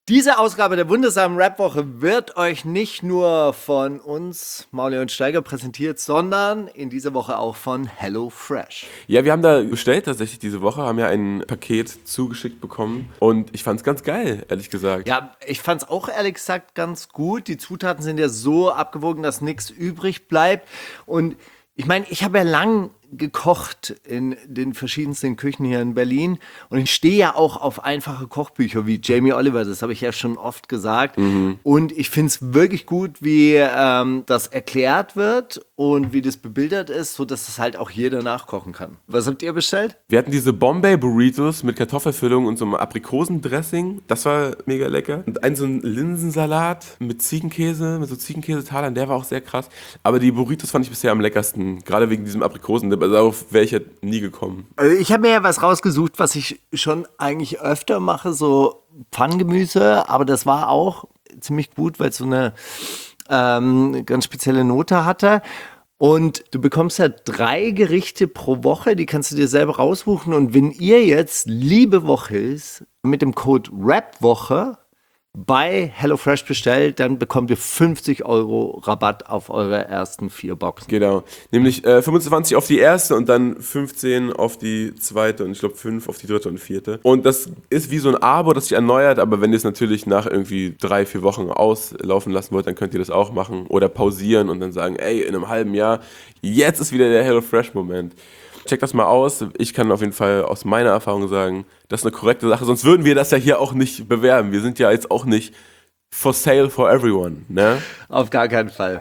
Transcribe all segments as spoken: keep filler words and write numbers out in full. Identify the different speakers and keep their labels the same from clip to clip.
Speaker 1: Diese Ausgabe der wundersamen Rap-Woche wird euch nicht nur von uns, Mauli und Steiger, präsentiert, sondern in dieser Woche auch von HelloFresh.
Speaker 2: Ja, wir haben da bestellt tatsächlich diese Woche, haben ja ein Paket zugeschickt bekommen und ich fand's ganz geil, ehrlich gesagt.
Speaker 1: Ja, ich fand's auch ehrlich gesagt ganz gut. Die Zutaten sind ja so abgewogen, dass nichts übrig bleibt. Und ich meine, ich habe ja lang gekocht in den verschiedensten Küchen hier in Berlin und ich stehe ja auch auf einfache Kochbücher wie Jamie Oliver, das habe ich ja schon oft gesagt. Mhm. Und ich finde es wirklich gut, wie ähm, das erklärt wird und wie das bebildert ist, sodass es halt auch jeder nachkochen kann. Was habt ihr bestellt?
Speaker 2: Wir hatten diese Bombay Burritos mit Kartoffelfüllung und so einem Aprikosendressing, das war mega lecker. Und einen so einen Linsensalat mit Ziegenkäse, mit so Ziegenkäsetalern, der war auch sehr krass. Aber die Burritos fand ich bisher am leckersten, gerade wegen diesem Aprikosen. Also darauf wäre ich ja nie gekommen.
Speaker 1: Also ich habe mir ja was rausgesucht, was ich schon eigentlich öfter mache, so Pfannengemüse, aber das war auch ziemlich gut, weil es so eine ähm, ganz spezielle Note hatte. Und du bekommst ja drei Gerichte pro Woche, die kannst du dir selber raussuchen. Und wenn ihr jetzt Liebe Woche ist, mit dem Code RAPWOCHE bei HelloFresh bestellt, dann bekommt ihr fünfzig Euro Rabatt auf eure ersten vier Boxen.
Speaker 2: Genau, nämlich äh, fünfundzwanzig auf die erste und dann fünfzehn auf die zweite und ich glaube fünf auf die dritte und vierte. Und das ist wie so ein Abo, das sich erneuert, aber wenn ihr es natürlich nach irgendwie drei, vier Wochen auslaufen lassen wollt, dann könnt ihr das auch machen oder pausieren und dann sagen, ey, in einem halben Jahr, jetzt ist wieder der HelloFresh-Moment. Check das mal aus. Ich kann auf jeden Fall aus meiner Erfahrung sagen, das ist eine korrekte Sache. Sonst würden wir das ja hier auch nicht bewerben. Wir sind ja jetzt auch nicht for sale for everyone, ne?
Speaker 1: Auf gar keinen Fall.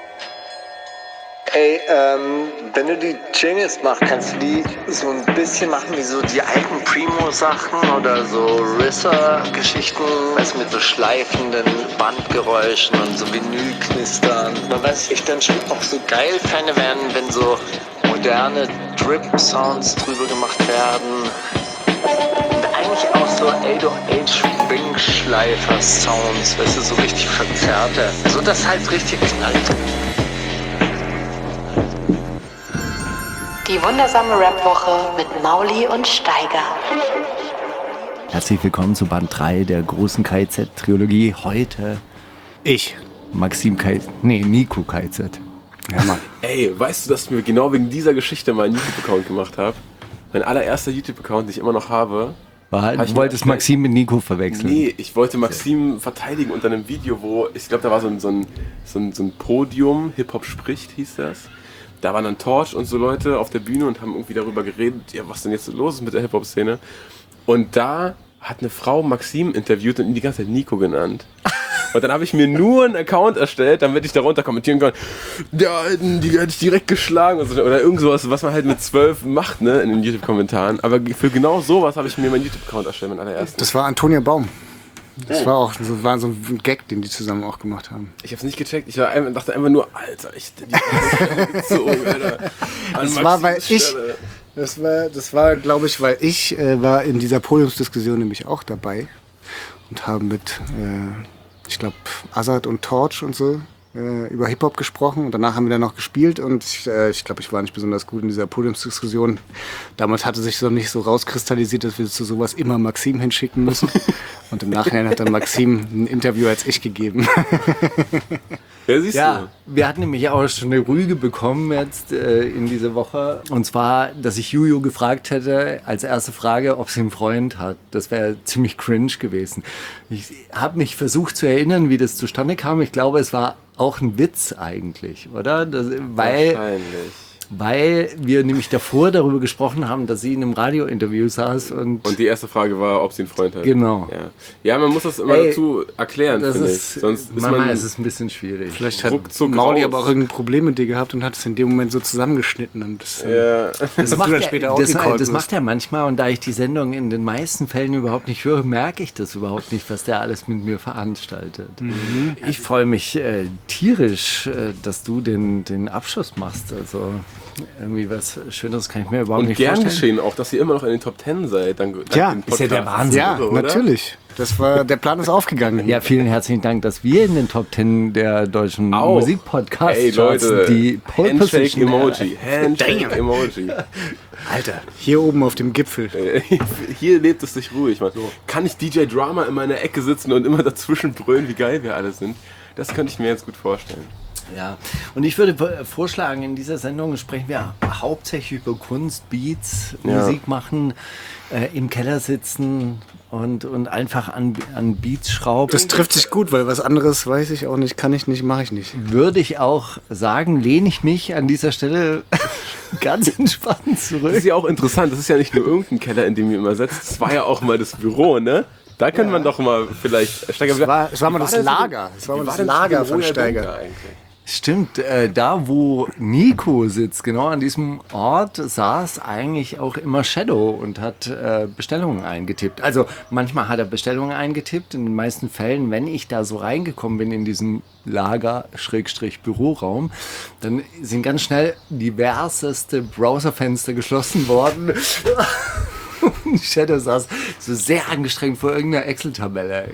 Speaker 1: Ey, ähm, wenn du die Jingles machst, kannst du die so ein bisschen machen wie so die alten Primo-Sachen oder so Risser-Geschichten, also mit so schleifenden Bandgeräuschen und so Vinylknistern. Aber was ich dann schon auch so geil fände, wären, wenn so moderne Drip-Sounds drüber gemacht werden. Und eigentlich auch so acht null acht Ringschleifer-Sounds, weißt du, so richtig verzerrte. So dass halt richtig knallt.
Speaker 3: Die wundersame Rap-Woche mit Mauli und Steiger.
Speaker 1: Herzlich willkommen zu Band drei der großen K Z-Trilogie. Heute
Speaker 4: ich,
Speaker 1: Maxim K Z, nee, Nico K Z.
Speaker 2: Ja, Mann. Ey, weißt du, dass ich mir genau wegen dieser Geschichte mal einen YouTube-Account gemacht habe? Mein allererster YouTube-Account, den ich immer noch habe.
Speaker 1: War, du wolltest Maxim mit Nico verwechseln?
Speaker 2: Nee, ich wollte Maxim verteidigen unter einem Video, wo, ich glaube, da war so ein, so ein, so ein, so ein Podium, Hip-Hop spricht, hieß das. Da waren dann Torch und so Leute auf der Bühne und haben irgendwie darüber geredet, ja, was denn jetzt so los ist mit der Hip-Hop-Szene. Und da hat eine Frau Maxim interviewt und ihn die ganze Zeit Nico genannt. Und dann habe ich mir nur einen Account erstellt, damit ich darunter kommentieren kann, ja, die hätte ich direkt geschlagen oder, so, oder irgend sowas, was man halt mit zwölf macht, ne, in den YouTube-Kommentaren. Aber für genau sowas habe ich mir meinen YouTube-Account erstellt, meinen allerersten.
Speaker 4: Das war Antonia Baum. Das war auch so, war so ein Gag, den die zusammen auch gemacht haben.
Speaker 2: Ich hab's nicht gecheckt, ich war einfach, dachte einfach nur, Alter, ich die gezogen, Alter.
Speaker 4: Das war, weil ich, das war, das war, glaube ich, weil ich äh, war in dieser Podiumsdiskussion nämlich auch dabei und haben mit, äh, ich glaube, Azad und Torch und so äh, über Hip-Hop gesprochen und danach haben wir dann noch gespielt und ich, äh, ich glaube, ich war nicht besonders gut in dieser Podiumsdiskussion. Damals hatte sich so nicht so rauskristallisiert, dass wir zu sowas immer Maxim hinschicken müssen. Und im Nachhinein hat dann Maxim ein Interview als ich gegeben.
Speaker 2: Ja, siehst
Speaker 1: ja,
Speaker 2: du.
Speaker 1: Wir hatten nämlich auch schon eine Rüge bekommen jetzt äh, in dieser Woche. Und zwar, dass ich Juju gefragt hätte, als erste Frage, ob sie einen Freund hat. Das wäre ziemlich cringe gewesen. Ich habe mich versucht zu erinnern, wie das zustande kam. Ich glaube, es war auch ein Witz eigentlich, oder? Das, weil,
Speaker 2: Wahrscheinlich.
Speaker 1: Weil wir nämlich davor darüber gesprochen haben, dass sie in einem Radiointerview saß. Und,
Speaker 2: und die erste Frage war, ob sie einen Freund hat.
Speaker 1: Genau.
Speaker 2: Ja, ja, man muss das immer Ey, dazu erklären, finde ich.
Speaker 1: Sonst ist man es ist ein bisschen schwierig.
Speaker 4: Vielleicht hat Mauli aber auch irgendein Problem mit dir gehabt und hat es in dem Moment so zusammengeschnitten. Und das,
Speaker 2: ja.
Speaker 4: das,
Speaker 1: das, macht, er, das, das macht er manchmal. Und da ich die Sendung in den meisten Fällen überhaupt nicht höre, merke ich das überhaupt nicht, was der alles mit mir veranstaltet. Mhm. Ich freue mich äh, tierisch, äh, dass du den, den Abschluss machst. Also irgendwie was Schöneres kann ich mir überhaupt
Speaker 2: Und
Speaker 1: nicht
Speaker 2: gern
Speaker 1: vorstellen.
Speaker 2: geschehen auch, dass ihr immer noch in den Top Ten seid. Dank, dank
Speaker 4: Ja,
Speaker 2: dem
Speaker 1: ist ja der
Speaker 2: Podcast.
Speaker 1: Wahnsinn.
Speaker 4: Ja,
Speaker 2: irre, oder?
Speaker 4: natürlich. Das war, der Plan ist aufgegangen.
Speaker 1: Ja, vielen herzlichen Dank, dass wir in den Top Ten der deutschen
Speaker 2: Auch.
Speaker 1: Musikpodcasts
Speaker 2: Ey Leute,
Speaker 1: die Pole
Speaker 2: Handshake
Speaker 1: Position
Speaker 2: Emoji, Handshake
Speaker 4: Damn.
Speaker 2: Emoji.
Speaker 4: Alter, hier oben auf dem Gipfel.
Speaker 2: Äh, Hier lebt es sich ruhig, man. Kann ich D J Drama in meiner Ecke sitzen und immer dazwischen brüllen, wie geil wir alle sind? Das könnte ich mir jetzt gut vorstellen.
Speaker 1: Ja, und ich würde v- vorschlagen, in dieser Sendung sprechen wir hauptsächlich über Kunst, Beats,
Speaker 2: Ja.
Speaker 1: Musik machen, äh, im Keller sitzen und, und einfach an, an Beats schrauben.
Speaker 4: Das trifft sich gut, weil was anderes weiß ich auch nicht, kann ich nicht, mache ich nicht.
Speaker 1: Würde ich auch sagen, lehne ich mich an dieser Stelle ganz entspannt
Speaker 2: Das
Speaker 1: zurück.
Speaker 2: ist ja auch interessant, das ist ja nicht nur irgendein Keller, in dem ihr immer sitzt, das war ja auch mal das Büro, ne? Da kann man doch mal vielleicht... Steiger,
Speaker 4: Es war, es war mal
Speaker 2: wie
Speaker 4: das
Speaker 2: denn so-
Speaker 4: Lager. Es war
Speaker 2: wie
Speaker 4: mal das
Speaker 2: denn
Speaker 4: Lager
Speaker 2: das
Speaker 4: von
Speaker 2: Royal
Speaker 4: Steiger.
Speaker 2: Bunker eigentlich?
Speaker 1: Stimmt, äh, da wo Nico sitzt, genau an diesem Ort, saß eigentlich auch immer Shadow und hat äh, Bestellungen eingetippt. Also manchmal hat er Bestellungen eingetippt, in den meisten Fällen, wenn ich da so reingekommen bin in diesen Lager-Büroraum, dann sind ganz schnell diverseste Browserfenster geschlossen worden. Und Shadow saß so sehr angestrengt vor irgendeiner Excel-Tabelle.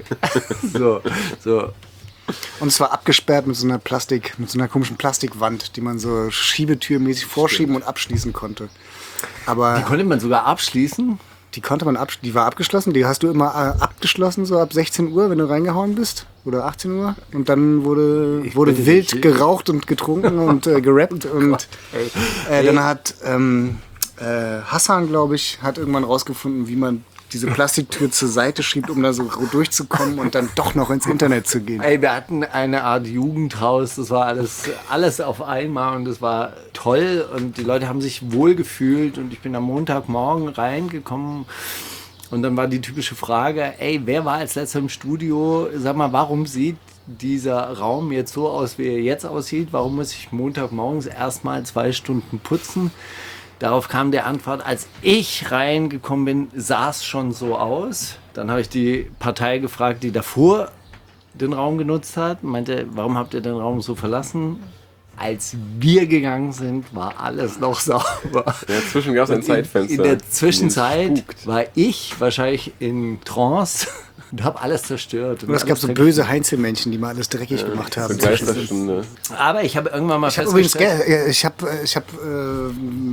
Speaker 1: so, so.
Speaker 4: Und zwar abgesperrt mit so einer Plastik, mit so einer komischen Plastikwand, die man so schiebetürmäßig vorschieben und abschließen konnte. Aber
Speaker 1: Die konnte man sogar abschließen.
Speaker 4: die konnte man absch die war abgeschlossen, die hast du immer äh, abgeschlossen, so ab sechzehn Uhr, wenn du reingehauen bist. Oder achtzehn Uhr. Und dann wurde, wurde
Speaker 1: bitte
Speaker 4: wild
Speaker 1: dich.
Speaker 4: geraucht und getrunken und äh, gerappt. Und äh, dann hat ähm, äh, Hassan, glaube ich, hat irgendwann rausgefunden, wie man diese Plastiktür zur Seite schiebt, um da so durchzukommen und dann doch noch ins Internet zu gehen.
Speaker 1: Ey, wir hatten eine Art Jugendhaus, das war alles, alles auf einmal und das war toll und die Leute haben sich wohl gefühlt und ich bin am Montagmorgen reingekommen und dann war die typische Frage, ey, wer war als letzter im Studio? Sag mal, warum sieht dieser Raum jetzt so aus, wie er jetzt aussieht? Warum muss ich Montagmorgens erstmal zwei Stunden putzen? Darauf kam die Antwort, als ich reingekommen bin, sah es schon so aus. Dann habe ich die Partei gefragt, die davor den Raum genutzt hat, meinte, warum habt ihr den Raum so verlassen? Als wir gegangen sind, war alles noch sauber.
Speaker 2: Dazwischen gab es ein
Speaker 1: In,
Speaker 2: Zeitfenster.
Speaker 1: in der Zwischenzeit
Speaker 2: in dem es spukt.
Speaker 1: war ich wahrscheinlich in Trance und habe alles zerstört.
Speaker 4: Und es gab so böse Heinzelmännchen, die mal alles dreckig gemacht haben.
Speaker 2: So Geisterstunde.
Speaker 1: Aber ich habe irgendwann mal
Speaker 4: Ich habe übrigens,
Speaker 1: festgestellt...
Speaker 4: ge- äh, ich habe, ich habe äh,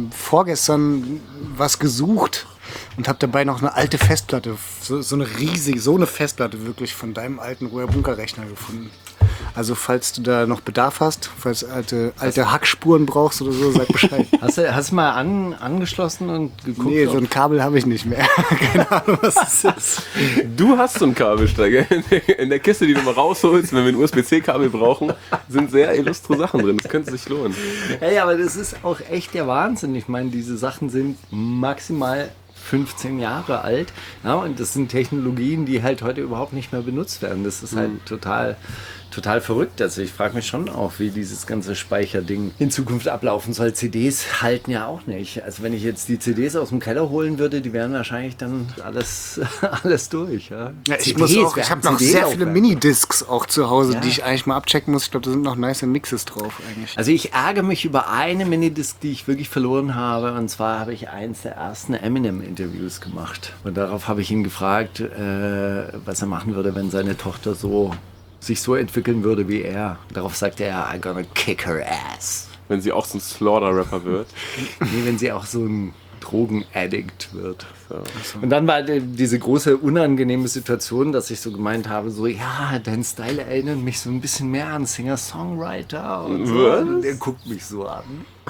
Speaker 4: vorgestern was gesucht und habe dabei noch eine alte Festplatte, so, so eine riesige, so eine Festplatte wirklich von deinem alten Royal Bunker Rechner gefunden. Also falls du da noch Bedarf hast, falls du alte, alte Hackspuren brauchst oder so, sag Bescheid.
Speaker 1: Hast du, hast du mal an, angeschlossen und geguckt?
Speaker 4: Nee,
Speaker 1: ob-
Speaker 4: so ein Kabel habe ich nicht mehr. Keine Ahnung, was das ist.
Speaker 2: Du hast so einen Kabelsteiger in der, in der Kiste, die du mal rausholst, wenn wir ein U S B C-Kabel brauchen, sind sehr illustre Sachen drin. Das könnte sich lohnen.
Speaker 1: Hey, aber das ist auch echt der Wahnsinn. Ich meine, diese Sachen sind maximal fünfzehn Jahre alt. Ja, und das sind Technologien, die halt heute überhaupt nicht mehr benutzt werden. Das ist halt total, total verrückt. Also ich frage mich schon auch, wie dieses ganze Speicherding in Zukunft ablaufen soll. C Ds halten ja auch nicht. Also wenn ich jetzt die C Ds aus dem Keller holen würde, die wären wahrscheinlich dann alles, alles durch. Ja,
Speaker 4: Ja, ich
Speaker 1: C Ds,
Speaker 4: muss auch,
Speaker 1: wir
Speaker 4: ich
Speaker 1: haben
Speaker 4: habe noch
Speaker 1: C
Speaker 4: sehr viele
Speaker 1: D-Laufwerke.
Speaker 4: Minidiscs auch zu Hause,
Speaker 1: Ja.
Speaker 4: die ich eigentlich mal abchecken muss. Ich glaube, da sind noch nice Mixes drauf eigentlich.
Speaker 1: Also ich ärgere mich über eine Minidisc, die ich wirklich verloren habe. Und zwar habe ich eins der ersten Eminem-Interviews gemacht. Und darauf habe ich ihn gefragt, äh, was er machen würde, wenn seine Tochter so sich so entwickeln würde wie er. Darauf sagte er, I'm gonna kick her ass.
Speaker 2: Wenn sie auch so ein Slaughter-Rapper wird.
Speaker 1: Nee, wenn sie auch so ein Drogenaddict wird. Und dann war die- diese große unangenehme Situation, dass ich so gemeint habe, so, ja, dein Style erinnert mich so ein bisschen mehr an Singer-Songwriter und so.
Speaker 2: Was?
Speaker 1: Und der guckt mich so an.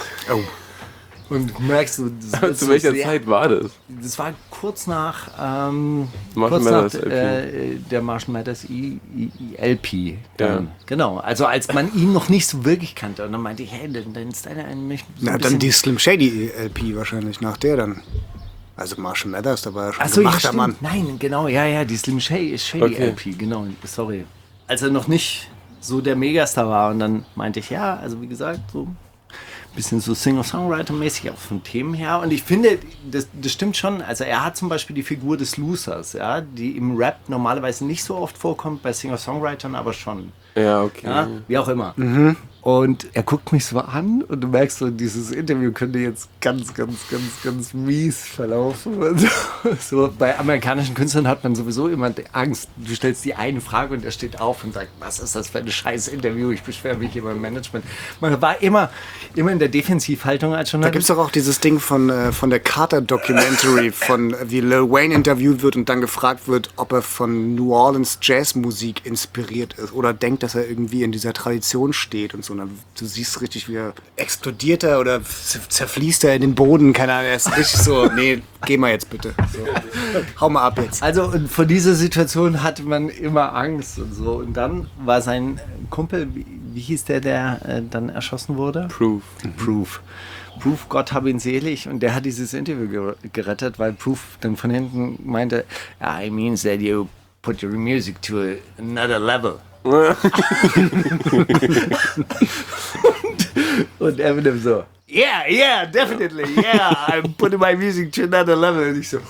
Speaker 1: Und merkst du, das
Speaker 2: Aber
Speaker 1: wird
Speaker 2: zu
Speaker 1: so
Speaker 2: welcher
Speaker 1: sehr-
Speaker 2: Zeit war das?
Speaker 1: Das war kurz nach, ähm,
Speaker 2: Marshall
Speaker 1: kurz nach
Speaker 2: Mathers L P.
Speaker 1: äh, der Marshall Mathers I, I, I, L P. Dann.
Speaker 2: Ja.
Speaker 1: Genau, also als man ihn noch nicht so wirklich kannte. Und dann meinte ich, hey, dein, dein Style erinnert mich so
Speaker 4: Na,
Speaker 1: ein
Speaker 4: dann
Speaker 1: bisschen-
Speaker 4: die Slim Shady L P wahrscheinlich, nach der dann. Also Marshall Mathers, da war ja schon
Speaker 1: Ach so, ja,
Speaker 4: gemachter
Speaker 1: stimmt.
Speaker 4: Mann.
Speaker 1: Nein, genau, ja, ja, die Slim Shady, Shady
Speaker 2: Okay.
Speaker 1: L P, genau, sorry. Als er noch nicht so der Megastar war und dann meinte ich, ja, also wie gesagt, so ein bisschen so Singer-Songwriter-mäßig auch von Themen her. Und ich finde, das, das stimmt schon, also er hat zum Beispiel die Figur des Losers, ja, die im Rap normalerweise nicht so oft vorkommt, bei Singer-Songwritern aber schon.
Speaker 2: Ja, okay.
Speaker 1: Ja, wie auch immer. Und er guckt mich so an und du merkst so, dieses Interview könnte jetzt ganz, ganz, ganz, ganz mies verlaufen. So, so bei amerikanischen Künstlern hat man sowieso immer Angst. Du stellst die eine Frage und er steht auf und sagt, was ist das für ein scheiß Interview? Ich beschwere mich hier beim Management. Man war immer, immer in der Defensivhaltung als Journalist.
Speaker 4: Da gibt es doch auch dieses Ding von, äh, von der Carter-Documentary, von äh, wie Lil Wayne interviewt wird und dann gefragt wird, ob er von New Orleans Jazzmusik inspiriert ist oder denkt, dass er irgendwie in dieser Tradition steht und so. Und dann, du siehst richtig, wie er explodiert er oder zerfließt er in den Boden, keine Ahnung, er ist richtig so, nee, geh mal jetzt bitte. So. Hau mal ab jetzt.
Speaker 1: Also und vor dieser Situation hatte man immer Angst und so. Und dann war sein Kumpel, wie, wie hieß der, der äh, dann erschossen wurde?
Speaker 2: Proof.
Speaker 1: Proof. Proof, Gott hab ihn selig. Und der hat dieses Interview ger- gerettet, weil Proof dann von hinten meinte, I mean that you put your music to another level. und, und Eminem so, yeah, yeah, definitely, yeah, I'm putting my music to another level. Und ich so,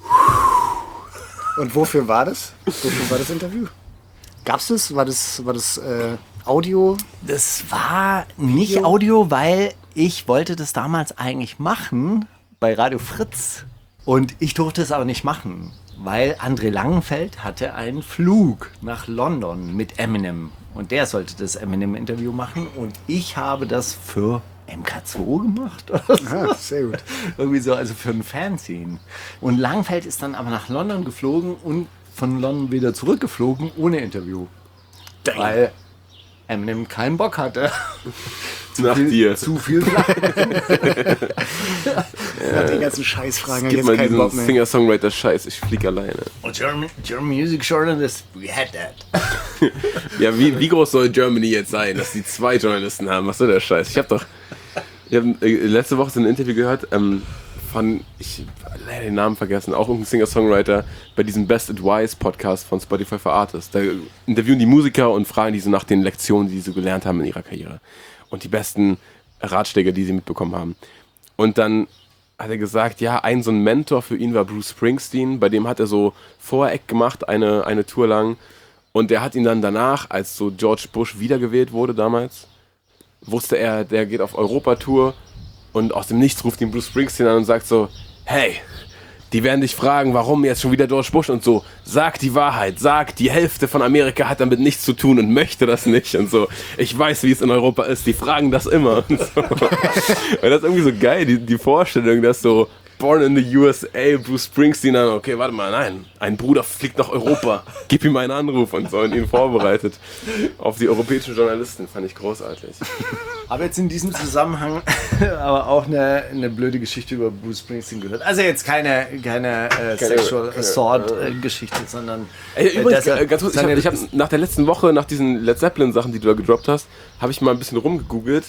Speaker 4: Und wofür war das? Wofür war das Interview? Gab's das? War das, war das äh, Audio?
Speaker 1: das war nicht Audio, weil ich wollte das damals eigentlich machen bei Radio Fritz. Und ich durfte es aber nicht machen, weil André Langenfeld hatte einen Flug nach London mit Eminem. Und der sollte das Eminem-Interview machen. Und ich habe das für M K zwei gemacht oder so.
Speaker 4: Ah, sehr gut.
Speaker 1: Irgendwie so, also für ein Fanzine. Und Langenfeld ist dann aber nach London geflogen und von London wieder zurückgeflogen ohne Interview. Weil Eminem keinen Bock hatte.
Speaker 2: Nach dir.
Speaker 1: Zu viel.
Speaker 4: Ja, die ganzen Scheißfragen,
Speaker 2: Gib
Speaker 4: jetzt
Speaker 2: mal
Speaker 4: keinen Bock
Speaker 2: diesen
Speaker 4: mehr.
Speaker 2: Singer-Songwriter-Scheiß, ich flieg alleine.
Speaker 1: German, German Music Journalist, we had that.
Speaker 2: Ja, wie, wie groß soll Germany jetzt sein, dass die zwei Journalisten haben? Was soll der Scheiß? Ich habe doch ich hab, äh, letzte Woche so ein Interview gehört ähm, von, ich habe leider den Namen vergessen, auch irgendein Singer-Songwriter bei diesem Best Advice Podcast von Spotify for Artists. Da interviewen die Musiker und fragen die so nach den Lektionen, die sie so gelernt haben in ihrer Karriere. Und die besten Ratschläge, die sie mitbekommen haben. Und dann hat er gesagt, ja, ein so ein Mentor für ihn war Bruce Springsteen, bei dem hat er so Voreck gemacht, eine, eine Tour lang. Und der hat ihn dann danach, als so George Bush wiedergewählt wurde damals, wusste er, der geht auf Europatour und aus dem Nichts ruft ihn Bruce Springsteen an und sagt so, hey, die werden dich fragen, warum jetzt schon wieder George Bush und so. Sag die Wahrheit, sag, die Hälfte von Amerika hat damit nichts zu tun und möchte das nicht und so. Ich weiß, wie es in Europa ist, die fragen das immer und so. Und das ist irgendwie so geil, die, die Vorstellung, dass so Born in the U S A, Bruce Springsteen dann, okay, warte mal, nein, ein Bruder fliegt nach Europa, gib ihm einen Anruf und so und ihn vorbereitet auf die europäischen Journalisten, fand ich großartig.
Speaker 1: Aber jetzt in diesem Zusammenhang aber auch eine, eine blöde Geschichte über Bruce Springsteen gehört. Also jetzt keine, keine, äh, Sexual
Speaker 2: keine,
Speaker 1: Assault äh, Geschichte, sondern
Speaker 2: Ey, übrigens,
Speaker 1: dass er
Speaker 2: äh, ganz kurz, ich habe
Speaker 1: seine-
Speaker 2: ich hab nach der letzten Woche, nach diesen Led Zeppelin Sachen, die du da gedroppt hast, habe ich mal ein bisschen rumgegoogelt.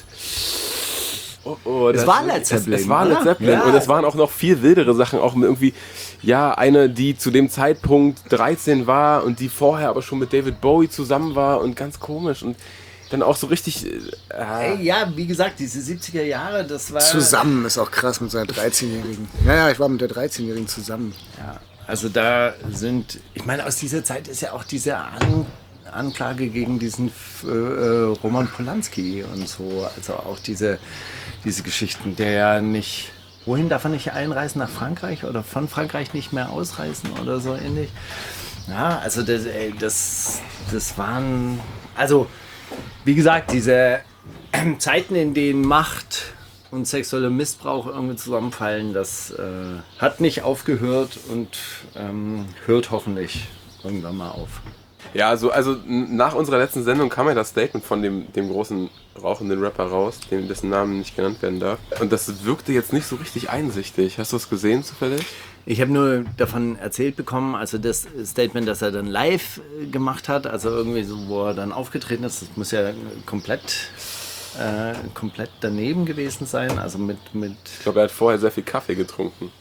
Speaker 2: Oh, oh,
Speaker 1: Es
Speaker 2: das-
Speaker 1: war Led Zeppelin,
Speaker 2: Es, es war
Speaker 1: oder?
Speaker 2: Led Zeppelin
Speaker 1: Ja.
Speaker 2: und es waren auch noch viel wildere Sachen, auch mit irgendwie, ja, eine, die zu dem Zeitpunkt dreizehn war und die vorher aber schon mit David Bowie zusammen war und ganz komisch und dann auch so richtig, äh,
Speaker 1: Ey, ja, wie gesagt, diese siebziger Jahre, das war...
Speaker 4: Zusammen ist auch krass mit seiner dreizehnjährigen. Ja, ja, ich war mit der dreizehnjährigen zusammen.
Speaker 1: Ja, also da sind, ich meine, aus dieser Zeit ist ja auch diese An Anklage gegen diesen äh, Roman Polanski und so, also auch diese, diese Geschichten, der ja nicht, wohin darf er nicht einreisen, nach Frankreich oder von Frankreich nicht mehr ausreisen oder so ähnlich. Ja, also das, ey, das, das waren, also wie gesagt, diese äh, Zeiten, in denen Macht und sexueller Missbrauch irgendwie zusammenfallen, das äh, hat nicht aufgehört und ähm, hört hoffentlich irgendwann mal auf.
Speaker 2: ja, also, also n- nach unserer letzten Sendung kam ja das Statement von dem, dem großen rauchenden Rapper raus, dem, dessen Namen nicht genannt werden darf. Und das wirkte jetzt nicht so richtig einsichtig. Hast du das gesehen zufällig?
Speaker 1: Ich habe nur davon erzählt bekommen, also das Statement, das er dann live äh, gemacht hat, also irgendwie so, wo er dann aufgetreten ist, das muss ja komplett, äh, komplett daneben gewesen sein, also mit, mit
Speaker 2: Ich glaube, er hat vorher sehr viel Kaffee getrunken.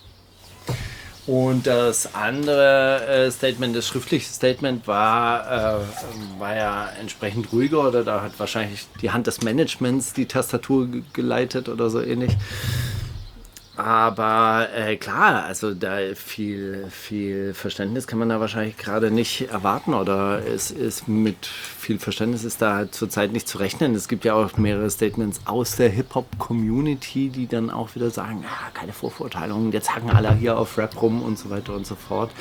Speaker 1: Und das andere äh, Statement, das schriftliche Statement war, äh, war ja entsprechend ruhiger oder da hat wahrscheinlich die Hand des Managements die Tastatur ge- geleitet oder so ähnlich. Aber äh, klar, also da viel, viel Verständnis kann man da wahrscheinlich gerade nicht erwarten oder es ist mit viel Verständnis ist da halt zurzeit nicht zu rechnen. Es gibt ja auch mehrere Statements aus der Hip-Hop-Community, die dann auch wieder sagen, ja, keine Vorverurteilungen, jetzt hacken alle hier auf Rap rum und so weiter und so fort.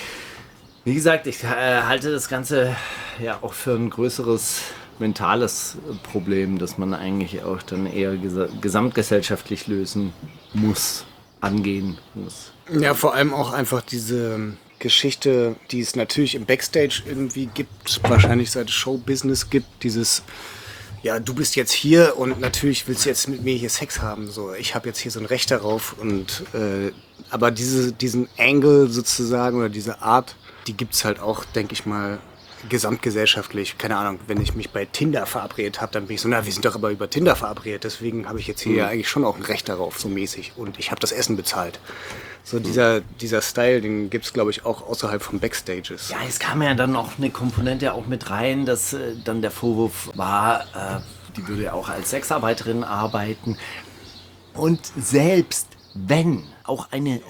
Speaker 1: Wie gesagt, ich äh, halte das Ganze ja auch für ein größeres mentales Problem, das man eigentlich auch dann eher ges- gesamtgesellschaftlich lösen muss, angehen muss.
Speaker 4: Ja, vor allem auch einfach diese Geschichte, die es natürlich im Backstage irgendwie gibt, wahrscheinlich seit es Showbusiness gibt, dieses, ja, du bist jetzt hier und natürlich willst du jetzt mit mir hier Sex haben, so, ich habe jetzt hier so ein Recht darauf und, äh, aber diese, diesen Angle sozusagen oder diese Art, die gibt's halt auch, denke ich mal, gesamtgesellschaftlich, keine Ahnung, wenn ich mich bei Tinder verabredet habe, dann bin ich so, na, wir sind doch aber über Tinder verabredet, deswegen habe ich jetzt hier mhm. ja eigentlich schon auch ein Recht darauf, so mäßig. Und ich habe das Essen bezahlt. So mhm. dieser, dieser Style, den gibt es, glaube ich, auch außerhalb von Backstages.
Speaker 1: Ja, es kam ja dann noch eine Komponente auch mit rein, dass äh, dann der Vorwurf war, äh, die würde ja auch als Sexarbeiterin arbeiten. Und selbst wenn auch eine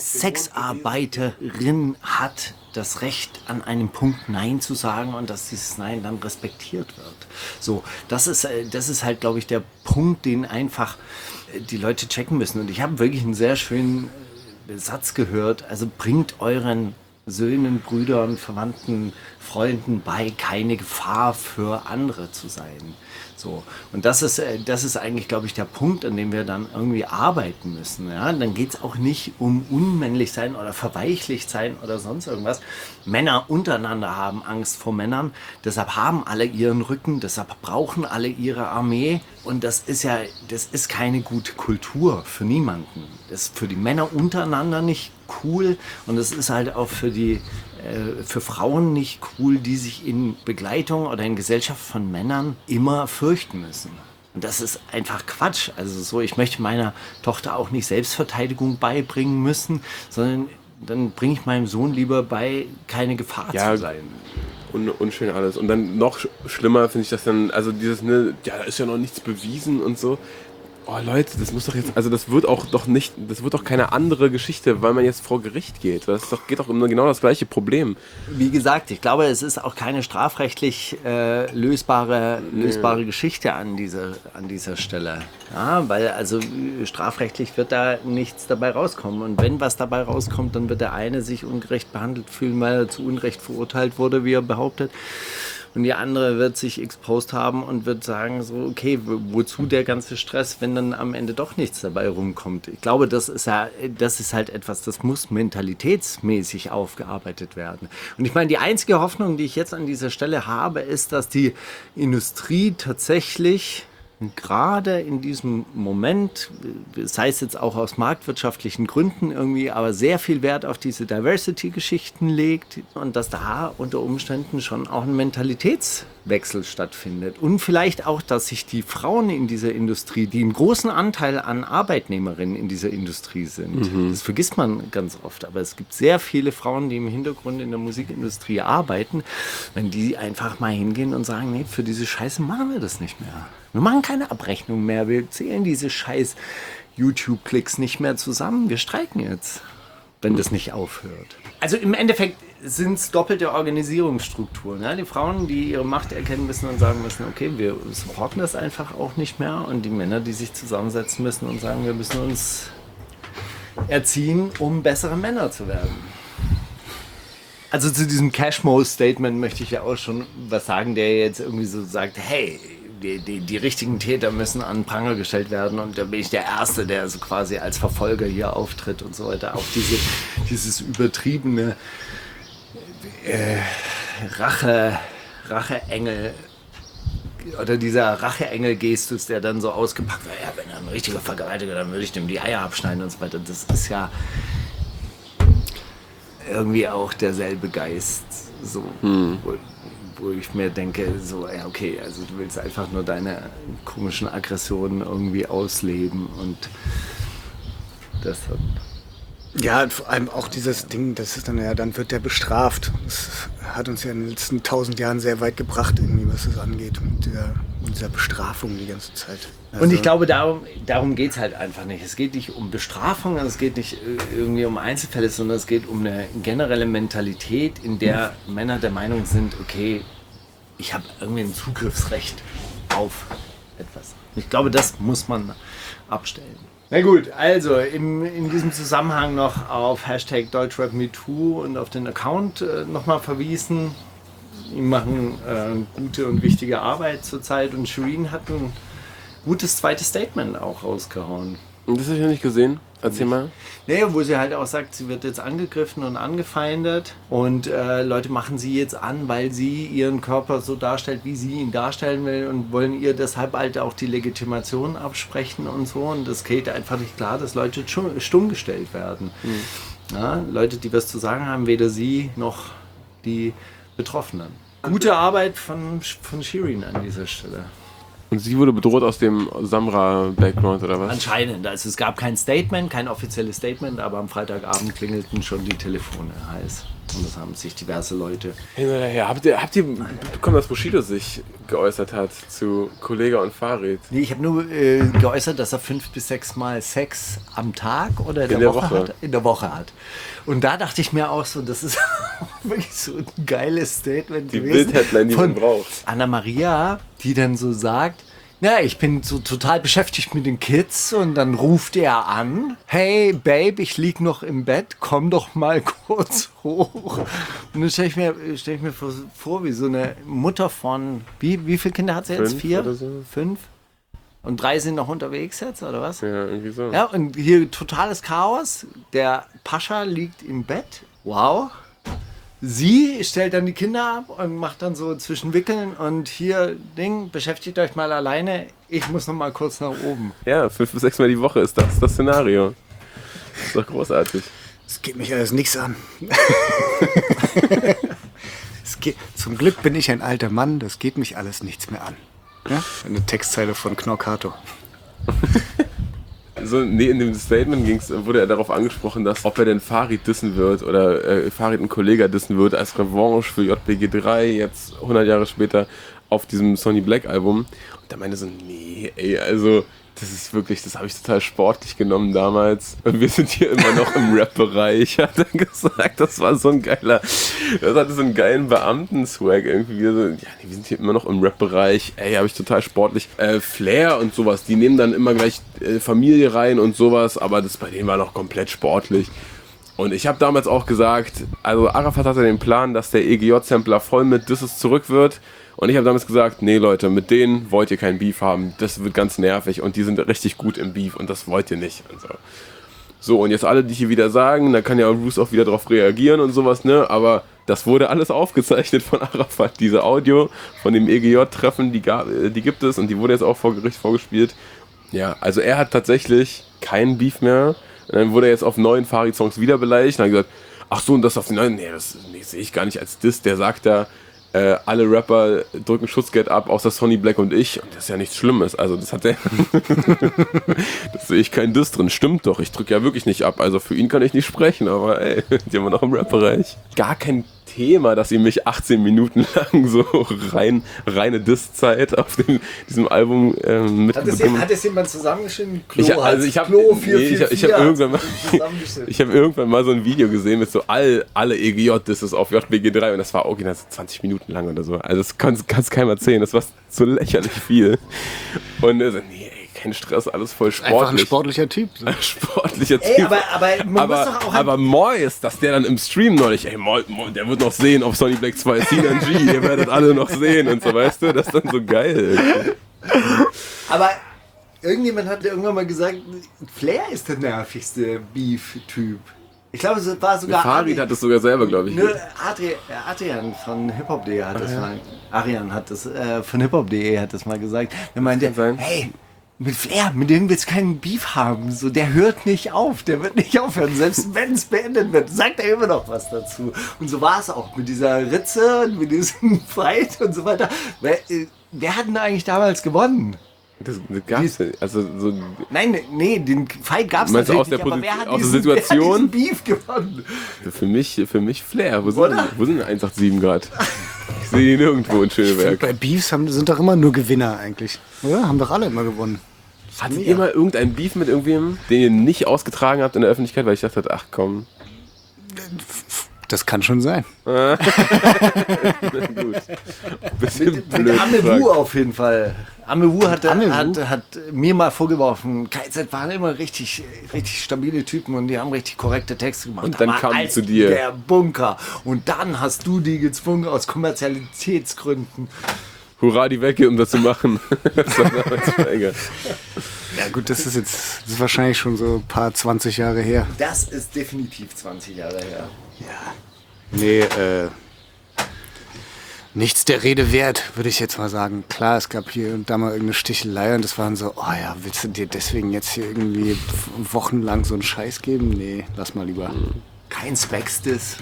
Speaker 1: Sexarbeiterin hat das Recht, an einem Punkt Nein zu sagen und dass dieses Nein dann respektiert wird. So, das ist, das ist halt, glaube ich, der Punkt, den einfach die Leute checken müssen. Und ich habe wirklich einen sehr schönen Satz gehört. Also bringt euren Söhnen, Brüdern, Verwandten, Freunden bei, keine Gefahr für andere zu sein. So. Und das ist, das ist eigentlich, glaube ich, der Punkt, an dem wir dann irgendwie arbeiten müssen. Ja? Dann geht es auch nicht um unmännlich sein oder verweichlicht sein oder sonst irgendwas. Männer untereinander haben Angst vor Männern, deshalb haben alle ihren Rücken, deshalb brauchen alle ihre Armee. Und das ist ja, das ist keine gute Kultur für niemanden. Das ist für die Männer untereinander nicht cool und es ist halt auch für die äh, für Frauen nicht cool, die sich in Begleitung oder in Gesellschaft von Männern immer fürchten müssen. Und das ist einfach Quatsch. Also so, ich möchte meiner Tochter auch nicht Selbstverteidigung beibringen müssen, sondern dann bringe ich meinem Sohn lieber bei, keine Gefahr
Speaker 2: ja,
Speaker 1: zu sein.
Speaker 2: Un- unschön alles. Und dann noch sch- schlimmer finde ich das dann, also dieses, ne, ja, da ist ja noch nichts bewiesen und so. Oh Leute, das muss doch jetzt, also das wird auch doch nicht, das wird doch keine andere Geschichte, weil man jetzt vor Gericht geht. Das ist doch, geht doch um genau das gleiche Problem.
Speaker 1: Wie gesagt, ich glaube, es ist auch keine strafrechtlich äh, lösbare, lösbare nee. Geschichte an dieser, an dieser Stelle. Ja, weil also strafrechtlich wird da nichts dabei rauskommen. Und wenn was dabei rauskommt, dann wird der eine sich ungerecht behandelt fühlen, weil er zu Unrecht verurteilt wurde, wie er behauptet. Und die andere wird sich exposed haben und wird sagen, so, okay, wozu der ganze Stress, wenn dann am Ende doch nichts dabei rumkommt. Ich glaube, das ist ja, das ist halt etwas, das muss mentalitätsmäßig aufgearbeitet werden. Und ich meine, die einzige Hoffnung, die ich jetzt an dieser Stelle habe, ist, dass die Industrie tatsächlich gerade in diesem Moment, sei es jetzt auch aus marktwirtschaftlichen Gründen irgendwie, aber sehr viel Wert auf diese Diversity-Geschichten legt und dass da unter Umständen schon auch ein Mentalitätswechsel stattfindet. Und vielleicht auch, dass sich die Frauen in dieser Industrie, die einen großen Anteil an Arbeitnehmerinnen in dieser Industrie sind, mhm. das vergisst man ganz oft, aber es gibt sehr viele Frauen, die im Hintergrund in der Musikindustrie arbeiten, wenn die einfach mal hingehen und sagen, nee, für diese Scheiße machen wir das nicht mehr. Wir machen keine Abrechnung mehr, wir zählen diese scheiß YouTube-Klicks nicht mehr zusammen. Wir streiken jetzt, wenn das nicht aufhört. Also im Endeffekt sind es doppelte Organisierungsstrukturen. Ja? Die Frauen, die ihre Macht erkennen müssen und sagen müssen, okay, wir supporten das einfach auch nicht mehr. Und die Männer, die sich zusammensetzen müssen und sagen, wir müssen uns erziehen, um bessere Männer zu werden. Also zu diesem Cashmo-Statement möchte ich ja auch schon was sagen, der jetzt irgendwie so sagt, hey, Die, die, die richtigen Täter müssen an den Pranger gestellt werden und da bin ich der Erste, der so quasi als Verfolger hier auftritt und so weiter. Auch diese, dieses übertriebene äh, Rache, Racheengel oder dieser Racheengel-Gestus, der dann so ausgepackt wird, ja, wenn er ein richtiger Vergewaltiger, dann würde ich dem die Eier abschneiden und so weiter. Das ist ja irgendwie auch derselbe Geist. So. Hm. Wo ich mir denke, so, ja, okay, also du willst einfach nur deine komischen Aggressionen irgendwie ausleben und deshalb.
Speaker 4: Ja, vor allem auch dieses Ding, das ist dann ja, dann wird der bestraft. Das hat uns ja in den letzten tausend Jahren sehr weit gebracht, irgendwie, was das angeht, mit dieser, mit dieser Bestrafung die ganze Zeit. Also
Speaker 1: und ich glaube, darum, darum geht es halt einfach nicht. Es geht nicht um Bestrafung, es geht nicht irgendwie um Einzelfälle, sondern es geht um eine generelle Mentalität, in der Männer der Meinung sind, okay, ich habe irgendwie ein Zugriffsrecht auf etwas. Ich glaube, das muss man abstellen. Na gut, also im, in diesem Zusammenhang noch auf Hashtag DeutschRapMeToo und auf den Account äh, nochmal verwiesen. Die machen äh, gute und wichtige Arbeit zurzeit und Shireen hat ein gutes zweites Statement auch rausgehauen.
Speaker 2: Und das habe ich noch nicht gesehen. Erzähl mal.
Speaker 1: Naja, wo sie halt auch sagt, sie wird jetzt angegriffen und angefeindet und äh, Leute machen sie jetzt an, weil sie ihren Körper so darstellt, wie sie ihn darstellen will und wollen ihr deshalb halt auch die Legitimation absprechen und so. Und es geht einfach nicht klar, dass Leute stumm gestellt werden. Mhm. Ja, Leute, die was zu sagen haben, weder sie noch die Betroffenen. Gute Arbeit von, von Shireen an dieser Stelle.
Speaker 2: Und sie wurde bedroht aus dem Samra-Background, oder was?
Speaker 1: Anscheinend. Also es gab kein Statement, kein offizielles Statement, aber am Freitagabend klingelten schon die Telefone heiß. Und das haben sich diverse Leute...
Speaker 2: Hinterher. Habt ihr, habt ihr bekommen, dass Bushido sich geäußert hat zu Kollega und Farid?
Speaker 1: Nee, ich habe nur äh, geäußert, dass er fünf bis sechs Mal Sex am Tag oder in der,
Speaker 2: in der
Speaker 1: Woche,
Speaker 2: Woche.
Speaker 1: Hat, in der Woche hat. Und da dachte ich mir auch so, das ist wirklich so ein geiles Statement
Speaker 2: Die
Speaker 1: gewesen.
Speaker 2: Bild-Headline, die man braucht.
Speaker 1: Anna Maria, die dann so sagt, na, ich bin so total beschäftigt mit den Kids und dann ruft er an, hey Babe, ich lieg noch im Bett, komm doch mal kurz hoch. Und dann stelle ich mir, stell ich mir vor, vor, wie so eine Mutter von, wie, wie viele Kinder hat sie jetzt?
Speaker 2: Fünf
Speaker 1: Vier?
Speaker 2: oder so.
Speaker 1: Fünf? Und drei sind noch unterwegs jetzt, oder was?
Speaker 2: Ja, irgendwie so.
Speaker 1: Ja, und hier totales Chaos. Der Pascha liegt im Bett. Wow. Sie stellt dann die Kinder ab und macht dann so zwischen Wickeln und hier, Ding, beschäftigt euch mal alleine. Ich muss noch mal kurz nach oben.
Speaker 2: Ja, fünf bis sechs Mal die Woche ist das das Szenario. Das ist doch großartig.
Speaker 4: Es geht mich alles nichts an. es geht, zum Glück bin ich ein alter Mann, das geht mich alles nichts mehr an. Ja? Eine Textzeile von Knorkato.
Speaker 2: So, nee, in dem Statement ging's, wurde er darauf angesprochen, dass ob er denn Farid dissen wird oder äh, Farid einen Kollegen dissen wird als Revanche für J B G drei, jetzt hundert Jahre später auf diesem Sonny Black Album. Und da meinte er so, nee, ey, also das ist wirklich, das habe ich total sportlich genommen damals. Und wir sind hier immer noch im Rap-Bereich, hat er gesagt. Das war so ein geiler, das hatte so einen geilen Beamten-Swag irgendwie. So, ja, nee, wir sind hier immer noch im Rap-Bereich. Ey, habe ich total sportlich. Äh, Flair und sowas, die nehmen dann immer gleich äh, Familie rein und sowas, aber das bei denen war noch komplett sportlich. Und ich habe damals auch gesagt, also Arafat hatte den Plan, dass der E G J-Sampler voll mit Disses zurück wird. Und ich habe damals gesagt, nee Leute, mit denen wollt ihr keinen Beef haben. Das wird ganz nervig und die sind richtig gut im Beef und das wollt ihr nicht. Und so. so, und jetzt alle, die hier wieder sagen, da kann ja Bruce auch wieder drauf reagieren und sowas, ne? Aber das wurde alles aufgezeichnet von Arafat. Diese Audio von dem E G J-Treffen, die, die gibt es und die wurde jetzt auch vor Gericht vorgespielt. Ja, also er hat tatsächlich keinen Beef mehr. Und dann wurde er jetzt auf neuen Farid-Songs wieder beleidigt und hat gesagt, ach so, und das auf den neuen, nee, das nee, sehe ich gar nicht als Diss. Der sagt da, Äh, alle Rapper drücken Schutzgeld ab, außer Sonny Black und ich. Und das ist ja nichts Schlimmes. Also das hat der... das sehe ich kein Diss drin. Stimmt doch, ich drücke ja wirklich nicht ab. Also für ihn kann ich nicht sprechen, aber ey, die haben wir noch im Rap-Bereich. Gar kein Thema, dass ihr mich achtzehn Minuten lang so rein, reine Diss-Zeit auf dem, diesem Album ähm, mit...
Speaker 1: Hat das, hat das jemand zusammengeschnitten? Klo
Speaker 2: ich, also ich habe nee, ich, ich hab irgendwann, mal, ich hab irgendwann mal so ein Video gesehen mit so all, alle E G J-Disses auf J B G drei und das war original so zwanzig Minuten lang oder so. Also das kannst du keinem erzählen, das war so lächerlich viel. Und er so, nee, ey, kein Stress, alles voll sportlich.
Speaker 4: Einfach ein sportlicher Typ. So.
Speaker 2: Sportlicher Typ.
Speaker 1: Ey, aber, aber man
Speaker 2: aber,
Speaker 1: muss doch auch...
Speaker 2: aber Mois, dass der dann im Stream neulich, ey, Mois, Mois, der wird noch sehen auf Sonny Black zwei, C N G, ihr werdet alle noch sehen und so, weißt du, das ist dann so geil.
Speaker 1: Aber irgendjemand hat irgendwann mal gesagt, Flair ist der nervigste Beef-Typ. Ich glaube, es war sogar...
Speaker 2: Farid hat es sogar selber, glaube ich.
Speaker 1: Nur Adri Adrian von hiphop punkt de hat das mal... Arian hat das äh, von hiphop punkt de hat das mal gesagt. Er meinte, hey, mit Flair, mit dem willst du keinen Beef haben. So, der hört nicht auf, der wird nicht aufhören. Selbst wenn es beendet wird, sagt er immer noch was dazu. Und so war es auch mit dieser Ritze und mit diesem Fight und so weiter. Wer, äh, wer hat denn eigentlich damals gewonnen?
Speaker 2: Das, das gab's ja. Also so.
Speaker 1: Nein, nee, den Fight gab's
Speaker 2: Meinst du
Speaker 1: natürlich
Speaker 2: aus der
Speaker 1: nicht, aber
Speaker 2: Posi-
Speaker 1: wer hat
Speaker 2: aus der
Speaker 1: diesen,
Speaker 2: Situation?
Speaker 1: wer hat diesen Beef gewonnen?
Speaker 2: Für mich, für mich Flair. Wo sind,
Speaker 1: Oder?
Speaker 2: wo sind eins acht sieben Grad? Ich sehe die nirgendwo in Schöneberg.
Speaker 4: Bei Beefs haben, sind doch immer nur Gewinner eigentlich. Oder? Haben doch alle immer gewonnen.
Speaker 2: Hattet ihr mal irgendein Beef mit irgendwem, den ihr nicht ausgetragen habt in der Öffentlichkeit, weil ich dachte, ach komm.
Speaker 4: Das kann schon sein.
Speaker 2: Gut. Bisschen
Speaker 1: Mit
Speaker 2: blöd
Speaker 1: Amewu
Speaker 2: gefragt.
Speaker 1: auf jeden Fall. Amewu hat,
Speaker 4: Amewu?
Speaker 1: hat, hat mir mal vorgeworfen, K Z waren immer richtig, richtig stabile Typen und die haben richtig korrekte Texte gemacht.
Speaker 2: Und dann
Speaker 1: Aber
Speaker 2: kamen
Speaker 1: als
Speaker 2: zu dir.
Speaker 1: Der Bunker. Und dann hast du die gezwungen aus Kommerzialitätsgründen.
Speaker 2: Hurra, die Wecke, um das zu machen. Das war damals Steiger.
Speaker 4: Ja gut, das ist jetzt das ist wahrscheinlich schon so ein paar zwanzig Jahre her.
Speaker 1: Das ist definitiv zwanzig Jahre her.
Speaker 4: Nee, äh, nichts der Rede wert, würde ich jetzt mal sagen. Klar, es gab hier und da mal irgendeine Stichelei und das waren so, oh ja, willst du dir deswegen jetzt hier irgendwie wochenlang so einen Scheiß geben? Nee, lass mal lieber.
Speaker 1: Kein Specs-Diss.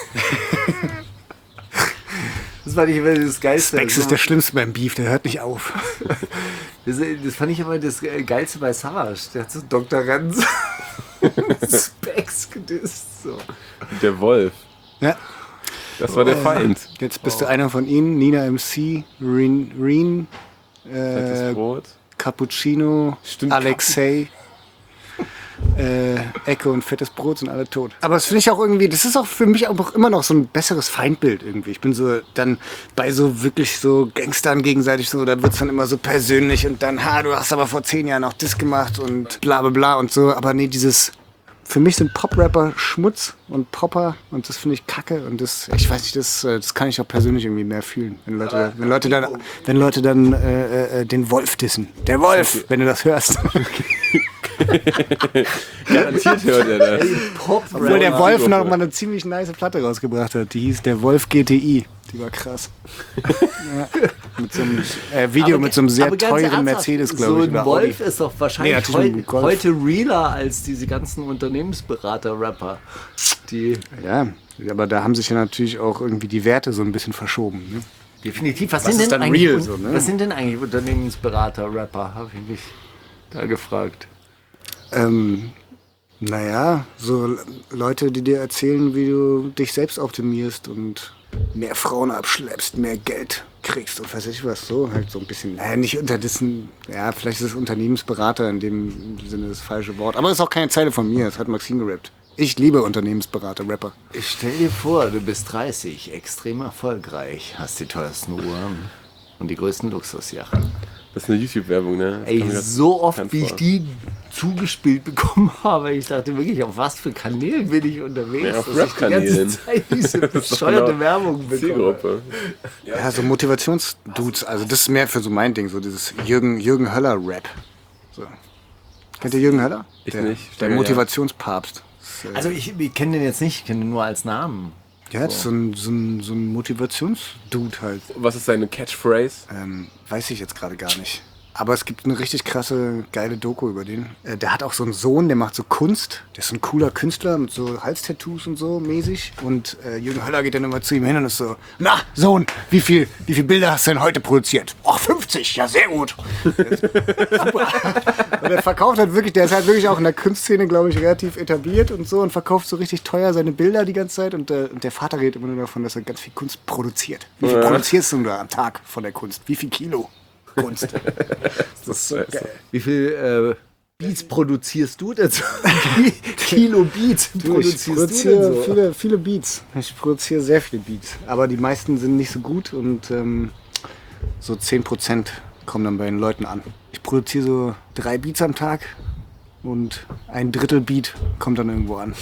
Speaker 1: Das fand ich immer das Geilste.
Speaker 4: Specs ist der Schlimmste beim Beef, der hört nicht auf.
Speaker 1: Das, das fand ich immer das Geilste bei Savage. Der hat so Doktor Renz Specs gedisst. So.
Speaker 2: Der Wolf.
Speaker 4: Ja,
Speaker 2: Das war der Feind.
Speaker 4: jetzt bist du einer von ihnen, Nina M C, Reen, Reen
Speaker 2: Fettes
Speaker 4: äh,
Speaker 2: Brot.
Speaker 4: Cappuccino,
Speaker 2: Stimmt,
Speaker 4: Alexei, äh, Ecke und fettes Brot sind alle tot. Aber das finde ich auch irgendwie, das ist auch für mich auch immer noch so ein besseres Feindbild irgendwie. Ich bin so dann bei so wirklich so Gangstern gegenseitig so, da wird es dann immer so persönlich und dann, ha, du hast aber vor zehn Jahren auch das gemacht und bla bla bla und so. Aber nee, dieses, für mich sind Pop-Rapper Schmutz und Popper und das finde ich kacke und das, ich weiß nicht, das, das kann ich auch persönlich irgendwie mehr fühlen. Wenn Leute, wenn Leute dann, wenn Leute dann äh, äh, den Wolf dissen. Der Wolf, wenn du das hörst.
Speaker 2: Garantiert hört er das.
Speaker 4: Obwohl der Wolf noch mal eine ziemlich nice Platte rausgebracht hat. Die hieß der Wolf G T I. Die war krass. Ja. Mit so einem äh, Video
Speaker 1: Aber
Speaker 4: mit so einem sehr
Speaker 1: aber ganz
Speaker 4: teuren
Speaker 1: ernsthaft,
Speaker 4: Mercedes,
Speaker 1: so
Speaker 4: glaube ich.
Speaker 1: ein
Speaker 4: oder
Speaker 1: Wolf
Speaker 4: Audi.
Speaker 1: ist doch wahrscheinlich
Speaker 4: Nee, natürlich
Speaker 1: heu
Speaker 4: ein Golf.
Speaker 1: heute realer als diese ganzen Unternehmensberater-Rapper. Die
Speaker 4: Ja, aber da haben sich ja natürlich auch irgendwie die Werte so ein bisschen verschoben. Ne?
Speaker 1: definitiv. Was,
Speaker 4: Was
Speaker 1: sind
Speaker 4: ist
Speaker 1: denn
Speaker 4: dann
Speaker 1: eigentlich,
Speaker 4: real so, ne?
Speaker 1: was sind denn eigentlich Unternehmensberater-Rapper? Habe ich mich da gefragt.
Speaker 4: Ähm, naja, so Leute, die dir erzählen, wie du dich selbst optimierst und mehr Frauen abschleppst, mehr Geld kriegst und weiß ich was, so halt so ein bisschen, naja, nicht unter dessen, ja, vielleicht ist es Unternehmensberater in dem Sinne das falsche Wort, aber es ist auch keine Zeile von mir, das hat Maxim gerappt. Ich liebe Unternehmensberater, Rapper.
Speaker 1: Ich stell dir vor, du bist dreißig, extrem erfolgreich, hast die teuersten Uhren und die größten Luxusjachten.
Speaker 2: Das ist eine YouTube-Werbung, ne? Das
Speaker 1: Ey,
Speaker 2: kam mir grad
Speaker 1: so oft,
Speaker 2: bekannt
Speaker 1: wie ich
Speaker 2: vor.
Speaker 1: die zugespielt bekommen habe, ich dachte wirklich, auf was für Kanälen bin ich unterwegs,
Speaker 2: Ja, auf
Speaker 1: dass ich die ganze
Speaker 2: Rap-Kanälen.
Speaker 1: Zeit diese
Speaker 2: Das ist doch
Speaker 1: bescheuerte
Speaker 2: genau
Speaker 1: Werbung bekomme.
Speaker 2: Zielgruppe.
Speaker 4: Ja, so Motivationsdudes, also das ist mehr für so mein Ding, so dieses Jürgen, Jürgen Höller-Rap. So. Kennt ihr Jürgen Höller?
Speaker 2: Ich
Speaker 4: der,
Speaker 2: nicht.
Speaker 4: Der
Speaker 2: Steiger, ja.
Speaker 4: Motivationspapst. Das, äh,
Speaker 1: Also ich, ich kenne den jetzt nicht, ich kenne den nur als Namen.
Speaker 4: Ja, das ist so ein, so ein, so ein Motivationsdude halt.
Speaker 2: Was ist seine Catchphrase?
Speaker 4: Ähm, weiß ich jetzt gerade gar nicht. Aber es gibt eine richtig krasse, geile Doku über den. Äh, der hat auch so einen Sohn, der macht so Kunst. Der ist so ein cooler Künstler mit so Halstattoos und so mäßig. Und äh, Jürgen Höller geht dann immer zu ihm hin und ist so, na, Sohn, wie viel, wie viel Bilder hast du denn heute produziert? Oh, fünfzig, ja, sehr gut. Super. Und er verkauft halt wirklich, der ist halt wirklich auch in der Kunstszene, glaube ich, relativ etabliert und so und verkauft so richtig teuer seine Bilder die ganze Zeit. Und, äh, und der Vater redet immer nur davon, dass er ganz viel Kunst produziert. Wie viel
Speaker 2: Ja.
Speaker 4: produzierst du da am Tag von der Kunst? Wie viel Kilo Kunst? Das ist so geil.
Speaker 1: Wie viel äh, Beats produzierst du denn so? Kilo Beats
Speaker 4: Ich
Speaker 1: produzierst du
Speaker 4: produziere
Speaker 1: denn so?
Speaker 4: viele, viele Beats. Ich produziere sehr viele Beats. Aber die meisten sind nicht so gut und ähm, so zehn Prozent kommen dann bei den Leuten an. Ich produziere so drei Beats am Tag und ein Drittel Beat kommt dann irgendwo an.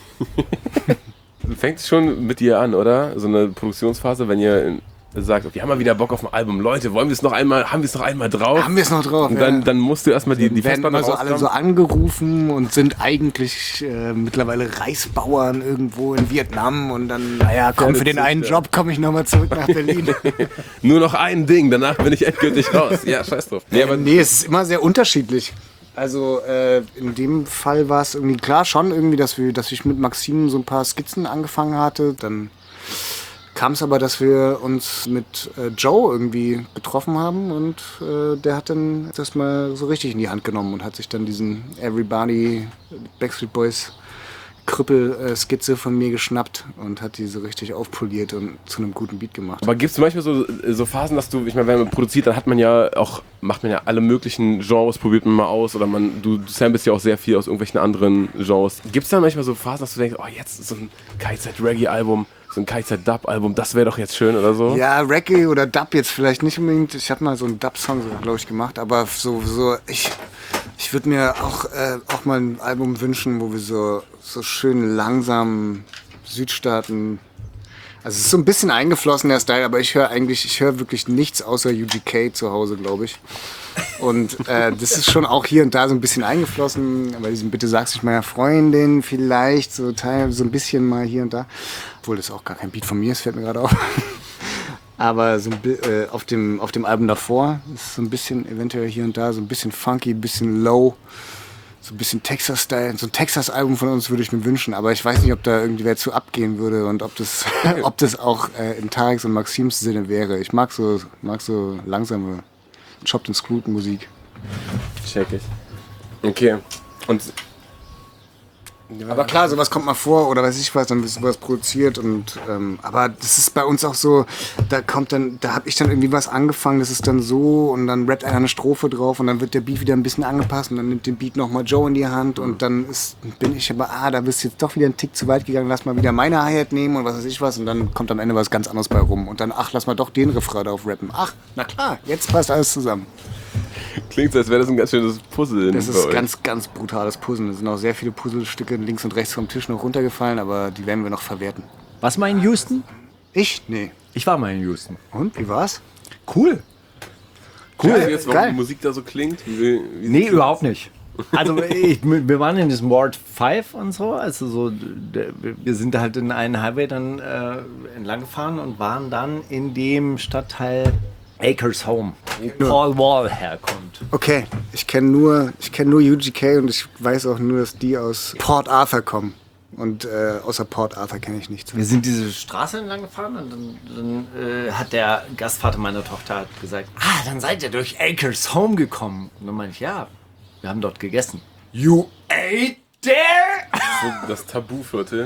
Speaker 2: Fängt schon mit dir an, oder? So eine Produktionsphase, wenn ihr sagt, wir haben mal wieder Bock auf ein Album. Leute, wollen wir es noch einmal, haben wir es noch einmal drauf?
Speaker 4: Haben wir es noch drauf?
Speaker 2: Und dann,
Speaker 4: ja.
Speaker 2: dann musst du erstmal die, die
Speaker 4: werden
Speaker 2: Festplatte
Speaker 4: immer so alle so angerufen und sind eigentlich äh, mittlerweile Reisbauern irgendwo in Vietnam und dann, naja, komm, für den einen Job komme ich nochmal zurück nach Berlin.
Speaker 2: Nur noch ein Ding, danach bin ich endgültig raus. Ja, scheiß drauf. Nee, aber
Speaker 4: Nee, es ist immer sehr unterschiedlich. Also äh, in dem Fall war es irgendwie klar schon irgendwie, dass wir, dass ich mit Maxim so ein paar Skizzen angefangen hatte. Dann kam es aber, dass wir uns mit äh, Joe irgendwie getroffen haben und äh, der hat dann das mal so richtig in die Hand genommen und hat sich dann diesen Everybody Backstreet Boys Krüppel-Skizze von mir geschnappt und hat die so richtig aufpoliert und zu einem guten Beat gemacht.
Speaker 2: Aber gibt es manchmal so, so Phasen, dass du, ich meine, wenn man produziert, dann hat man ja auch, macht man ja alle möglichen Genres, probiert man mal aus oder man, du, du samplest ja auch sehr viel aus irgendwelchen anderen Genres. Gibt es da manchmal so Phasen, dass du denkst, oh jetzt so ein K I-Zeit-Reggae-Album, so ein K I-Zeit-Dub-Album, das wäre doch jetzt schön oder so?
Speaker 4: Ja, Reggae oder Dub jetzt vielleicht nicht unbedingt. Ich habe mal so einen Dub-Song, glaube ich, gemacht, aber so, so ich, ich würde mir auch, äh, auch mal ein Album wünschen, wo wir so, so schön langsam Südstaaten. Also es ist so ein bisschen eingeflossen, der Style, aber ich höre eigentlich, ich höre wirklich nichts außer U G K zu Hause, glaube ich. Und äh, das ist schon auch hier und da so ein bisschen eingeflossen, bei diesem Bitte sag's nicht meiner Freundin vielleicht, so Teil, so ein bisschen mal hier und da. Obwohl das auch gar kein Beat von mir ist, fällt mir gerade auf. Aber so ein, äh, auf, dem, auf dem Album davor ist so ein bisschen eventuell hier und da so ein bisschen funky, ein bisschen low. So ein bisschen Texas-Style. So ein Texas-Album von uns würde ich mir wünschen, aber ich weiß nicht, ob da irgendwie wer zu abgehen würde und ob das, ob das auch äh, in Tareks und Maxims Sinne wäre. Ich mag so, mag so langsame Chopped and Screwed Musik.
Speaker 2: Check ich. Okay. Und
Speaker 4: aber klar, sowas kommt mal vor oder weiß ich was, dann wird sowas produziert und ähm, aber das ist bei uns auch so, da kommt dann, da habe ich dann irgendwie was angefangen, das ist dann so und dann rappt einer eine Strophe drauf und dann wird der Beat wieder ein bisschen angepasst und dann nimmt den Beat nochmal Joe in die Hand und dann ist, bin ich aber, ah, da bist du jetzt doch wieder einen Tick zu weit gegangen, lass mal wieder meine Hi-Hat nehmen und was weiß ich was und dann kommt am Ende was ganz anderes bei rum und dann, ach, lass mal doch den Refrain drauf rappen. Ach, na klar, jetzt passt alles zusammen.
Speaker 2: klingt so, als wäre das ein ganz schönes Puzzle.
Speaker 4: Das ist ganz, ganz brutales Puzzle. Es sind auch sehr viele Puzzlestücke links und rechts vom Tisch noch runtergefallen, aber die werden wir noch verwerten.
Speaker 1: Was mal in Houston?
Speaker 4: Ich? Nee.
Speaker 1: Ich war mal in Houston.
Speaker 4: Und, wie war's?
Speaker 1: Cool.
Speaker 2: Cool. Weißt du jetzt, warum
Speaker 4: Geil.
Speaker 2: die Musik da so klingt? Wie, wie
Speaker 1: Nee, überhaupt nicht. Also ich, wir waren in diesem Ward fünf und so, also so, der, wir sind halt in einen Highway dann äh, entlang gefahren und waren dann in dem Stadtteil Acres Home, wo Paul Wall herkommt.
Speaker 4: Okay, ich kenne nur, ich kenn nur U G K und ich weiß auch nur, dass die aus Port Arthur kommen. Und äh, außer Port Arthur kenne ich nichts.
Speaker 1: Wir sind diese Straße entlang gefahren und dann, dann äh, hat der Gastvater meiner Tochter gesagt, ah, dann seid ihr durch Acres Home gekommen. Und dann meine ich, ja, wir haben dort gegessen. You ate there?
Speaker 2: so das Tabuviertel.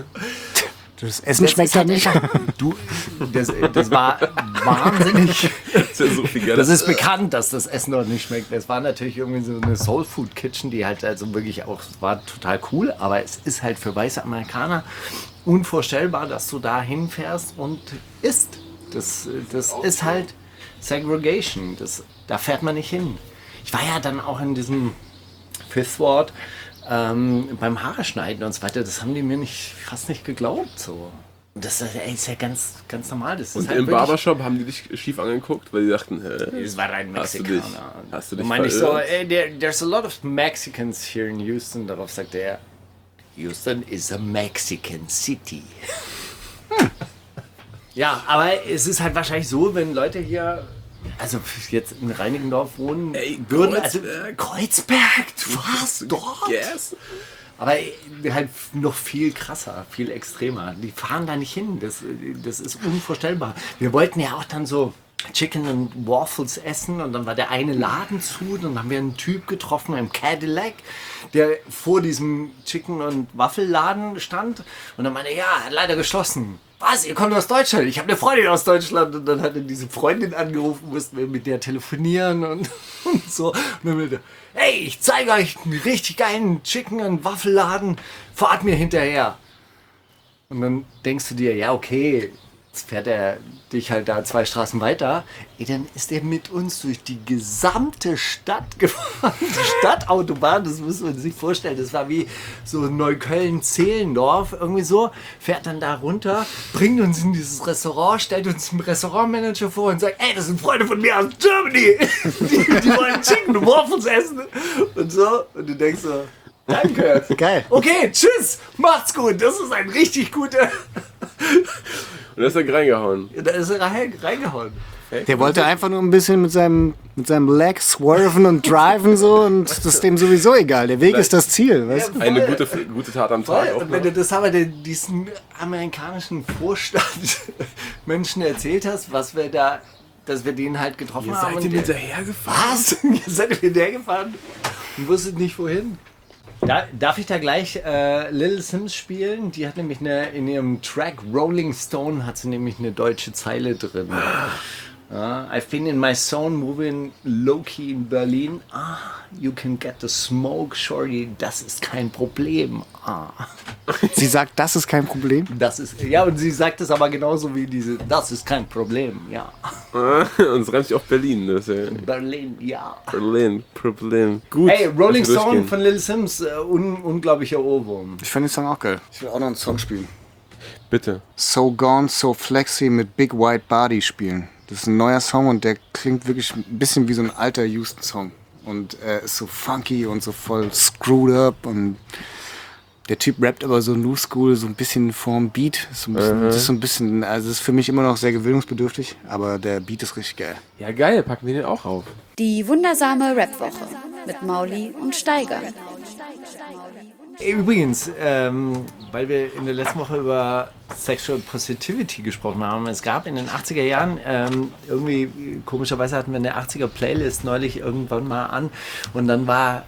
Speaker 4: Das Essen schmeckt halt nicht.
Speaker 1: Du, das, das war wahnsinnig.
Speaker 2: Das ist ja so viel Geld.
Speaker 1: Das ist bekannt, dass das Essen dort nicht schmeckt. Es war natürlich irgendwie so eine Soul Food Kitchen, die halt also wirklich auch, war total cool, aber es ist halt für weiße Amerikaner unvorstellbar, dass du da hinfährst und isst. Das, das ist halt Segregation. Das, da fährt man nicht hin. Ich war ja dann auch in diesem Fifth Ward ähm, beim Haare schneiden und so weiter. Das haben die mir nicht, fast nicht geglaubt. So. Das ist, ey, ist ja ganz, ganz normal. Das ist
Speaker 2: Und
Speaker 1: halt
Speaker 2: im
Speaker 1: wirklich-
Speaker 2: Barbershop haben die dich schief angeguckt, weil die dachten, hä?
Speaker 1: Das war rein
Speaker 2: Hast du
Speaker 1: Mexikaner.
Speaker 2: dich- hast du dich
Speaker 1: Und meine ich so,
Speaker 2: verirrt?
Speaker 1: ey, there, there's a lot of Mexicans here in Houston. Darauf sagte er, Houston is a Mexican city. Hm. Ja, aber es ist halt wahrscheinlich so, wenn Leute hier, also jetzt in Reinickendorf wohnen,
Speaker 2: Ey,
Speaker 1: würden,
Speaker 2: Kreuzberg.
Speaker 1: also Kreuzberg, du warst dort.
Speaker 2: Yes.
Speaker 1: Aber halt noch viel krasser, viel extremer. Die fahren da nicht hin. Das, das ist unvorstellbar. Wir wollten ja auch dann so Chicken and Waffles essen und dann war der eine Laden zu. Dann haben wir einen Typ getroffen im Cadillac, der vor diesem Chicken and Waffelladen stand. Und dann meinte er, ja, hat leider geschlossen. Was, ihr kommt aus Deutschland? Ich habe eine Freundin aus Deutschland. Und dann hat er diese Freundin angerufen, mussten wir mit der telefonieren und, und so. Und dann meinte er, hey, ich zeige euch einen richtig geilen Chicken- und Waffelladen. Fahrt mir hinterher. Und dann denkst du dir, ja, okay, jetzt fährt er dich halt da zwei Straßen weiter. Ey, dann ist er mit uns durch die gesamte Stadt gefahren. Die Stadtautobahn, das muss man sich vorstellen. Das war wie so Neukölln-Zehlendorf, irgendwie so. Fährt dann da runter, bringt uns in dieses Restaurant, stellt uns einen Restaurantmanager vor und sagt, ey, das sind Freunde von mir aus Germany. Die, die wollen Chicken und Waffles essen. Und so. Und du denkst so, danke.
Speaker 4: Geil.
Speaker 1: Okay, tschüss, macht's gut. Das ist ein richtig guter...
Speaker 2: Und da ist er reingehauen.
Speaker 1: Da ist er rein, reingehauen.
Speaker 2: Fake.
Speaker 4: Der wollte einfach nur ein bisschen mit seinem, mit seinem Leg swerven und driven so und das ist dem sowieso egal. Der Weg ist das Ziel, weißt du?
Speaker 2: Eine gute, gute Tat am Tag auch
Speaker 1: Und wenn
Speaker 2: noch.
Speaker 1: du das aber den, diesen amerikanischen Vorstand-Menschen erzählt hast, was wir da, dass wir den halt getroffen
Speaker 2: Ihr
Speaker 1: haben.
Speaker 2: seid
Speaker 1: und
Speaker 2: ihm
Speaker 1: der-
Speaker 2: hinterhergefahren?
Speaker 1: Was? Ihr seid hinterhergefahren und wusstet nicht wohin. Da, darf ich da gleich äh, Little Sims spielen? Die hat nämlich eine, in ihrem Track Rolling Stone hat sie nämlich eine deutsche Zeile drin. Ja, I've been in my zone moving low-key in Berlin. Ah, you can get the smoke, shorty. Das ist kein Problem. Ah.
Speaker 4: Sie sagt, das ist kein Problem.
Speaker 1: Das ist, ja, und sie sagt es aber genauso wie diese, das ist kein Problem, ja.
Speaker 2: Und es reimt sich auf Berlin. Das ist ja
Speaker 1: Berlin, ja.
Speaker 2: Berlin, Problem. Gut.
Speaker 1: Hey, Rolling
Speaker 2: lass uns
Speaker 1: Stone
Speaker 2: durchgehen.
Speaker 1: von Little Sims, äh, un, unglaublicher Ohrwurm.
Speaker 4: Ich fand den Song auch geil. Ich will auch noch einen Song spielen.
Speaker 2: Bitte.
Speaker 4: So Gone, So Flexy mit Big White Body spielen. Das ist ein neuer Song und der klingt wirklich ein bisschen wie so ein alter Houston-Song. Und er ist so funky und so voll screwed up und der Typ rappt aber so New School, so ein bisschen vorm Beat. So ein bisschen, Das ist so ein bisschen, also das ist für mich immer noch sehr gewöhnungsbedürftig, aber der Beat ist richtig geil.
Speaker 2: Ja, geil. Packen wir den auch auf.
Speaker 5: Die wundersame Rapwoche mit Mauli und Steiger.
Speaker 1: Übrigens, ähm, weil wir in der letzten Woche über Sexual Positivity gesprochen haben, es gab in den achtziger Jahren, ähm, irgendwie komischerweise hatten wir eine achtziger Playlist neulich irgendwann mal an und dann war,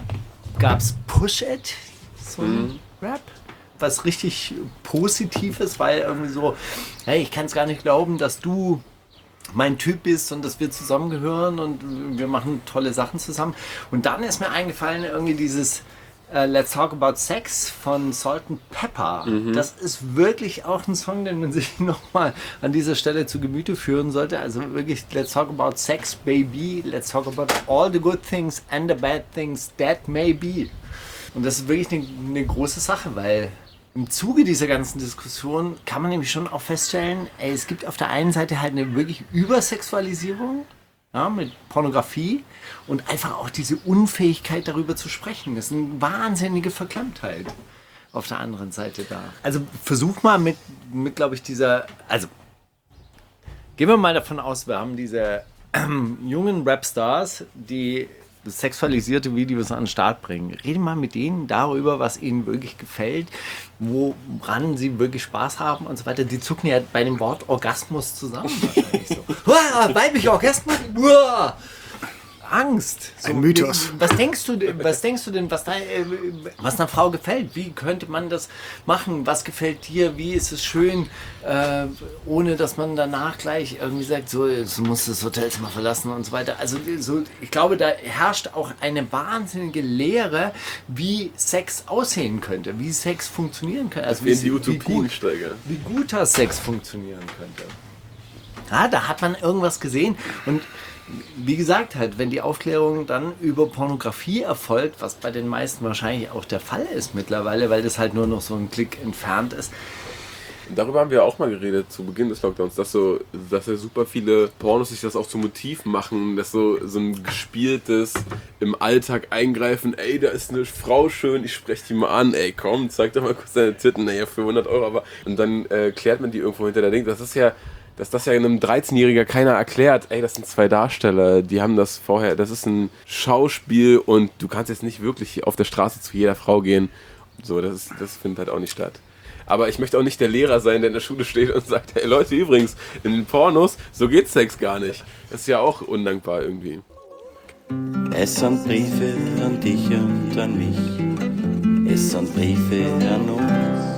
Speaker 1: gab's Push It, so ein Rap, was richtig Positives, weil irgendwie so, hey, ich kann es gar nicht glauben, dass du mein Typ bist und dass wir zusammengehören und wir machen tolle Sachen zusammen. Und dann ist mir eingefallen, irgendwie dieses Uh, Let's Talk About Sex von Salt and Pepper. Mhm. Das ist wirklich auch ein Song, den man sich nochmal an dieser Stelle zu Gemüte führen sollte. Also wirklich, Let's Talk About Sex, Baby. Let's Talk About all the good things and the bad things that may be. Und das ist wirklich eine, eine große Sache, weil im Zuge dieser ganzen Diskussion kann man nämlich schon auch feststellen, ey, es gibt auf der einen Seite halt eine wirklich Übersexualisierung, ja, mit Pornografie und einfach auch diese Unfähigkeit darüber zu sprechen. Das ist eine wahnsinnige Verklemmtheit auf der anderen Seite da. Also versuch mal mit, mit glaube ich, dieser, also gehen wir mal davon aus, wir haben diese ähm, jungen Rapstars, die sexualisierte Videos an den Start bringen. Rede mal mit denen darüber, was ihnen wirklich gefällt, woran sie wirklich Spaß haben und so weiter. Die zucken ja bei dem Wort Orgasmus zusammen wahrscheinlich so. Uah, weibliche Orgasmus? Uah, Angst. So,
Speaker 4: Ein Mythos.
Speaker 1: Was denkst du, denn- was denkst du denn, was, da, äh, was einer Frau gefällt? Wie könnte man das machen? Was gefällt dir? Wie ist es schön, äh, ohne dass man danach gleich irgendwie sagt, so, jetzt musst du das Hotelzimmer verlassen und so weiter. Also so, ich glaube, da herrscht auch eine wahnsinnige Lehre, wie Sex aussehen könnte, wie Sex funktionieren könnte. Also
Speaker 2: Wir in die
Speaker 1: wie
Speaker 2: Utopien
Speaker 1: gut,
Speaker 2: steigern.
Speaker 1: wie guter Sex funktionieren könnte. Ja, da hat man irgendwas gesehen und wie gesagt, halt, wenn die Aufklärung dann über Pornografie erfolgt, was bei den meisten wahrscheinlich auch der Fall ist mittlerweile, weil das halt nur noch so ein Klick entfernt ist.
Speaker 2: Darüber haben wir auch mal geredet zu Beginn des Lockdowns, dass so, dass ja super viele Pornos sich das auch zum Motiv machen, dass so, so ein gespieltes im Alltag eingreifen, ey, da ist eine Frau schön, ich spreche die mal an, ey, komm, zeig doch mal kurz deine Titten, ey, für hundert Euro, aber und dann äh, klärt man die irgendwo hinter der Ding, das ist ja, dass das ja einem dreizehnjähriger keiner erklärt, ey, das sind zwei Darsteller, die haben das vorher, das ist ein Schauspiel und du kannst jetzt nicht wirklich auf der Straße zu jeder Frau gehen, so, das, ist, das findet halt auch nicht statt. Aber ich möchte auch nicht der Lehrer sein, der in der Schule steht und sagt, hey Leute, übrigens, in den Pornos, so geht Sex gar nicht. Das ist ja auch undankbar irgendwie.
Speaker 6: Es sind Briefe an dich und an mich. Es sind Briefe an uns.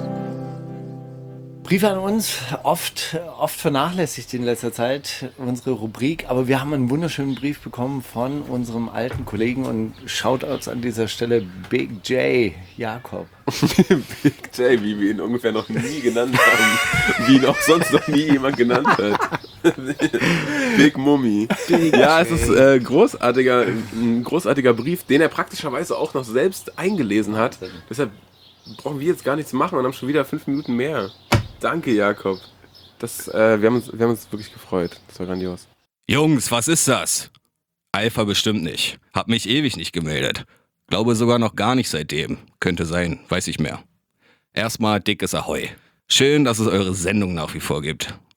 Speaker 1: Briefe an uns, oft, oft vernachlässigt in letzter Zeit unsere Rubrik, aber wir haben einen wunderschönen Brief bekommen von unserem alten Kollegen und Shoutouts an dieser Stelle Big J Jakob.
Speaker 2: Big J, wie wir ihn ungefähr noch nie genannt haben. Wie ihn auch sonst noch nie jemand genannt hat. Big Mummy.
Speaker 1: Big
Speaker 2: Ja,
Speaker 1: J.
Speaker 2: es ist äh, großartiger, ein großartiger Brief, den er praktischerweise auch noch selbst eingelesen hat. Deshalb brauchen wir jetzt gar nichts machen und haben schon wieder fünf Minuten mehr. Danke, Jakob. Das, äh, wir, haben uns, wir haben uns wirklich gefreut. Das war grandios.
Speaker 7: Jungs, was ist das? Alpha bestimmt nicht. Hab mich ewig nicht gemeldet. Glaube sogar noch gar nicht seitdem. Könnte sein, weiß ich mehr. Erstmal dickes Ahoi. Schön, dass es eure Sendung nach wie vor gibt.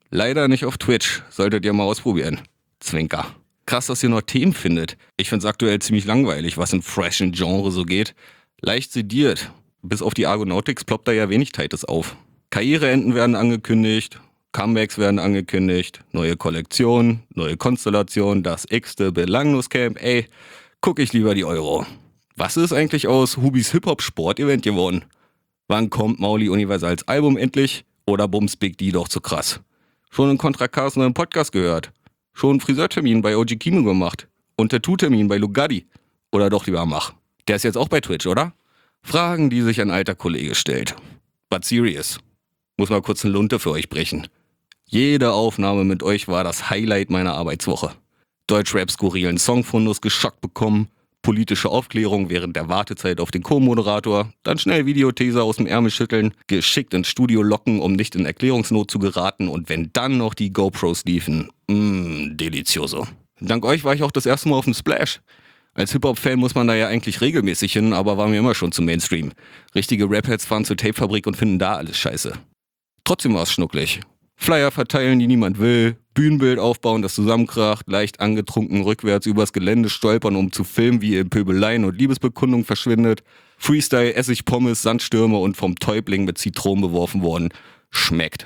Speaker 7: Leider nicht auf Twitch, solltet ihr mal ausprobieren. Zwinker. Krass, dass ihr noch Themen findet. Ich find's aktuell ziemlich langweilig, was im freshen Genre so geht. Leicht sediert. Bis auf die Argonautics ploppt da ja wenig Tightes auf. Karriereenden werden angekündigt, Comebacks werden angekündigt, neue Kollektionen, neue Konstellationen, das x-te Belanglos-Camp. Ey, guck ich lieber die Euro. Was ist eigentlich aus Hubis Hip-Hop-Sport-Event geworden? Wann kommt Mauli Universals Album endlich? Oder bums Big D doch zu krass? Schon in Contra Carson einen Podcast gehört? Schon einen Friseurtermin bei O G Kimo gemacht? Und Tattoo-Termin bei Lugatti? Oder doch lieber Mach? Der ist jetzt auch bei Twitch, oder? Fragen, die sich ein alter Kollege stellt. But serious. Muss mal kurz eine Lunte für euch brechen. Jede Aufnahme mit euch war das Highlight meiner Arbeitswoche. Deutschrap skurrilen Songfundus geschockt bekommen, politische Aufklärung während der Wartezeit auf den Co-Moderator, dann schnell Videoteaser aus dem Ärmel schütteln, geschickt ins Studio locken, um nicht in Erklärungsnot zu geraten und wenn dann noch die GoPros liefen, mmm, delizioso. Dank euch war ich auch das erste Mal auf dem Splash. Als Hip-Hop-Fan muss man da ja eigentlich regelmäßig hin, aber war mir immer schon zu Mainstream. Richtige Rap-Heads fahren zur Tapefabrik und finden da alles scheiße. Trotzdem war es schnucklig. Flyer verteilen, die niemand will, Bühnenbild aufbauen, das zusammenkracht, leicht angetrunken rückwärts übers Gelände stolpern, um zu filmen, wie ihr in Pöbeleien und Liebesbekundung verschwindet, Freestyle, Essig, Pommes, Sandstürme und vom Täubling mit Zitronen beworfen worden. Schmeckt.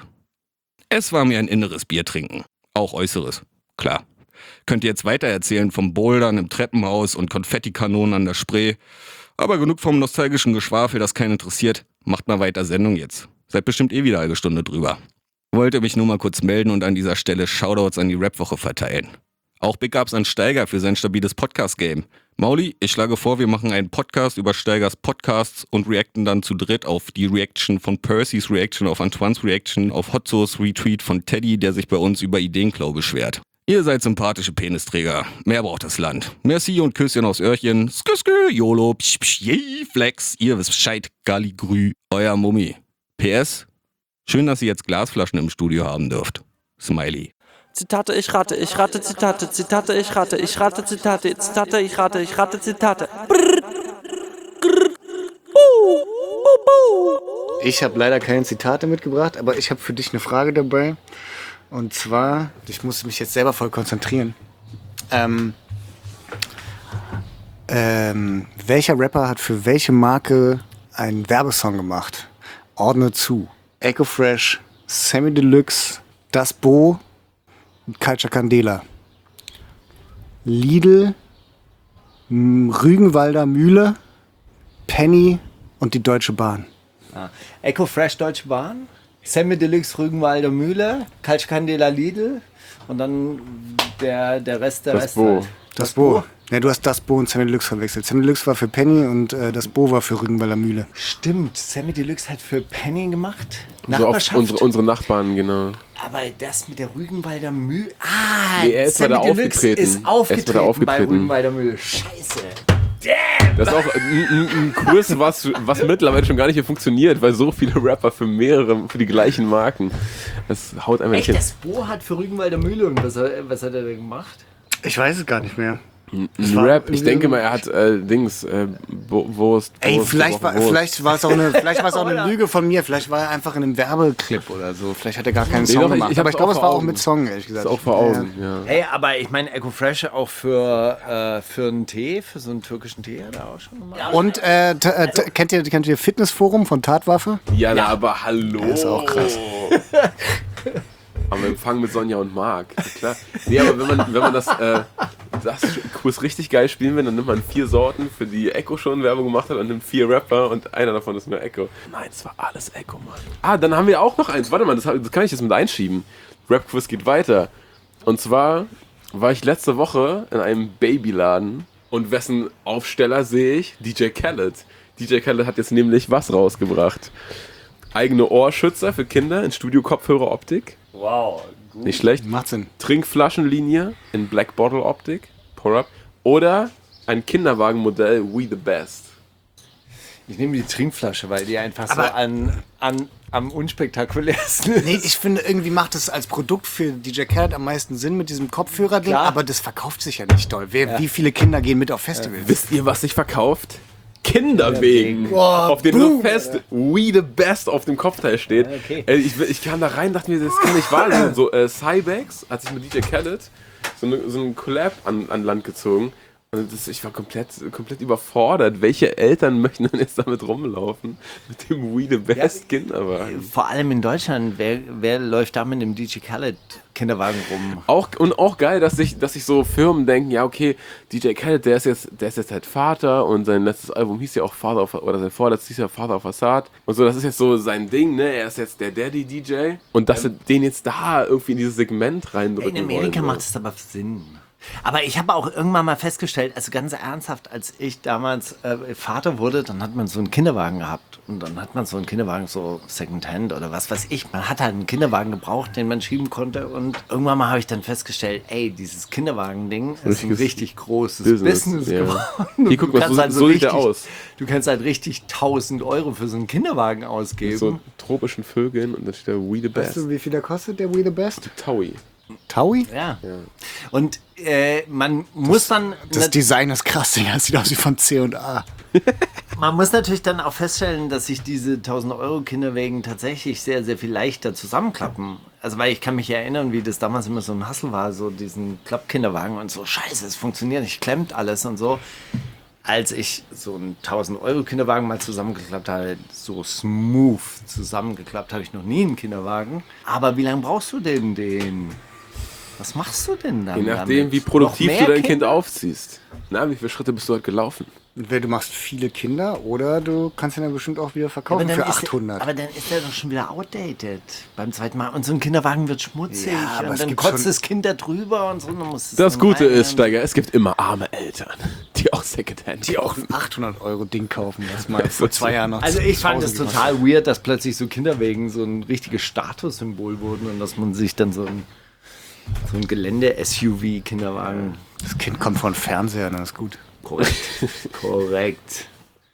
Speaker 7: Es war mir ein inneres Bier trinken. Auch äußeres. Klar. Könnt ihr jetzt weitererzählen vom Bouldern im Treppenhaus und Konfettikanonen an der Spree. Aber genug vom nostalgischen Geschwafel, das keinen interessiert. Macht mal weiter Sendung jetzt. Seid bestimmt eh wieder eine Stunde drüber. Wollte mich nur mal kurz melden und an dieser Stelle Shoutouts an die Rapwoche verteilen. Auch Big Ups an Steiger für sein stabiles Podcast-Game. Mauli, ich schlage vor, wir machen einen Podcast über Steigers Podcasts und reacten dann zu dritt auf die Reaction von Percys Reaction, auf Antoines Reaction, auf Hotzos Retweet von Teddy, der sich bei uns über Ideenklau beschwert. Ihr seid sympathische Penisträger. Mehr braucht das Land. Merci und Küsschen aus Öhrchen. Skü, skü, YOLO, psch, psch, yay, Flex. Ihr wisst Bescheid, Galligrü. Euer Mummi. P S. Schön, dass ihr jetzt Glasflaschen im Studio haben dürft. Smiley.
Speaker 8: Zitate, ich rate, ich rate Zitate, Zitate, ich rate, ich rate Zitate, Zitate, ich rate, ich rate Zitate. Brrr, grrr, buh, buh, buh.
Speaker 4: Ich habe leider keine Zitate mitgebracht, aber ich habe für dich eine Frage dabei. Und zwar, ich musste mich jetzt selber voll konzentrieren. Ähm, ähm, welcher Rapper hat für welche Marke einen Werbesong gemacht? Ordne zu. Echo Fresh, Sammy Deluxe, Das Bo und Culture Candela. Lidl, Rügenwalder Mühle, Penny und die Deutsche Bahn.
Speaker 1: Ah. Echo Fresh Deutsche Bahn, Sammy Deluxe Rügenwalder Mühle, Culture Candela Lidl und dann der, der Rest der
Speaker 2: Das
Speaker 1: Rest.
Speaker 2: Bo.
Speaker 1: Halt.
Speaker 4: Das Bo. Ja, du hast Das Bo und Sammy Deluxe verwechselt. Sammy Deluxe war für Penny und äh, Das Bo war für Rügenwalder Mühle.
Speaker 1: Stimmt, Sammy Deluxe hat für Penny gemacht.
Speaker 2: So oft
Speaker 1: Nachbarschaft.
Speaker 2: unsere, unsere Nachbarn, genau.
Speaker 1: Aber das mit der Rügenwalder Mühle. Ah,
Speaker 2: Nee, er ist
Speaker 1: Sammy
Speaker 2: bei da
Speaker 1: Deluxe
Speaker 2: aufgetreten.
Speaker 1: ist
Speaker 2: Er ist bei
Speaker 1: aufgetreten,
Speaker 2: da
Speaker 1: bei
Speaker 2: aufgetreten.
Speaker 1: Rügenwalder Mühle. Scheiße.
Speaker 2: Das ist auch ein, ein, ein Kurs, was, was mittlerweile schon gar nicht mehr funktioniert, weil so viele Rapper für mehrere, für die gleichen Marken. Das haut einfach nicht
Speaker 1: Echt,
Speaker 2: hin.
Speaker 1: das Bo hat für Rügenwalder Mühle und was, hat- was hat er denn gemacht?
Speaker 4: Ich weiß es gar nicht mehr.
Speaker 2: Ein
Speaker 4: war
Speaker 2: Rap, ich
Speaker 4: irgendwie-
Speaker 2: denke mal, er hat äh, Dings, äh, Bo- Wurst.
Speaker 4: Ey,
Speaker 2: Wurst,
Speaker 4: vielleicht war,
Speaker 2: Wurst.
Speaker 4: vielleicht war es auch eine, vielleicht war es auch eine Lüge von mir. Vielleicht war er einfach in einem Werbeclip oder so. Vielleicht hat er gar keinen
Speaker 2: Nee,
Speaker 4: Song
Speaker 2: doch, ich-
Speaker 4: gemacht.
Speaker 2: ich
Speaker 4: Aber
Speaker 2: hab's
Speaker 4: ich glaube,
Speaker 2: auch
Speaker 4: es war
Speaker 2: vor
Speaker 4: auch
Speaker 2: Augen.
Speaker 4: mit Song, ehrlich gesagt.
Speaker 2: Ist auch vor Augen, ja.
Speaker 1: Hey, aber ich meine, Echo Fresh auch für, äh, für einen Tee, für so einen türkischen Tee hat er auch schon gemacht.
Speaker 4: Und äh, t- äh, t- kennt ihr kennt ihr Fitnessforum von Tatwaffe?
Speaker 2: Ja, na, aber hallo.
Speaker 4: Das ist auch krass.
Speaker 2: Am Empfang mit Sonja und Marc. Ja, klar. Nee, aber wenn man, wenn man das, äh, das Kurs richtig geil spielen will, dann nimmt man vier Sorten, für die Echo schon Werbung gemacht hat, und nimmt vier Rapper und einer davon ist nur Echo. Nein, es war alles Echo, Mann. Ah, dann haben wir auch noch eins. Warte mal, das, das kann ich jetzt mit einschieben. Rap-Quiz geht weiter. Und zwar war ich letzte Woche in einem Babyladen und wessen Aufsteller sehe ich? D J Khaled. D J Khaled hat jetzt nämlich was rausgebracht. Eigene Ohrschützer für Kinder in Studio-Kopfhörer-Optik.
Speaker 1: Wow, gut.
Speaker 2: Nicht schlecht.
Speaker 4: Macht Sinn.
Speaker 2: Trinkflaschenlinie in Black Bottle Optik. Pour-Up. Oder ein Kinderwagenmodell We the Best.
Speaker 1: Ich nehme die Trinkflasche, weil die einfach so
Speaker 4: Aber-
Speaker 1: an, an, am unspektakulärsten ist.
Speaker 4: Nee, ich finde, irgendwie macht es als Produkt für D J Khaled am meisten Sinn mit diesem Kopfhörer-Ding,
Speaker 1: Klar.
Speaker 4: aber das verkauft sich ja nicht doll. Wer, Wie viele Kinder gehen mit auf Festivals?
Speaker 2: Wisst ihr, was sich verkauft? Kinderwegen,
Speaker 4: Boah,
Speaker 2: auf dem
Speaker 4: boom,
Speaker 2: so fest We the Best auf dem Kopfteil steht.
Speaker 1: Okay.
Speaker 2: Äh, ich, ich kam da rein, dachte mir, das kann nicht wahr sein. So äh, Cybex hat sich mit D J Khaled so, eine, so einen Collab an, an Land gezogen. Und das, ich war komplett, komplett überfordert. Welche Eltern möchten denn jetzt damit rumlaufen? Mit dem We the Best ja, Kinderwagen.
Speaker 1: Vor allem in Deutschland, wer, wer läuft da mit dem D J Khaled Kinderwagen rum?
Speaker 2: Auch, und auch geil, dass sich, dass sich so Firmen denken, ja okay, D J Khaled, der ist jetzt, der ist jetzt halt Vater und sein letztes Album hieß ja auch Father of, oder sein vorletztes hieß ja Father of Assad. Und so, das ist jetzt so sein Ding, ne? Er ist jetzt der Daddy D J. Und dass sie den jetzt da irgendwie in dieses Segment reindrücken
Speaker 1: In Amerika
Speaker 2: wollen,
Speaker 1: macht es aber Sinn. Aber ich habe auch irgendwann mal festgestellt, also ganz ernsthaft, als ich damals äh, Vater wurde, dann hat man so einen Kinderwagen gehabt. Und dann hat man so einen Kinderwagen, so Secondhand oder was weiß ich. Man hat halt einen Kinderwagen gebraucht, den man schieben konnte. Und irgendwann mal habe ich dann festgestellt, ey, dieses Kinderwagen-Ding ist ein richtig großes Business, Business
Speaker 2: ja.
Speaker 1: geworden.
Speaker 2: Hier, guck mal, so,
Speaker 1: halt
Speaker 2: so sieht
Speaker 1: richtig,
Speaker 2: der aus.
Speaker 1: Du kannst halt richtig tausend Euro für so einen Kinderwagen ausgeben.
Speaker 2: Mit so tropischen Vögeln und da steht da We the Best.
Speaker 4: Weißt du, wie viel der kostet, der We the Best?
Speaker 2: Taui.
Speaker 4: Taui?
Speaker 1: Ja. ja. Und äh, man muss dann...
Speaker 4: Das Design ist krass, Digga. Das sieht aus wie von C und A.
Speaker 1: Man muss natürlich dann auch feststellen, dass sich diese tausend Euro Kinderwägen tatsächlich sehr, sehr viel leichter zusammenklappen. Also weil ich kann mich erinnern, wie das damals immer so ein Hassel war, so diesen Klappkinderwagen und so, scheiße, es funktioniert nicht, klemmt alles und so. Als ich so einen tausend Euro Kinderwagen mal zusammengeklappt habe, so smooth zusammengeklappt habe ich noch nie einen Kinderwagen. Aber wie lange brauchst du denn den? Was machst du denn dann?
Speaker 2: Je nachdem,
Speaker 1: damit?
Speaker 2: wie produktiv du dein
Speaker 1: Kinder?
Speaker 2: Kind aufziehst. Na, wie viele Schritte bist du heute gelaufen?
Speaker 4: Entweder du machst viele Kinder oder du kannst ihn ja bestimmt auch wieder verkaufen
Speaker 1: ja,
Speaker 4: für
Speaker 1: ist
Speaker 4: achthundert.
Speaker 1: Der, aber dann ist der doch schon wieder outdated beim zweiten Mal. Und so ein Kinderwagen wird schmutzig
Speaker 4: Ja, aber
Speaker 1: und
Speaker 4: es
Speaker 1: dann
Speaker 4: gibt
Speaker 1: kotzt
Speaker 4: schon-
Speaker 1: das Kind da drüber und so. Dann muss es
Speaker 2: Das
Speaker 1: dann
Speaker 2: Gute
Speaker 1: rein.
Speaker 2: ist, Steiger, es gibt immer arme Eltern, die auch Secondhand
Speaker 4: Die auch
Speaker 2: kaufen.
Speaker 4: ein achthundert Euro Ding kaufen, was mal vor zwei Jahren noch
Speaker 1: Also ich fand es
Speaker 4: tausend
Speaker 1: total weird, dass plötzlich so Kinderwägen so ein richtiges Statussymbol wurden und dass man sich dann so ein, so ein Gelände-S U V-Kinderwagen...
Speaker 4: Das Kind kommt von Fernseher, dann ist gut.
Speaker 1: Korrekt. Korrekt.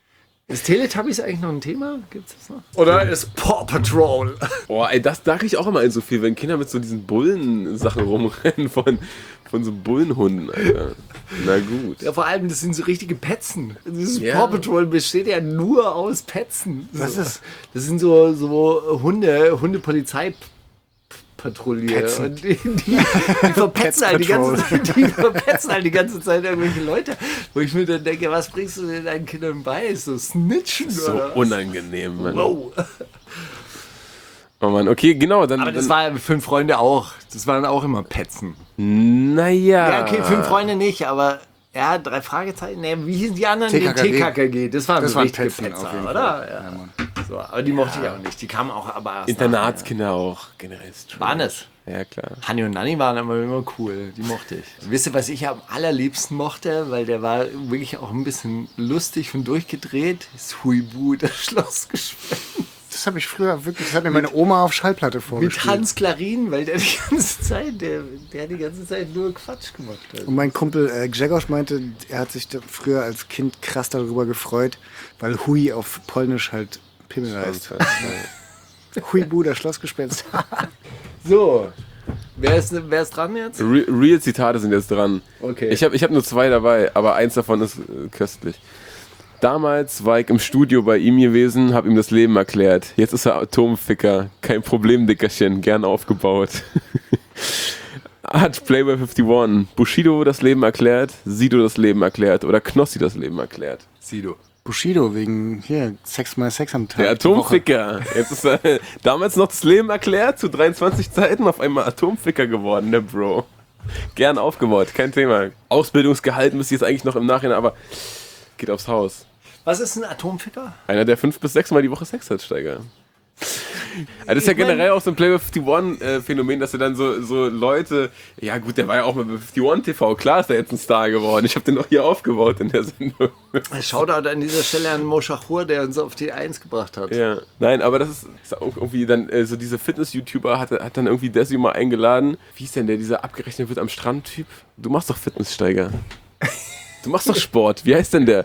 Speaker 1: Ist Teletubbies eigentlich noch ein Thema? Gibt's das noch? Oder ist Paw Patrol?
Speaker 2: Boah, ey, das da krieg ich auch immer in so viel, wenn Kinder mit so diesen Bullen-Sachen rumrennen von, von so Bullenhunden, Alter. Na gut.
Speaker 1: Ja, vor allem, das sind so richtige Petzen. Dieses
Speaker 2: Ja.
Speaker 1: Paw Patrol besteht ja nur aus Petzen.
Speaker 4: Was
Speaker 1: so.
Speaker 4: ist?
Speaker 1: Das sind so, so Hunde, Hundepolizei. Patrouille.
Speaker 4: Petzen.
Speaker 1: Und die, die, die, verpetzen halt die, ganze Zeit, die verpetzen halt die ganze Zeit irgendwelche Leute. Wo ich mir dann denke, was bringst du denn deinen Kindern bei? So Snitchen
Speaker 2: So
Speaker 1: oder was?
Speaker 2: unangenehm, Mann.
Speaker 1: Wow.
Speaker 2: Oh Mann, okay, genau. Dann,
Speaker 1: Aber das
Speaker 2: dann,
Speaker 1: war ja mit fünf Freunde auch. Das waren auch immer Petzen.
Speaker 2: naja.
Speaker 1: Ja, okay, fünf Freunde nicht, aber ja, drei Fragezeichen. Nee, wie hießen die anderen?
Speaker 4: T K K G.
Speaker 1: T K K G. Das waren
Speaker 4: Das
Speaker 1: so
Speaker 4: waren
Speaker 1: richtige
Speaker 4: Petzen
Speaker 1: Petzer,
Speaker 4: auf jeden
Speaker 1: oder?
Speaker 4: Fall.
Speaker 1: Ja.
Speaker 4: Ja, Mann.
Speaker 1: So, aber die mochte ich auch nicht. Die kamen auch aber erst
Speaker 2: Internatskinder auch generell. strange.
Speaker 1: Waren es?
Speaker 2: Ja, klar.
Speaker 1: nachher. Hanni und Nanni waren aber immer cool. Die mochte ich. Wisst ihr, was ich am allerliebsten mochte? Weil der war wirklich auch ein bisschen lustig und durchgedreht. Ist Huibu, das Schlossgespenst.
Speaker 4: Das habe ich früher wirklich, das hat mir meine Oma auf Schallplatte
Speaker 1: Mit
Speaker 4: vorgespielt.
Speaker 1: Hans Klarin, weil der die ganze Zeit, der, der hat die ganze Zeit nur Quatsch gemacht. hat.
Speaker 4: Und mein Kumpel äh, Grzegorz meinte, er hat sich da früher als Kind krass darüber gefreut, weil Hui auf Polnisch halt Pimmel heißt. Huibu, das Schlossgespenst.
Speaker 1: So, wer ist, wer ist dran jetzt?
Speaker 2: Re Real Zitate sind jetzt dran.
Speaker 1: Okay.
Speaker 2: Ich habe ich hab nur zwei dabei, aber eins davon ist äh, köstlich. Damals war ich im Studio bei ihm gewesen, habe ihm das Leben erklärt. Jetzt ist er Atomficker. Kein Problem, Dickerchen. Gern aufgebaut. Hat Playboy einundfünfzig Bushido das Leben erklärt, Sido das Leben erklärt oder Knossi das Leben erklärt?
Speaker 1: Sido.
Speaker 4: Bushido wegen, hier, Sex mal Sex am Tag.
Speaker 2: Der Atomficker. Jetzt ist er damals noch das Leben erklärt, zu dreiundzwanzig Zeiten auf einmal Atomficker geworden, der Bro. Gern aufgebaut, kein Thema. Ausbildungsgehalt müsste jetzt eigentlich noch im Nachhinein, aber geht aufs Haus.
Speaker 1: Was ist ein Atomficker?
Speaker 2: Einer, der fünf bis sechs Mal die Woche Sex hat, Steiger. Also das ist ja generell auch so ein Playboy einundfünfzig-Phänomen, dass du dann so, so Leute, ja gut, der war ja auch mal bei einundfünfzig T V, klar ist der jetzt ein Star geworden. Ich habe den noch hier aufgebaut in der Sendung.
Speaker 1: Shoutout an dieser Stelle an Mo Schachur, der uns auf die Eins gebracht hat.
Speaker 2: Ja, nein, aber das ist, ist auch irgendwie dann, äh, so diese Fitness-YouTuber hat, hat dann irgendwie Desi mal eingeladen. Wie ist denn der, dieser abgerechnet wird am Strand-Typ? Du machst doch Fitness-Steiger. Du machst doch Sport. Wie heißt denn der?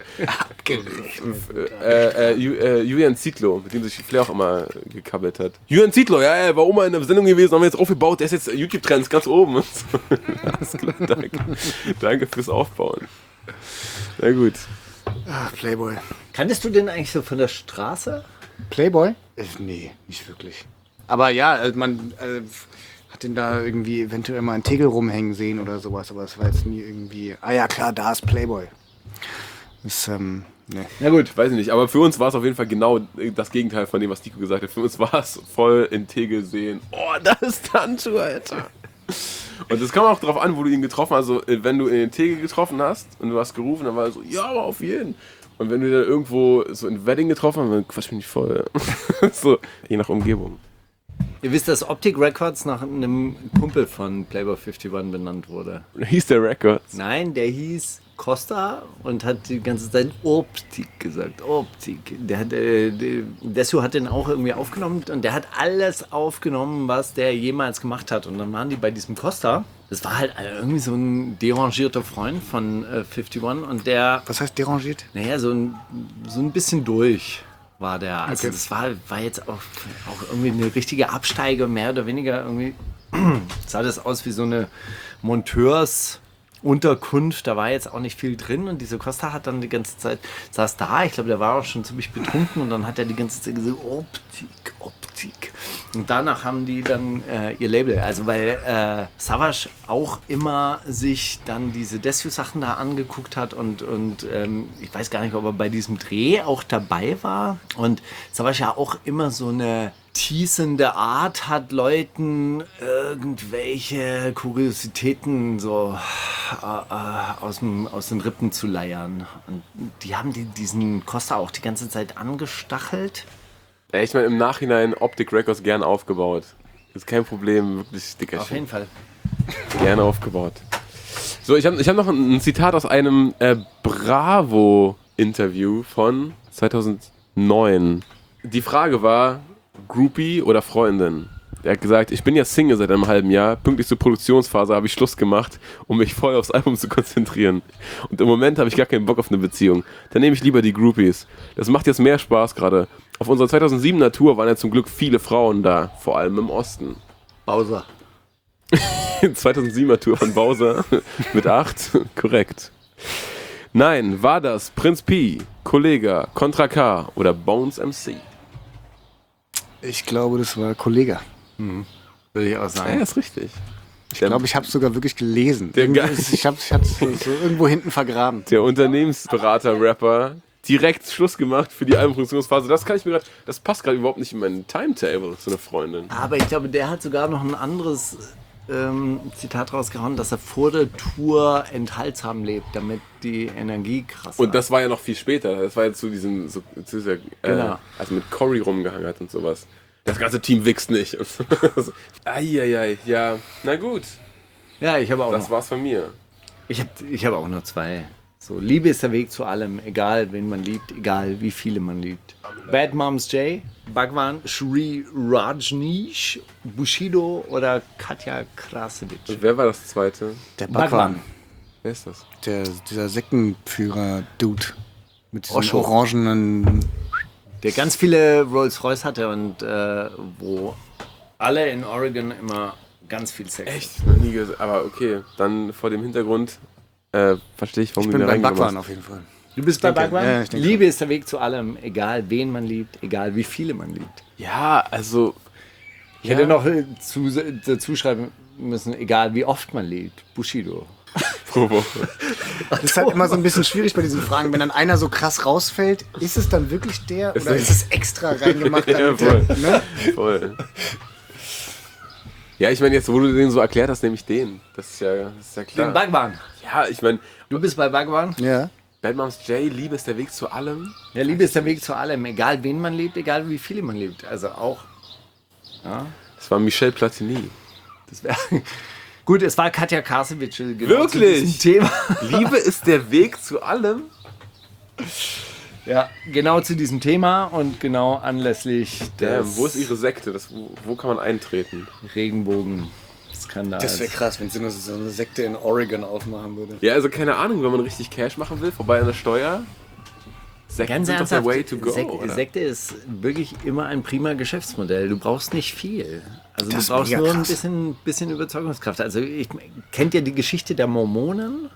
Speaker 2: Äh, äh, Ju- äh, Julian Zietlow, mit dem sich Flair auch immer gekabbelt hat. Julian Zietlow, ja, er war Oma in der Sendung gewesen, haben wir jetzt aufgebaut, der ist jetzt YouTube-Trends ganz oben. Und so. Alles klar, danke. Danke fürs Aufbauen. Na gut.
Speaker 4: Ah, Playboy.
Speaker 1: Kanntest du den eigentlich so von der Straße?
Speaker 4: Playboy? Äh, nee, nicht wirklich. Aber ja, also man äh, hat den da irgendwie eventuell mal einen Tegel rumhängen sehen oder sowas, aber es war jetzt nie irgendwie, ah ja klar, da ist Playboy. Das, ähm, nee.
Speaker 2: Na gut, weiß ich nicht. Aber für uns war es auf jeden Fall genau das Gegenteil von dem, was Nico gesagt hat. Für uns war es voll in Tegel sehen. Oh, da ist Tanju, Alter. Und das kam auch drauf an, wo du ihn getroffen hast. Also, wenn du in den Tegel getroffen hast und du hast gerufen, dann war er so, ja, aber auf jeden. Und wenn du dann irgendwo so in Wedding getroffen hast, dann quatsch mich nicht voll. So, je nach Umgebung.
Speaker 1: Ihr wisst, dass Optic Records nach einem Kumpel von Playboy einundfünfzig benannt wurde.
Speaker 2: Hieß der Records?
Speaker 1: Nein, der hieß Costa und hat die ganze Zeit Optik gesagt. Optik. Der hat, äh, Desu hat den auch irgendwie aufgenommen und der hat alles aufgenommen, was der jemals gemacht hat. Und dann waren die bei diesem Costa. Das war halt irgendwie so ein derangierter Freund von äh, einundfünfzig und der...
Speaker 4: Was heißt derangiert?
Speaker 1: Naja, so ein, so ein bisschen durch war der. Also
Speaker 4: Okay.
Speaker 1: das war, war jetzt auch, auch irgendwie eine richtige Absteige, mehr oder weniger irgendwie sah das aus wie so eine Monteursunterkunft. Da war jetzt auch nicht viel drin und diese Costa hat dann die ganze Zeit, saß da, ich glaube, der war auch schon ziemlich betrunken und dann hat er die ganze Zeit gesagt, Optik, Optik. Und danach haben die dann äh, ihr Label, also weil äh, Savage auch immer sich dann diese Desu-Sachen da angeguckt hat und, und ähm, ich weiß gar nicht, ob er bei diesem Dreh auch dabei war. Und Savage ja auch immer so eine teasende Art hat, Leuten irgendwelche Kuriositäten so äh, äh, aus, dem, aus den Rippen zu leiern. Und die haben die, diesen Costa auch die ganze Zeit angestachelt.
Speaker 2: Ja, ich meine, im Nachhinein Optic Records gern aufgebaut. Das ist kein Problem, wirklich dicker
Speaker 1: Auf jeden Fall.
Speaker 2: Gerne aufgebaut. So, ich habe ich hab noch ein, ein Zitat aus einem äh, Bravo-Interview von zweitausendneun. Die Frage war, Groupie oder Freundin? Er hat gesagt, ich bin ja Single seit einem halben Jahr. Pünktlich zur Produktionsphase habe ich Schluss gemacht, um mich voll aufs Album zu konzentrieren. Und im Moment habe ich gar keinen Bock auf eine Beziehung. Dann nehme ich lieber die Groupies. Das macht jetzt mehr Spaß gerade. Auf unserer zweitausendsiebener Tour waren ja zum Glück viele Frauen da, vor allem im Osten.
Speaker 1: Bowser.
Speaker 2: zweitausendsiebener Tour von Bowser mit acht, korrekt. Nein, war das Prinz P, Kollega, Contra K oder Bones M C?
Speaker 4: Ich glaube, das war Kollege.
Speaker 1: Würde ich auch
Speaker 2: Ja,
Speaker 1: sagen.
Speaker 2: ist richtig.
Speaker 4: Ich glaube, ich habe es sogar wirklich gelesen.
Speaker 2: Der
Speaker 4: Irgendwie
Speaker 2: Ge-
Speaker 4: ist- Ich habe es so irgendwo hinten vergraben.
Speaker 2: Der Unternehmensberater-Rapper direkt Schluss gemacht für die Albumproduktionsphase. Das kann ich mir gerade, das passt gerade überhaupt nicht in meinen Timetable zu einer Freundin.
Speaker 1: Aber ich glaube, der hat sogar noch ein anderes ähm, Zitat rausgehauen, dass er vor der Tour enthaltsam lebt, damit die Energie krass
Speaker 2: Und das war ja noch viel später. Das war ja zu diesem, so, zu dieser, äh,
Speaker 1: Genau.
Speaker 2: also mit Cory rumgehangen hat und sowas. Das ganze Team wächst nicht. Eieiei, ja, na gut.
Speaker 1: Ja, ich habe auch
Speaker 2: Das
Speaker 1: noch.
Speaker 2: war's von mir.
Speaker 1: Ich habe ich hab auch noch zwei. So, Liebe ist der Weg zu allem, egal wen man liebt, egal wie viele man liebt. Bad Moms J, Bhagwan, Sri Rajneesh, Bushido oder Katja Krasavitch.
Speaker 2: Und wer war das zweite?
Speaker 4: Der
Speaker 1: Bhagwan.
Speaker 4: Bhagwan.
Speaker 2: Wer ist das?
Speaker 4: Der, dieser Sektenführer-Dude. Mit diesem
Speaker 1: Osho.
Speaker 4: orangenen...
Speaker 1: Der ganz viele Rolls-Royce hatte und äh, wo alle in Oregon immer ganz viel Sex hatten.
Speaker 2: Echt? Noch nie gesehen. Aber okay, dann vor dem Hintergrund äh, verstehe ich, warum
Speaker 4: Ich
Speaker 2: du
Speaker 4: bin
Speaker 2: mir
Speaker 4: beim
Speaker 2: reingenommen
Speaker 4: Bhagwan
Speaker 2: hast.
Speaker 4: auf jeden Fall.
Speaker 1: Du bist bei
Speaker 4: denke,
Speaker 1: Bhagwan?
Speaker 4: ja, ich denke
Speaker 1: Liebe ist der Weg zu allem, egal wen man liebt, egal wie viele man liebt.
Speaker 2: Ja, also.
Speaker 1: Ich hätte noch äh, zu, dazu schreiben müssen, egal wie oft man liebt. Bushido.
Speaker 2: pro Woche.
Speaker 4: Das ist halt immer so ein bisschen schwierig bei diesen Fragen. Wenn dann einer so krass rausfällt, ist es dann wirklich der
Speaker 2: Ist
Speaker 4: oder
Speaker 2: das-
Speaker 4: ist es extra reingemacht?
Speaker 2: Ja,
Speaker 4: damit
Speaker 2: voll.
Speaker 4: der, ne?
Speaker 2: Voll. Ja, ich meine, jetzt, wo du den so erklärt hast, nehme ich den. Das ist ja, das ist ja
Speaker 1: Den
Speaker 2: klar.
Speaker 1: Bhagwan.
Speaker 2: Ja, ich meine,
Speaker 1: Du bist bei Bhagwan?
Speaker 4: Ja.
Speaker 2: Bad Moms J, Liebe ist der Weg zu allem.
Speaker 1: Ja, Liebe ist der Weg zu allem, egal wen man liebt, egal wie viele man liebt. Also auch,
Speaker 2: Das war Michel Platini.
Speaker 1: das wäre... Gut, es war Katja Krasavitch. Genau
Speaker 2: Wirklich?
Speaker 1: Zu diesem Thema.
Speaker 2: Liebe ist der Weg zu allem?
Speaker 1: Ja, genau zu diesem Thema und genau anlässlich
Speaker 2: Damn,
Speaker 1: des
Speaker 2: wo ist ihre Sekte? Das, wo, wo kann man eintreten?
Speaker 1: Regenbogen-Skandals.
Speaker 4: Das wäre krass, wenn sie nur so eine Sekte in Oregon aufmachen würde.
Speaker 2: Ja, also keine Ahnung, wenn man richtig Cash machen will, vorbei an der Steuer. Sekten
Speaker 1: Ganz
Speaker 2: sind doch der
Speaker 1: ernsthaft,
Speaker 2: way to go,
Speaker 1: Sek
Speaker 2: oder?
Speaker 1: Sekte ist wirklich immer ein prima Geschäftsmodell. Du brauchst nicht viel. Also
Speaker 4: Das ist
Speaker 1: du brauchst
Speaker 4: mega
Speaker 1: nur ein
Speaker 4: krass.
Speaker 1: bisschen, bisschen Überzeugungskraft. Also ich kennt ja die Geschichte der Mormonen.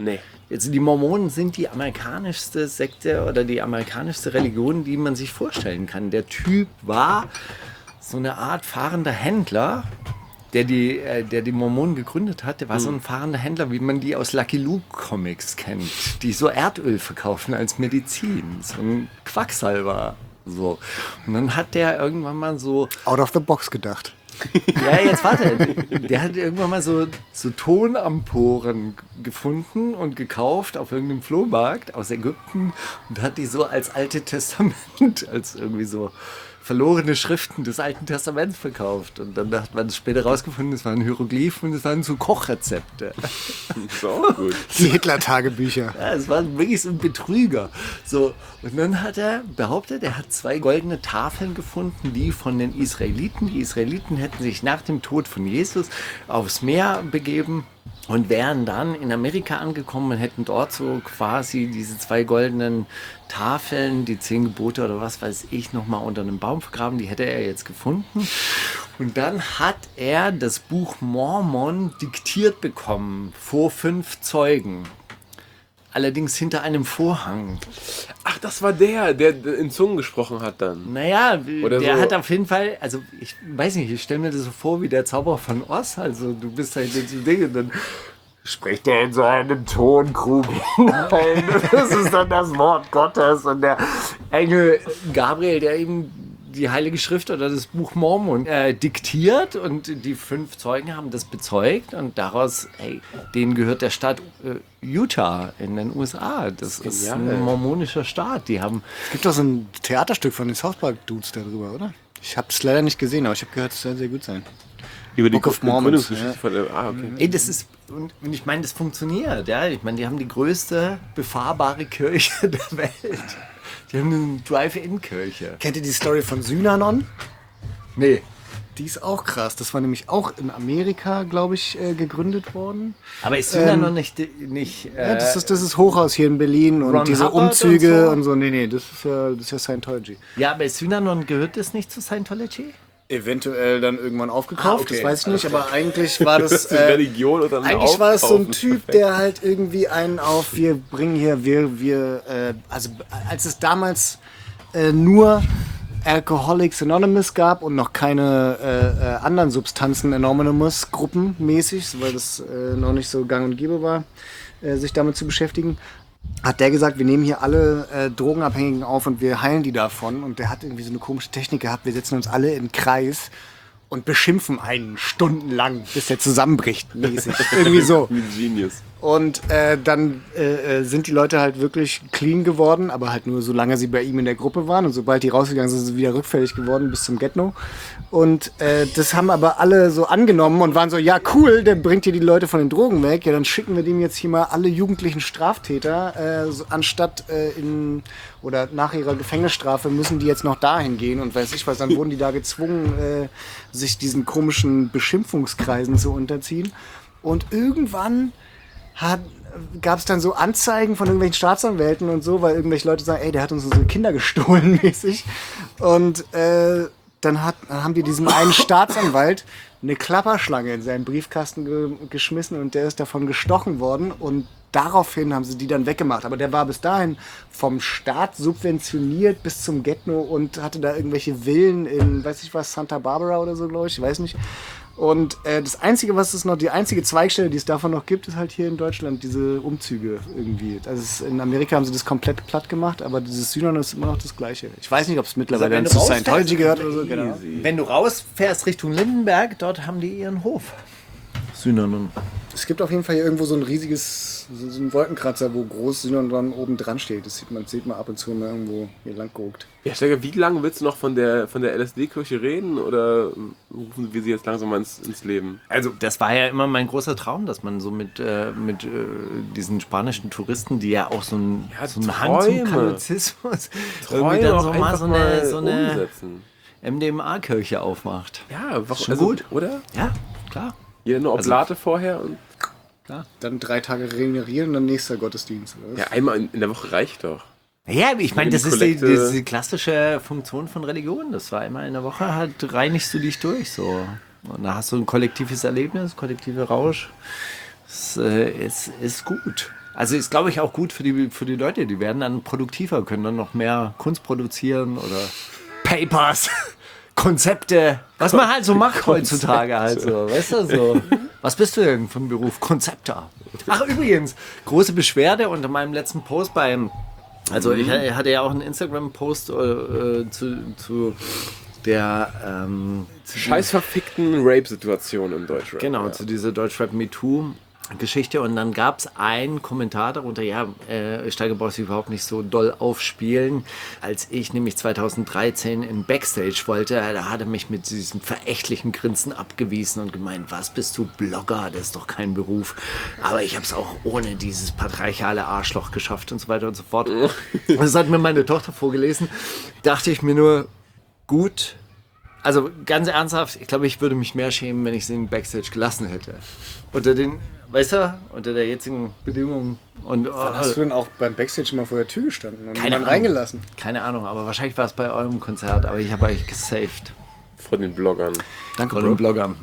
Speaker 2: Nee.
Speaker 1: Also die Mormonen sind die amerikanischste Sekte oder die amerikanischste Religion, die man sich vorstellen kann. Der Typ war so eine Art fahrender Händler, der die, äh, der die Mormonen gegründet hat. Der war so ein fahrender Händler, wie man die aus Lucky Luke Comics kennt, die so Erdöl verkaufen als Medizin. So ein Quacksalber. So. Und dann hat der irgendwann mal so...
Speaker 4: Out of the box gedacht.
Speaker 1: Ja, jetzt warte. Der hat irgendwann mal so, so Tonamporen gefunden und gekauft auf irgendeinem Flohmarkt aus Ägypten und hat die so als Alte Testament, als irgendwie so verlorene Schriften des Alten Testaments verkauft. Und dann hat man es später rausgefunden, es waren Hieroglyphen und es waren so Kochrezepte.
Speaker 2: Das ist auch gut.
Speaker 4: Die Hitler-Tagebücher.
Speaker 1: Ja, es war wirklich so ein Betrüger. So, und dann hat er behauptet, er hat zwei goldene Tafeln gefunden, die von den Israeliten. Die Israeliten hätten sich nach dem Tod von Jesus aufs Meer begeben und wären dann in Amerika angekommen und hätten dort so quasi diese zwei goldenen Tafeln, die zehn Gebote oder was weiß ich, nochmal unter einem Baum vergraben. Die hätte er jetzt gefunden. Und dann hat er das Buch Mormon diktiert bekommen vor fünf Zeugen. Allerdings hinter einem Vorhang.
Speaker 2: Ach, das war der, der in Zungen gesprochen hat dann.
Speaker 1: Naja,
Speaker 2: Oder
Speaker 1: der
Speaker 2: so.
Speaker 1: hat auf jeden Fall, also ich weiß nicht, ich stelle mir das so vor wie der Zauberer von Oz. Also du bist halt in so Ding und dann spricht er in so einem Tonkrug hinein. Das ist dann das Wort Gottes. Und der Engel Gabriel, der eben die Heilige Schrift oder das Buch Mormon äh, diktiert und die fünf Zeugen haben das bezeugt und daraus, hey, denen gehört der Staat äh, Utah in den U S A. Das ist
Speaker 2: Genial.
Speaker 1: ein mormonischer Staat. Die haben
Speaker 4: Es gibt doch so ein Theaterstück von den South Park Dudes darüber, oder? Ich habe es leider nicht gesehen, aber ich habe gehört, es soll sehr gut sein.
Speaker 2: Über die
Speaker 4: Book of Mormon,
Speaker 2: Gründungsgeschichte
Speaker 4: ja.
Speaker 2: von der, ah, okay.
Speaker 1: Ey, das ist, und, und ich meine, das funktioniert, ja. Ich meine, die haben die größte befahrbare Kirche der Welt. Die haben eine Drive-In-Kirche.
Speaker 4: Kennt ihr die Story von Synanon?
Speaker 1: Nee.
Speaker 4: Die ist auch krass. Das war nämlich auch in Amerika, glaube ich, äh, gegründet worden.
Speaker 1: Aber ist Sünder
Speaker 4: Ähm,
Speaker 1: noch nicht, nicht äh,
Speaker 4: Ja, das ist das ist Hochhaus hier in Berlin und
Speaker 1: Ron
Speaker 4: diese
Speaker 1: Hubbard
Speaker 4: Umzüge
Speaker 1: und
Speaker 4: und
Speaker 1: so?
Speaker 4: so. Nee, nee, das ist ja, das ist ja Scientology.
Speaker 1: ja, aber Synanon gehört das nicht zu Scientology?
Speaker 4: Eventuell dann irgendwann aufgekauft,
Speaker 1: Ah, okay.
Speaker 4: das weiß ich nicht, aber eigentlich war das...
Speaker 2: Das ist
Speaker 4: Äh,
Speaker 2: Religion und dann
Speaker 4: Eigentlich war es so ein
Speaker 2: aufkaufen.
Speaker 4: Typ, der halt irgendwie einen auf, wir bringen hier, wir, wir, äh, also als es damals äh, nur Alcoholics Anonymous gab und noch keine äh, äh, anderen Substanzen Anonymous Gruppen mäßig, weil das äh, noch nicht so gang und gäbe war, äh, sich damit zu beschäftigen, hat der gesagt, wir nehmen hier alle äh, Drogenabhängigen auf und wir heilen die davon. Und der hat irgendwie so eine komische Technik gehabt, wir setzen uns alle in den Kreis und beschimpfen einen stundenlang, bis der zusammenbricht, mäßig. Irgendwie so.
Speaker 2: Wie ein Genius.
Speaker 4: Und äh, dann äh, äh, sind die Leute halt wirklich clean geworden, aber halt nur solange sie bei ihm in der Gruppe waren. Und sobald die rausgegangen sind, sind sie wieder rückfällig geworden bis zum Get-No. Und äh, das haben aber alle so angenommen und waren so, ja cool, der bringt hier die Leute von den Drogen weg. Ja, dann schicken wir dem jetzt hier mal alle jugendlichen Straftäter, äh, so, anstatt äh, in oder nach ihrer Gefängnisstrafe müssen die jetzt noch dahin gehen und weiß ich was. Dann wurden die da gezwungen, äh, sich diesen komischen Beschimpfungskreisen zu unterziehen. Und irgendwann gab es dann so Anzeigen von irgendwelchen Staatsanwälten und so, weil irgendwelche Leute sagen, ey, der hat uns unsere Kinder gestohlen mäßig. Und äh, dann, hat, dann haben die diesem einen Staatsanwalt eine Klapperschlange in seinen Briefkasten ge geschmissen und der ist davon gestochen worden und daraufhin haben sie die dann weggemacht. Aber der war bis dahin vom Staat subventioniert bis zum Get-No und hatte da irgendwelche Villen in, weiß ich was, Santa Barbara oder so, glaube ich, ich weiß nicht. Und äh, das Einzige, was es noch, die einzige Zweigstelle, die es davon noch gibt, ist halt hier in Deutschland, diese Umzüge irgendwie. Also es, in Amerika haben sie das komplett platt gemacht, aber dieses Synanon ist immer noch das Gleiche. Ich weiß nicht, ob es mittlerweile
Speaker 1: wenn
Speaker 4: dann
Speaker 1: du
Speaker 4: zu
Speaker 1: rausfährst-
Speaker 4: Scientology gehört oder so. Genau.
Speaker 1: Wenn du rausfährst Richtung Lindenberg, dort haben die ihren Hof. Synanon.
Speaker 4: Es gibt auf jeden Fall hier irgendwo so ein riesiges, so so ein Wolkenkratzer, wo groß Synanon oben dran steht. Das sieht man, sieht man ab und zu mal irgendwo hier lang geguckt.
Speaker 2: Ja, Steiger, wie lange willst du noch von der, von der L S D-Kirche reden oder rufen wir sie jetzt langsam mal ins, ins Leben?
Speaker 1: Also das war ja immer mein großer Traum, dass man so mit, äh, mit äh, diesen spanischen Touristen, die ja auch so ein,
Speaker 2: Ja,
Speaker 1: so einen Hang zum
Speaker 2: Träume.
Speaker 1: Katholizismus,
Speaker 2: Träume
Speaker 1: irgendwie dann
Speaker 2: auch
Speaker 1: so mal
Speaker 2: einfach
Speaker 1: so eine, so
Speaker 2: mal
Speaker 1: eine
Speaker 2: umsetzen.
Speaker 1: M D M A-Kirche aufmacht.
Speaker 2: Ja, warum,
Speaker 1: schon
Speaker 2: also,
Speaker 1: gut.
Speaker 2: Oder?
Speaker 1: Ja, klar.
Speaker 2: Jeder eine Oblate vorher und
Speaker 4: Dann drei Tage regenerieren und dann nächster Gottesdienst. Oder was?
Speaker 2: ja, einmal in, in der Woche reicht doch.
Speaker 1: Ja, ich meine,
Speaker 2: die
Speaker 1: das ist die,
Speaker 2: Kollekte-
Speaker 1: die, die klassische Funktion von Religion. Das war einmal in der Woche, halt reinigst du dich durch so. Und da hast du ein kollektives Erlebnis, kollektiver Rausch. Es äh, ist, ist gut. Also ist, glaube ich, auch gut für die, für die Leute. Die werden dann produktiver, können dann noch mehr Kunst produzieren oder Papers, Konzepte, was man halt so macht heutzutage halt so. Weißt du, so. Was bist du denn für ein Beruf? Konzepter. Ach, übrigens, große Beschwerde unter meinem letzten Post beim, also ich hatte ja auch einen Instagram-Post äh, zu, zu der ähm,
Speaker 2: Scheiß verfickten Rape-Situation im Deutschrap.
Speaker 1: Genau,
Speaker 2: ja.
Speaker 1: zu dieser Deutschrap MeToo Geschichte und dann gab es einen Kommentar darunter, ja, äh, Steiger braucht sich überhaupt nicht so doll aufspielen. Als ich nämlich zweitausenddreizehn in Backstage wollte, da hat er mich mit diesem verächtlichen Grinsen abgewiesen und gemeint, was bist du Blogger, das ist doch kein Beruf. Aber ich habe es auch ohne dieses patriarchale Arschloch geschafft und so weiter und so fort. Das hat mir meine Tochter vorgelesen. Dachte ich mir nur, gut, also ganz ernsthaft, ich glaube, ich würde mich mehr schämen, wenn ich sie in Backstage gelassen hätte. Unter den, weißt du, unter der jetzigen Bedingungen. Und,
Speaker 4: Wann hast du denn auch beim Backstage immer vor der Tür gestanden und
Speaker 1: keine
Speaker 4: jemanden
Speaker 1: Ahnung.
Speaker 4: reingelassen?
Speaker 1: Keine Ahnung, aber wahrscheinlich war es bei eurem Konzert, aber ich habe euch gesaved.
Speaker 2: Von den Bloggern.
Speaker 4: Danke,
Speaker 1: Von den Bloggern.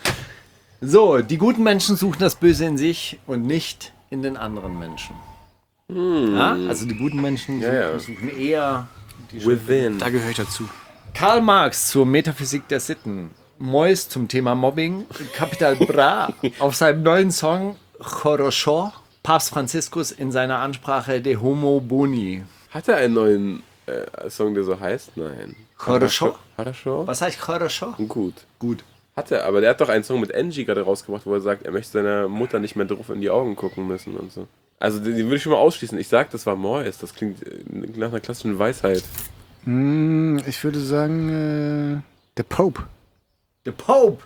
Speaker 1: So, die guten Menschen suchen das Böse in sich und nicht in den anderen Menschen. Ja? Also die guten Menschen
Speaker 2: Ja, ja.
Speaker 1: suchen eher die
Speaker 2: Within.
Speaker 4: Da gehöre ich dazu.
Speaker 1: Karl Marx zur Metaphysik der Sitten, Mois zum Thema Mobbing, Capital Bra auf seinem neuen Song Chorocho, Papst Franziskus in seiner Ansprache De Homo Boni.
Speaker 2: Hat er einen neuen äh, Song, der so heißt? Nein.
Speaker 1: Chorocho?
Speaker 2: Hat er schon?
Speaker 1: Was heißt Chorocho?
Speaker 2: Gut.
Speaker 1: Gut.
Speaker 2: Hat er, aber der hat doch einen Song mit Angie gerade rausgebracht, wo er sagt, er möchte seiner Mutter nicht mehr drauf in die Augen gucken müssen und so. Also den, den würde ich schon mal ausschließen. Ich sag, das war Mois. Das klingt äh, nach einer klassischen Weisheit.
Speaker 4: Hm, ich würde sagen, äh, der Pope.
Speaker 1: The Pope.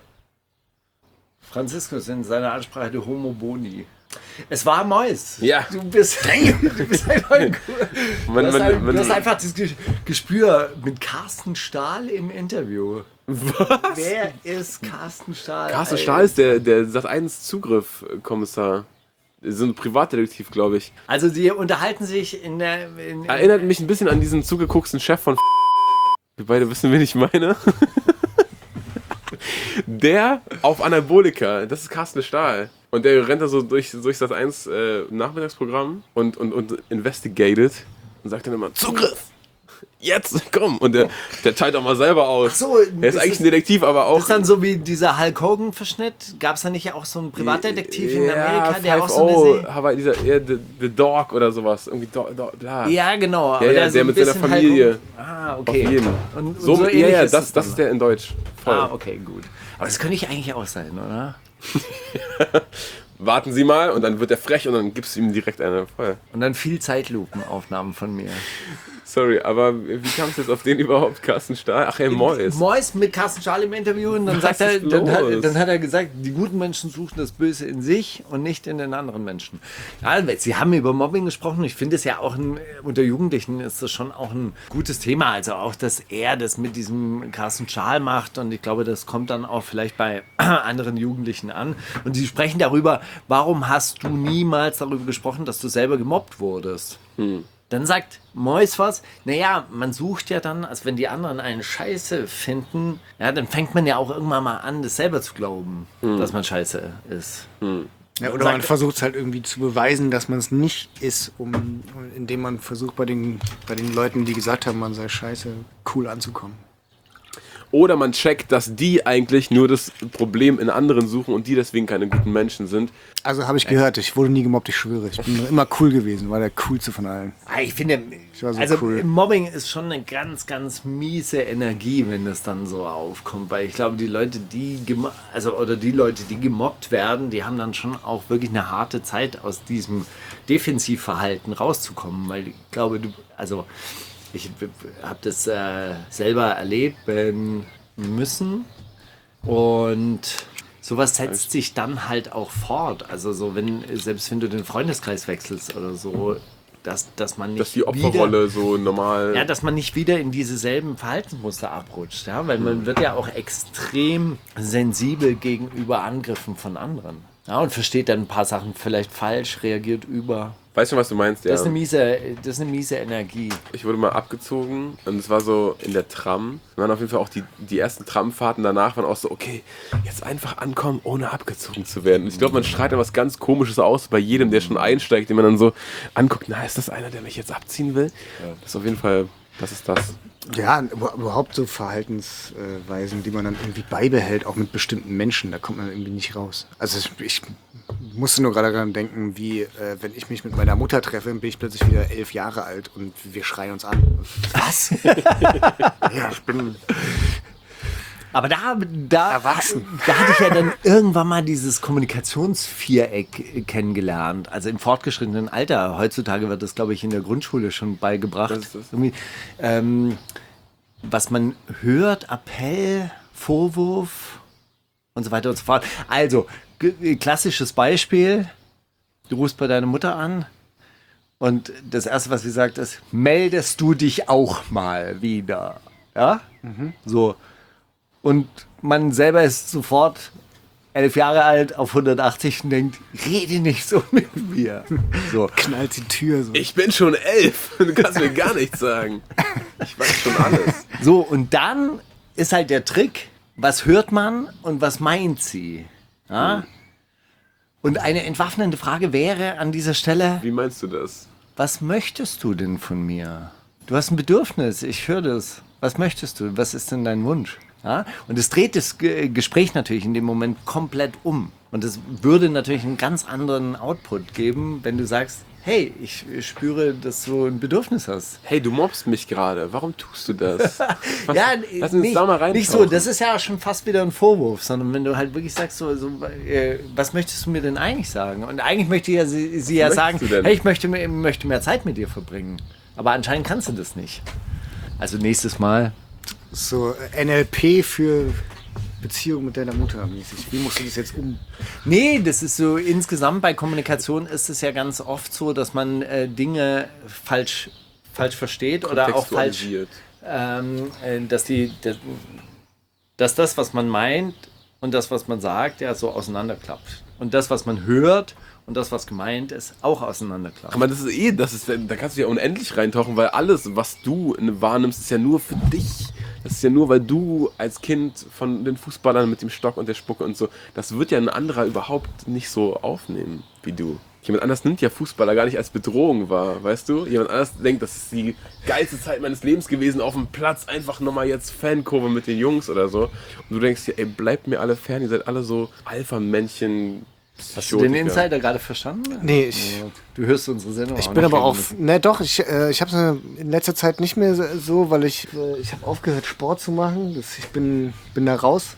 Speaker 1: Franziskus in seiner Ansprache De Homo Boni. Es war Mois.
Speaker 2: Ja.
Speaker 1: Du bist, du bist einfach ein, du
Speaker 2: Man-
Speaker 1: hast,
Speaker 2: man-
Speaker 1: ein,
Speaker 2: man-
Speaker 1: du hast einfach das Ge- Gespür mit Carsten Stahl im Interview.
Speaker 2: Was?
Speaker 1: Wer ist Carsten Stahl?
Speaker 2: Carsten
Speaker 1: Ey.
Speaker 2: Stahl ist der, der Sat eins Zugriff-Kommissar. So ein Privatdetektiv, glaube ich.
Speaker 1: Also sie unterhalten sich in der... In, in
Speaker 2: Erinnert mich ein bisschen an diesen zugeguckten Chef von Wir beide wissen, wen ich meine. Der auf Anabolika, das ist Carsten Stahl. Und der rennt da so durch, durch das eins äh, Nachmittagsprogramm und, und, und investigated und sagt dann immer, Zugriff! Jetzt, komm! Und der, der teilt auch mal selber aus.
Speaker 1: Ach so,
Speaker 2: er ist
Speaker 1: das
Speaker 2: eigentlich
Speaker 1: ist-
Speaker 2: ein Detektiv, aber
Speaker 1: das
Speaker 2: auch...
Speaker 1: ist dann so wie dieser Hulk Hogan-Verschnitt. Gab es da nicht auch so einen Privatdetektiv in Amerika, der auch so eine
Speaker 2: Five-O,
Speaker 1: Serie...
Speaker 2: Hawaii, dieser, ja, the, the Dog oder sowas. Irgendwie, do, do, bla.
Speaker 1: Ja, genau. aber
Speaker 2: ja,
Speaker 1: der, so
Speaker 2: der
Speaker 1: ein
Speaker 2: mit seiner
Speaker 1: bisschen
Speaker 2: Familie.
Speaker 1: Hulk Hogan- Ah, okay.
Speaker 2: Auf jeden.
Speaker 1: Und, und
Speaker 2: So,
Speaker 1: so
Speaker 2: ja,
Speaker 1: ähnlich
Speaker 2: ja,
Speaker 1: ist
Speaker 2: das,
Speaker 1: es
Speaker 2: das
Speaker 1: dann.
Speaker 2: ist der in Deutsch. Voll.
Speaker 1: Ah, okay, gut. Aber das könnte ich eigentlich auch sein, oder?
Speaker 2: Warten Sie mal und dann wird er frech und dann gibst du ihm direkt eine. Voll.
Speaker 1: Und dann viel Zeitlupenaufnahmen von mir.
Speaker 2: Sorry, aber wie kam es jetzt auf den überhaupt, Carsten Stahl? Ach, Herr Mois.
Speaker 1: Mois mit Carsten Stahl im Interview und dann,
Speaker 2: Was
Speaker 1: sagt er,
Speaker 2: ist
Speaker 1: dann, hat,
Speaker 2: los?
Speaker 1: dann hat er gesagt, die guten Menschen suchen das Böse in sich und nicht in den anderen Menschen. Ja, Sie haben über Mobbing gesprochen. Ich finde es ja auch, ein, unter Jugendlichen ist das schon auch ein gutes Thema. Also auch, dass er das mit diesem Carsten Stahl macht und ich glaube, das kommt dann auch vielleicht bei anderen Jugendlichen an. Und sie sprechen darüber, warum hast du niemals darüber gesprochen, dass du selber gemobbt wurdest? Hm. Dann sagt Mois was, naja, man sucht ja dann, als wenn die anderen einen Scheiße finden, ja, dann fängt man ja auch irgendwann mal an, das selber zu glauben,
Speaker 2: Hm.
Speaker 1: dass man Scheiße ist.
Speaker 2: Hm.
Speaker 4: Ja, oder man versucht es halt irgendwie zu beweisen, dass man es nicht ist, um, indem man versucht, bei den, bei den Leuten, die gesagt haben, man sei scheiße, cool anzukommen.
Speaker 2: Oder man checkt, dass die eigentlich nur das Problem in anderen suchen und die deswegen keine guten Menschen sind.
Speaker 4: Also habe ich gehört, ich wurde nie gemobbt, ich schwöre. Ich bin immer cool gewesen, war der coolste von allen.
Speaker 1: Ah, Ich finde,
Speaker 4: Ich war so
Speaker 1: also
Speaker 4: cool.
Speaker 1: Mobbing ist schon eine ganz, ganz miese Energie, wenn das dann so aufkommt, weil ich glaube, die Leute, die gemo- also oder die Leute, die gemobbt werden, die haben dann schon auch wirklich eine harte Zeit, aus diesem Defensivverhalten rauszukommen, weil ich glaube, du, also ich habe das äh, selber erleben müssen und sowas setzt sich dann halt auch fort. Also so, wenn, selbst wenn du den Freundeskreis wechselst oder so, dass, dass man nicht
Speaker 2: Dass die Opferrolle
Speaker 1: wieder,
Speaker 2: so normal...
Speaker 1: ja, dass man nicht wieder in diese selben Verhaltensmuster abrutscht, ja, weil man wird ja auch extrem sensibel gegenüber Angriffen von anderen. Ja, und versteht dann ein paar Sachen vielleicht falsch, reagiert über.
Speaker 2: Weißt du, was du meinst? Ja.
Speaker 1: Das ist eine miese, das ist eine miese Energie.
Speaker 2: Ich wurde mal abgezogen und es war so in der Tram. Es waren auf jeden Fall auch die, die ersten Tramfahrten danach waren auch so, okay, jetzt einfach ankommen, ohne abgezogen zu werden. Und ich glaube, man strahlt dann was ganz Komisches aus bei jedem, der schon einsteigt, den man dann so anguckt, na, ist das einer, der mich jetzt abziehen will? Das ist auf jeden Fall, das ist das.
Speaker 4: Ja, überhaupt so Verhaltensweisen, die man dann irgendwie beibehält, auch mit bestimmten Menschen, da kommt man irgendwie nicht raus. Also ich musste nur gerade daran denken, wie, äh, wenn ich mich mit meiner Mutter treffe, bin ich plötzlich wieder elf Jahre alt und wir schreien uns an. Was? Ja, ich bin...
Speaker 1: Aber da, da,
Speaker 4: Erwachsen.
Speaker 1: da hatte ich ja dann irgendwann mal dieses Kommunikationsviereck kennengelernt. Also im fortgeschrittenen Alter. Heutzutage wird das, glaube ich, in der Grundschule schon beigebracht.
Speaker 2: Was ist das?
Speaker 1: Irgendwie, ähm, was man hört, Appell, Vorwurf und so weiter und so fort. Also, g- klassisches Beispiel. Du rufst bei deiner Mutter an und das Erste, was sie sagt, ist, meldest du dich auch mal wieder? Ja? Mhm. So. Und man selber ist sofort elf Jahre alt auf hundertachtzig und denkt, rede nicht so mit mir. So.
Speaker 4: Knallt die Tür so.
Speaker 2: Ich bin schon elf, du kannst mir gar nichts sagen. Ich weiß schon alles.
Speaker 1: So, und dann ist halt der Trick, was hört man und was meint sie? Ja?
Speaker 2: Hm.
Speaker 1: Und eine entwaffnende Frage wäre an dieser Stelle,
Speaker 2: Wie meinst du das?
Speaker 1: was möchtest du denn von mir? Du hast ein Bedürfnis, ich höre das. Was möchtest du? Was ist denn dein Wunsch? Ja? Und es dreht das G- Gespräch natürlich in dem Moment komplett um. Und es würde natürlich einen ganz anderen Output geben, wenn du sagst, hey, ich spüre, dass du ein Bedürfnis hast.
Speaker 2: Hey, du mobbst mich gerade. Warum tust du das? Was,
Speaker 1: Ja,
Speaker 2: lass uns
Speaker 1: nicht,
Speaker 2: da mal rein.
Speaker 1: nicht so, das ist ja schon fast wieder ein Vorwurf, sondern wenn du halt wirklich sagst, so, so äh, was möchtest du mir denn eigentlich sagen? Und eigentlich möchte ja sie, sie ja
Speaker 2: möchtest
Speaker 1: sagen,
Speaker 2: du denn?
Speaker 1: hey, ich möchte, mehr- möchte mehr Zeit mit dir verbringen. Aber anscheinend kannst du das nicht. Also nächstes Mal.
Speaker 4: So N L P für Beziehung mit deiner Mutter mäßig. Wie musst du das jetzt um...
Speaker 1: Nee, das ist so, insgesamt bei Kommunikation ist es ja ganz oft so, dass man äh, Dinge falsch, falsch versteht oder auch falsch,
Speaker 2: Kontextualisiert.
Speaker 1: ähm, äh, dass, die, dass, dass das, was man meint und das, was man sagt, ja so auseinanderklappt. Und das, was man hört und das, was gemeint ist, auch auseinanderklappt.
Speaker 2: Aber das ist eh, das ist, da kannst du ja unendlich reintauchen, weil alles, was du wahrnimmst, ist ja nur für dich. Das ist ja nur, weil du als Kind von den Fußballern mit dem Stock und der Spucke und so, das wird ja ein anderer überhaupt nicht so aufnehmen wie du. Jemand anders nimmt ja Fußballer gar nicht als Bedrohung wahr, weißt du? Jemand anders denkt, das ist die geilste Zeit meines Lebens gewesen, auf dem Platz einfach nochmal jetzt Fankurve mit den Jungs oder so. Und du denkst dir, ey, bleibt mir alle fern, ihr seid alle so Alpha-Männchen.
Speaker 1: Hast du den Insider gerade verstanden?
Speaker 4: Nee, ich...
Speaker 1: Du hörst unsere Sendung
Speaker 4: Ich
Speaker 1: auch
Speaker 4: bin
Speaker 1: nicht
Speaker 4: aber auch,
Speaker 1: regelmäßig.
Speaker 4: ne doch, ich, äh, ich habe es in letzter Zeit nicht mehr so, weil ich, äh, ich habe aufgehört Sport zu machen. Das, ich bin, bin da raus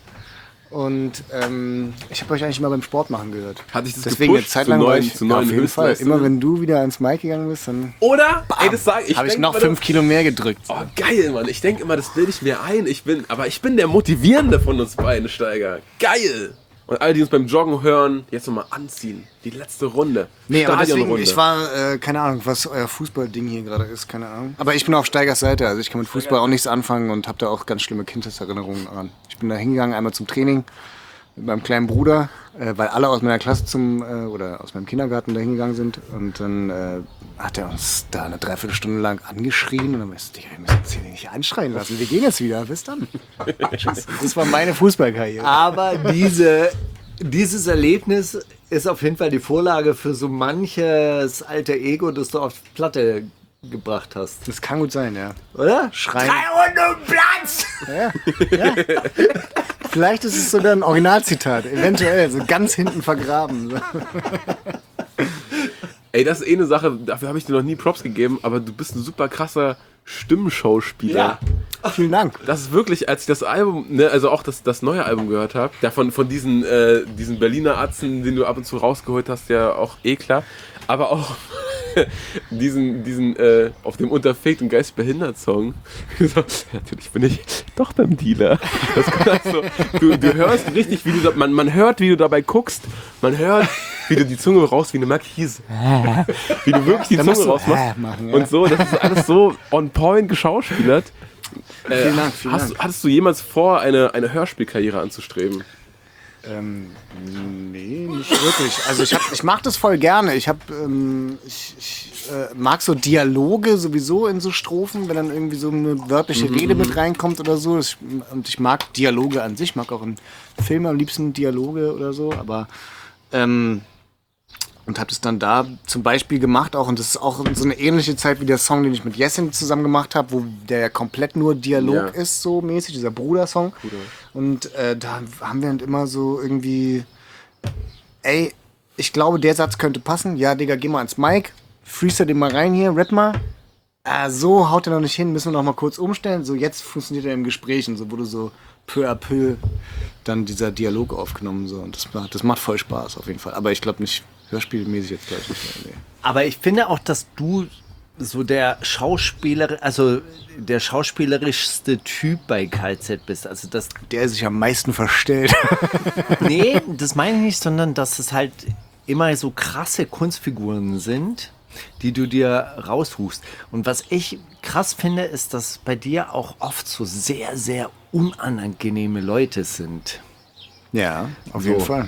Speaker 4: und ähm, ich habe euch eigentlich mal beim Sport machen gehört.
Speaker 2: Hat dich das
Speaker 4: Deswegen
Speaker 2: gepusht
Speaker 4: eine Zeit
Speaker 2: zu
Speaker 4: lang war
Speaker 2: neuen-
Speaker 4: ich,
Speaker 2: zu
Speaker 4: ja,
Speaker 2: neuen
Speaker 4: auf jeden Fall.
Speaker 2: Höchstleistungen?
Speaker 4: Immer wenn du wieder ans Mic gegangen bist, dann
Speaker 2: Oder? Ey, das sag ich.
Speaker 4: habe ich
Speaker 2: denk
Speaker 4: noch
Speaker 2: immer,
Speaker 4: fünf Kilo mehr gedrückt.
Speaker 2: Oh, geil, Mann. Ich denke immer, das bilde ich mir ein. Ich bin, aber ich bin der Motivierende von uns beiden, Steiger. Geil! Und alle, die uns beim Joggen hören, jetzt nochmal anziehen. Die letzte Runde.
Speaker 4: Nee, aber deswegen,
Speaker 2: Stadionrunde.
Speaker 4: ich war, äh, keine Ahnung, was euer Fußballding hier gerade ist, keine Ahnung. Aber ich bin auf Steigers Seite, also ich kann mit Fußball auch nichts anfangen und habe da auch ganz schlimme Kindheitserinnerungen an. Ich bin da hingegangen, einmal zum Training mit meinem kleinen Bruder, äh, weil alle aus meiner Klasse zum, äh, oder aus meinem Kindergarten da hingegangen sind. Und dann äh, hat er uns da eine Dreiviertelstunde lang angeschrien und dann meinte ich, wir müssen uns hier nicht anschreien lassen, wir gehen jetzt wieder, bis dann. Tschüss. Das war meine Fußballkarriere.
Speaker 1: Aber diese, dieses Erlebnis ist auf jeden Fall die Vorlage für so manches alter Ego, das du auf Platte gebracht hast.
Speaker 4: Das kann gut sein, ja.
Speaker 1: Oder?
Speaker 4: Schreien.
Speaker 1: Runden Platz!
Speaker 4: Ja, ja. Vielleicht ist es sogar ein Originalzitat, eventuell, so ganz hinten vergraben. So.
Speaker 2: Ey, das ist eh eine Sache, dafür habe ich dir noch nie Props gegeben, aber du bist ein super krasser Stimmschauspieler.
Speaker 1: Ja.
Speaker 4: Vielen Dank.
Speaker 2: Das ist wirklich, als ich das Album, ne, also auch das, das neue Album gehört habe, davon von diesen, äh, diesen Berliner Atzen, den du ab und zu rausgeholt hast, ja auch eh klar, aber auch diesen, diesen äh, auf dem Unterfegt und Geist behindert Song. So, natürlich bin ich doch beim Dealer. Das ist so, du, du hörst richtig, wie du da, man, man hört, wie du dabei guckst, man hört, wie du die Zunge raus wie eine Markise. Wie du wirklich die
Speaker 4: Da
Speaker 2: Zunge
Speaker 4: musst du
Speaker 2: rausmachst.
Speaker 4: äh machen, ja.
Speaker 2: Und so, das ist alles so on point geschauspielert. Äh,
Speaker 4: Vielen Dank, vielen
Speaker 2: hast,
Speaker 4: Dank.
Speaker 2: Hattest du jemals vor, eine, eine Hörspielkarriere anzustreben?
Speaker 4: Ähm, nee, nicht wirklich. Also ich, hab, ich mag das voll gerne. Ich, hab, ähm, ich, ich äh, mag so Dialoge sowieso in so Strophen, wenn dann irgendwie so eine wörtliche
Speaker 2: Mhm.
Speaker 4: Rede mit reinkommt oder so. Ich, und ich mag Dialoge an sich, mag auch in Filmen am liebsten Dialoge oder so, aber ähm, und habe das dann da zum Beispiel gemacht auch, und das ist auch so eine ähnliche Zeit wie der Song, den ich mit Jessin zusammen gemacht habe, wo der ja komplett nur Dialog
Speaker 2: Ja.
Speaker 4: ist, so mäßig, dieser Bruder-Song. Und äh, da haben wir halt immer so irgendwie, ey, ich glaube, der Satz könnte passen. Ja, Digga, geh mal ans Mic, freestyle den mal rein hier, rap mal. Ah, so haut er noch nicht hin, müssen wir noch mal kurz umstellen. So, jetzt funktioniert er im Gespräch und so wurde so peu à peu dann dieser Dialog aufgenommen. So. Und das, macht- das macht voll Spaß auf jeden Fall. Aber ich glaube nicht hörspielmäßig jetzt gleich nicht mehr. Nee.
Speaker 1: Aber ich finde auch, dass du so der Schauspieler, also der schauspielerischste Typ bei K Z bist. Also das,
Speaker 4: Der sich am meisten verstellt.
Speaker 1: nee, das meine ich nicht, sondern dass es halt immer so krasse Kunstfiguren sind, die du dir raussuchst. Und was ich krass finde, ist, dass bei dir auch oft so sehr, sehr unangenehme Leute sind.
Speaker 4: Ja, auf
Speaker 1: So.
Speaker 4: jeden Fall.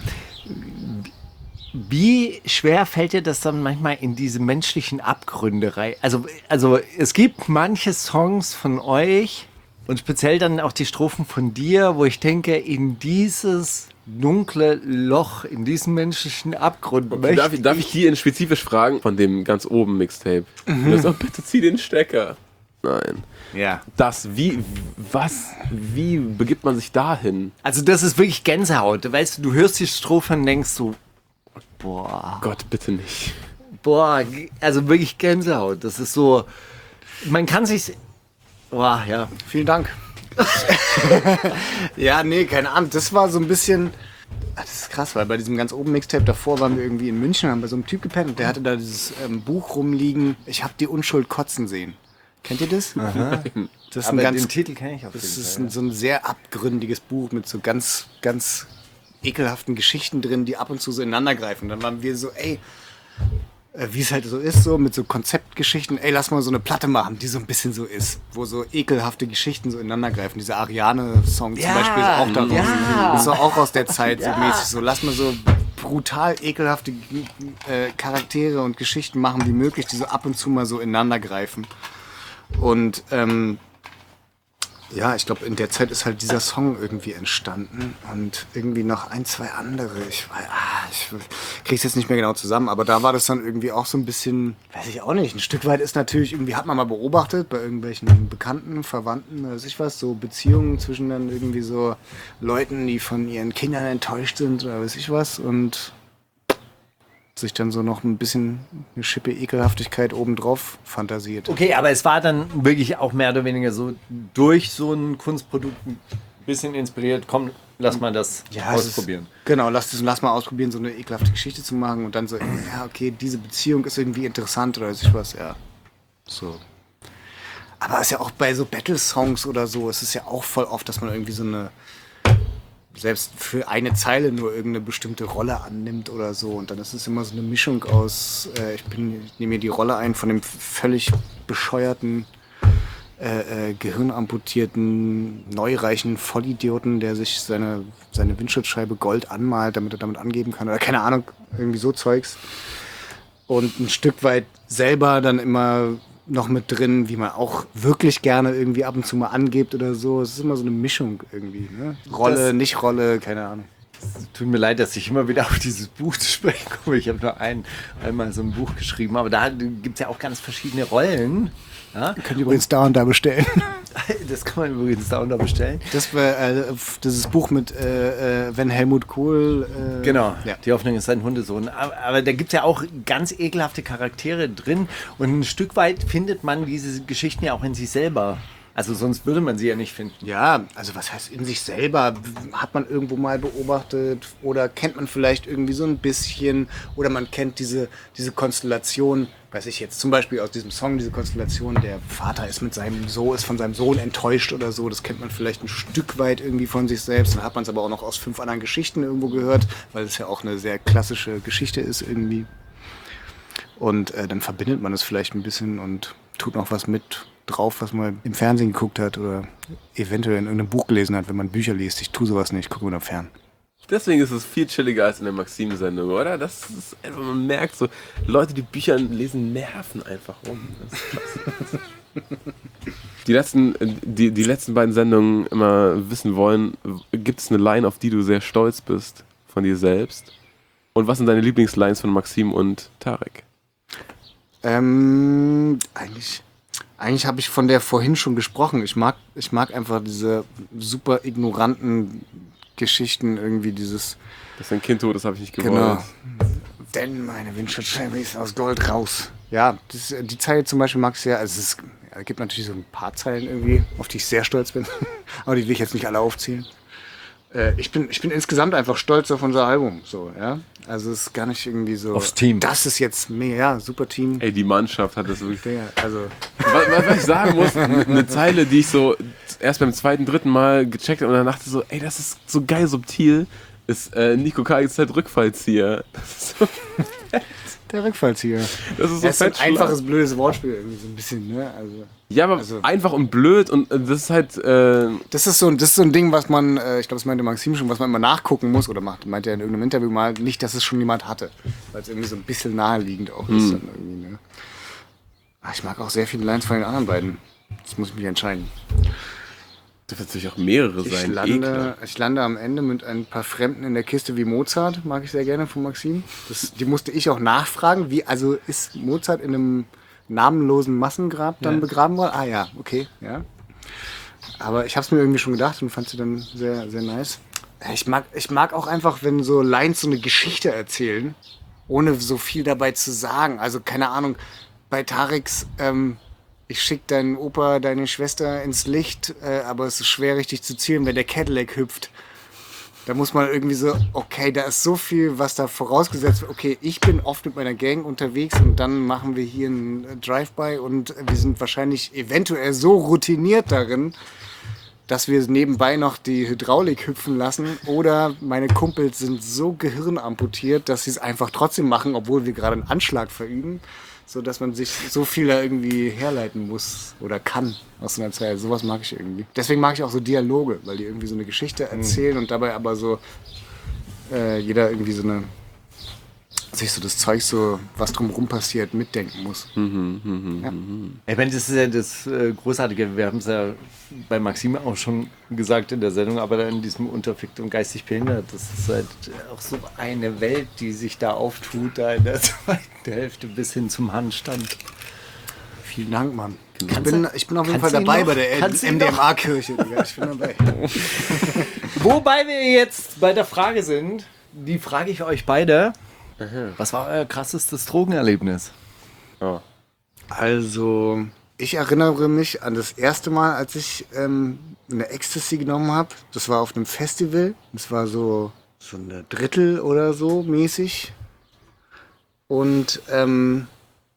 Speaker 1: Wie schwer fällt dir das dann manchmal in diese menschlichen Abgründe rein? Also, also es gibt manche Songs von euch und speziell dann auch die Strophen von dir, wo ich denke, in dieses dunkle Loch, in diesen menschlichen Abgrund möchte
Speaker 2: Darf ich, darf ich die in spezifisch fragen? Von dem ganz oben Mixtape. Mhm. Das sagt, bitte zieh den Stecker. Nein.
Speaker 4: Ja.
Speaker 2: Das, wie, was, wie begibt man sich dahin?
Speaker 1: Also das ist wirklich Gänsehaut. Weißt du, du hörst die Strophe und denkst so, boah,
Speaker 2: Gott, bitte nicht.
Speaker 1: boah, also wirklich Gänsehaut. Das ist so, man kann sich, boah, ja.
Speaker 4: Vielen Dank. Ja, nee, keine Ahnung. Das war so ein bisschen. Ah, das ist krass, weil bei diesem ganz oben Mixtape davor waren wir irgendwie in München, haben bei so einem Typ gepennt und der hatte da dieses ähm, Buch rumliegen. Ich hab die Unschuld kotzen sehen. Kennt ihr das? Das ist ein
Speaker 1: Aber
Speaker 4: ganz,
Speaker 1: den Titel kenne ich auf jeden
Speaker 4: das ist
Speaker 1: Fall.
Speaker 4: ein, so ein sehr abgründiges Buch mit so ganz, ganz ekelhaften Geschichten drin, die ab und zu so ineinander greifen. Dann waren wir so, ey, äh, wie es halt so ist, so mit so Konzeptgeschichten, ey, lass mal so eine Platte machen, die so ein bisschen so ist, wo so ekelhafte Geschichten so ineinander greifen. Dieser Ariane-Song
Speaker 1: Ja,
Speaker 4: zum Beispiel ist auch daraus.
Speaker 1: ja.
Speaker 4: Das ist auch aus der Zeit
Speaker 1: Ja.
Speaker 4: so mäßig so. Lass mal so brutal ekelhafte äh, Charaktere und Geschichten machen wie möglich, die so ab und zu mal so ineinander greifen. Und ähm, ja, ich glaube, in der Zeit ist halt dieser Song irgendwie entstanden und irgendwie noch ein, zwei andere. Ich, weiß- ah, ich krieg's jetzt nicht mehr genau zusammen, aber da war das dann irgendwie auch so ein bisschen, weiß ich auch nicht, ein Stück weit ist natürlich, irgendwie hat man mal beobachtet bei irgendwelchen Bekannten, Verwandten, weiß ich was, so Beziehungen zwischen dann irgendwie so Leuten, die von ihren Kindern enttäuscht sind oder weiß ich was und sich dann so noch ein bisschen eine Schippe Ekelhaftigkeit obendrauf fantasiert.
Speaker 1: Okay, aber es war dann wirklich auch mehr oder weniger so durch so ein Kunstprodukt ein bisschen inspiriert. Komm, lass mal das
Speaker 4: Ja, es
Speaker 1: ausprobieren.
Speaker 4: Ist, genau, lass, das, lass mal ausprobieren, so eine ekelhafte Geschichte zu machen und dann so, ja, okay, diese Beziehung ist irgendwie interessant oder weiß ich was, ja. So. Aber es ist ja auch bei so Battle-Songs oder so, es ist ja auch voll oft, dass man irgendwie so eine, selbst für eine Zeile nur irgendeine bestimmte Rolle annimmt oder so. Und dann ist es immer so eine Mischung aus, äh, ich, bin, ich nehme mir die Rolle ein von dem völlig bescheuerten, äh, äh, gehirnamputierten, neureichen Vollidioten, der sich seine, seine Windschutzscheibe Gold anmalt, damit er damit angeben kann. Oder keine Ahnung, irgendwie so Zeugs. Und ein Stück weit selber dann immer noch mit drin, wie man auch wirklich gerne irgendwie ab und zu mal angibt oder so. Es ist immer so eine Mischung irgendwie. Ne? Rolle,
Speaker 1: Das-
Speaker 4: nicht Rolle, keine Ahnung.
Speaker 1: Tut mir leid, dass ich immer wieder auf dieses Buch zu sprechen komme. Ich habe nur ein, einmal so ein Buch geschrieben, aber da gibt es ja auch ganz verschiedene Rollen. Ja?
Speaker 4: Könnt ihr übrigens da und da bestellen.
Speaker 1: Das kann man übrigens da und da bestellen.
Speaker 4: Das war äh, dieses Buch mit äh, äh, wenn Helmut Kohl. Äh,
Speaker 1: Genau,
Speaker 4: Ja.
Speaker 1: die Hoffnung ist sein Hundesohn. Aber, aber da gibt es ja auch ganz ekelhafte Charaktere drin. Und ein Stück weit findet man diese Geschichten ja auch in sich selber. Also sonst würde man sie ja nicht finden.
Speaker 4: Ja, also was heißt in sich selber? Hat man irgendwo mal beobachtet oder kennt man vielleicht irgendwie so ein bisschen oder man kennt diese, diese Konstellation, weiß ich jetzt zum Beispiel aus diesem Song, diese Konstellation, der Vater ist mit seinem Sohn, ist von seinem Sohn enttäuscht oder so, das kennt man vielleicht ein Stück weit irgendwie von sich selbst, dann hat man es aber auch noch aus fünf anderen Geschichten irgendwo gehört, weil es ja auch eine sehr klassische Geschichte ist irgendwie. Und äh, dann verbindet man es vielleicht ein bisschen und tut noch was mit drauf, was man im Fernsehen geguckt hat oder eventuell in irgendeinem Buch gelesen hat, wenn man Bücher liest. Ich tue sowas nicht, ich gucke nur fern.
Speaker 2: Deswegen ist es viel chilliger als in der Maxim-Sendung, oder? Das ist einfach, man merkt so, Leute, die Bücher lesen, nerven einfach rum. Das ist krass. Die letzten, die, die letzten beiden Sendungen immer wissen wollen, gibt es eine Line, auf die du sehr stolz bist von dir selbst? Und was sind deine Lieblingslines von Maxim und Tarek?
Speaker 4: Ähm, eigentlich, eigentlich habe ich von der vorhin schon gesprochen. Ich mag, ich mag einfach diese super ignoranten Geschichten, irgendwie dieses...
Speaker 2: Dass dein Kind tot ist, habe ich nicht gewollt.
Speaker 4: Genau. Denn meine Windschutzscheibe ist aus Gold raus. Ja, das, die Zeile zum Beispiel mag ich sehr. Also es ist, ja, es gibt natürlich so ein paar Zeilen irgendwie, auf die ich sehr stolz bin. Aber die will ich jetzt nicht alle aufzählen. Äh, ich bin, ich bin insgesamt einfach stolz auf unser Album. So, ja? Also es ist gar nicht irgendwie so...
Speaker 1: Aufs Team.
Speaker 4: Das ist jetzt mehr, ja, super Team.
Speaker 2: Ey, die Mannschaft hat das wirklich...
Speaker 4: Ja, also...
Speaker 2: Was, was ich sagen muss, eine Zeile, die ich so erst beim zweiten, dritten Mal gecheckt habe und dann dachte so, ey, das ist so geil subtil, ist äh, Nico K. Zeit Rückfallzieher. Das ist so
Speaker 4: Der Rückfallzieher.
Speaker 2: Das ist so
Speaker 4: Das ist ein
Speaker 2: fett
Speaker 4: einfaches, blödes Wortspiel irgendwie so ein bisschen, ne? Also,
Speaker 2: ja, aber
Speaker 4: also,
Speaker 2: einfach und blöd und äh, das ist halt... Äh,
Speaker 4: das, ist so, das ist so ein Ding, was man, äh, ich glaube, das meinte Maxim schon, was man immer nachgucken muss, oder macht, meinte er in irgendeinem Interview mal, nicht, dass es schon jemand hatte. Weil es irgendwie so ein bisschen naheliegend auch ist. Dann irgendwie, ne? Ach, ich mag auch sehr viele Lines von den anderen beiden. Das muss ich mich entscheiden.
Speaker 2: das wird natürlich auch mehrere
Speaker 4: Ich
Speaker 2: sein.
Speaker 4: lande, ich lande am Ende mit ein paar Fremden in der Kiste wie Mozart, mag ich sehr gerne von Maxim. Das, die musste ich auch nachfragen, wie, also ist Mozart in einem namenlosen Massengrab dann ja. begraben worden? Ah ja, okay, ja. Aber ich habe es mir irgendwie schon gedacht und fand sie dann sehr, sehr nice. Ich mag, ich mag auch einfach, wenn so Lines so eine Geschichte erzählen, ohne so viel dabei zu sagen. Also keine Ahnung, bei Tareks... Ähm, ich schick deinen Opa, deine Schwester ins Licht, äh, aber es ist schwer richtig zu zielen, wenn der Cadillac hüpft. Da muss man irgendwie so, okay, da ist so viel, was da vorausgesetzt wird. Okay, ich bin oft mit meiner Gang unterwegs und dann machen wir hier einen Drive-By und wir sind wahrscheinlich eventuell so routiniert darin, dass wir nebenbei noch die Hydraulik hüpfen lassen. Oder meine Kumpels sind so gehirnamputiert, dass sie es einfach trotzdem machen, obwohl wir gerade einen Anschlag verüben. So dass man sich so viel da irgendwie herleiten muss oder kann aus einer Zeit. Sowas mag ich irgendwie. Deswegen mag ich auch so Dialoge, weil die irgendwie so eine Geschichte erzählen mhm. und dabei aber so äh, jeder irgendwie so eine sich so das Zeug so, was drumherum passiert, mitdenken muss.
Speaker 2: Mhm, mh,
Speaker 4: ja.
Speaker 2: mh.
Speaker 1: Ich meine, das ist ja das äh, Großartige. Wir haben es ja bei Maxim auch schon gesagt in der Sendung, aber dann in diesem Unterfickt und geistig behindert. Das ist halt auch so eine Welt, die sich da auftut, da in der zweiten Hälfte bis hin zum Handstand.
Speaker 4: Vielen Dank, Mann. Ich
Speaker 1: Kannst
Speaker 4: bin,
Speaker 1: du-
Speaker 4: ich bin auf jeden
Speaker 1: kannst
Speaker 4: Fall
Speaker 1: du ihn
Speaker 4: dabei
Speaker 1: noch?
Speaker 4: bei der
Speaker 1: Kannst du ihn
Speaker 4: M D M A-Kirche. Digga. Ich bin dabei.
Speaker 1: Wobei wir jetzt bei der Frage sind, die frage ich euch beide. Was war euer krassestes Drogenerlebnis?
Speaker 2: Oh.
Speaker 4: Also, ich erinnere mich an das erste Mal, als ich ähm, eine Ecstasy genommen habe. Das war auf einem Festival. Das war so, so eine Drittel oder so mäßig. Und ähm,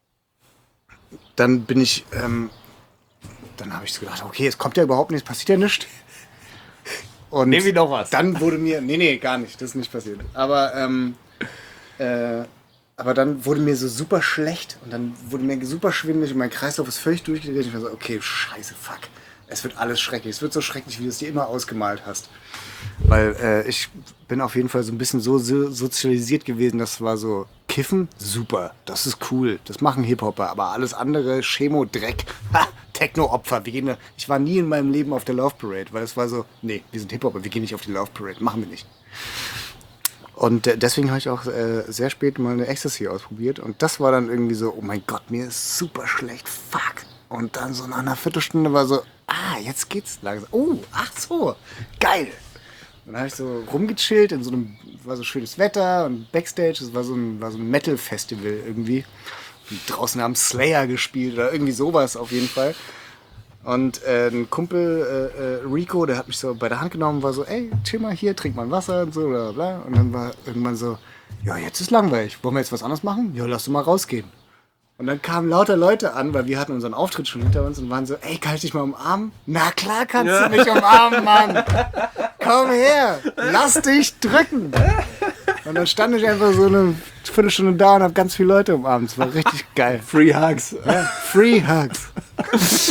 Speaker 4: dann bin ich, ähm, dann habe ich so gedacht, okay, es kommt ja überhaupt nichts, passiert ja nichts. Und
Speaker 1: Nehmen wir noch was.
Speaker 4: dann wurde mir, nee, nee, gar nicht, das ist nicht passiert. Aber, ähm, äh, aber dann wurde mir so super schlecht und dann wurde mir super schwindelig und mein Kreislauf ist völlig durchgedreht. Ich war so, okay, scheiße, fuck. Es wird alles schrecklich. Es wird so schrecklich, wie du es dir immer ausgemalt hast. Weil äh, ich bin auf jeden Fall so ein bisschen so, so sozialisiert gewesen, das war so, Kiffen, super, das ist cool, das machen Hip-Hopper, aber alles andere, Chemo, Dreck, ha, Techno-Opfer. Wir gehen da, ich war nie in meinem Leben auf der Love Parade, weil es war so, nee, wir sind Hip-Hopper, wir gehen nicht auf die Love Parade, machen wir nicht. Und äh, deswegen habe ich auch äh, sehr spät mal eine Ecstasy ausprobiert. Und das war dann irgendwie so, oh mein Gott, mir ist super schlecht, fuck. Und dann so nach einer Viertelstunde war so, ah, jetzt geht's langsam. Oh, ach so, geil. Dann habe ich so rumgechillt, in so einem, war so schönes Wetter und Backstage, das war so ein, war so ein Metal-Festival irgendwie. Und draußen haben Slayer gespielt oder irgendwie sowas auf jeden Fall. Und äh, ein Kumpel, äh, äh, Rico, der hat mich so bei der Hand genommen, war so, ey, chill mal hier, trink mal ein Wasser und so, bla bla. Und dann war irgendwann so, ja, jetzt ist langweilig, wollen wir jetzt was anderes machen? Ja, lass du mal rausgehen. Und dann kamen lauter Leute an, weil wir hatten unseren Auftritt schon hinter uns und waren so, ey, kann ich dich mal umarmen? Na klar kannst du mich umarmen, Mann. Komm her, lass dich drücken. Und dann stand ich einfach so eine Viertelstunde da und hab ganz viele Leute umarmt. Es war richtig geil.
Speaker 1: Free Hugs.
Speaker 4: Ja, Free Hugs.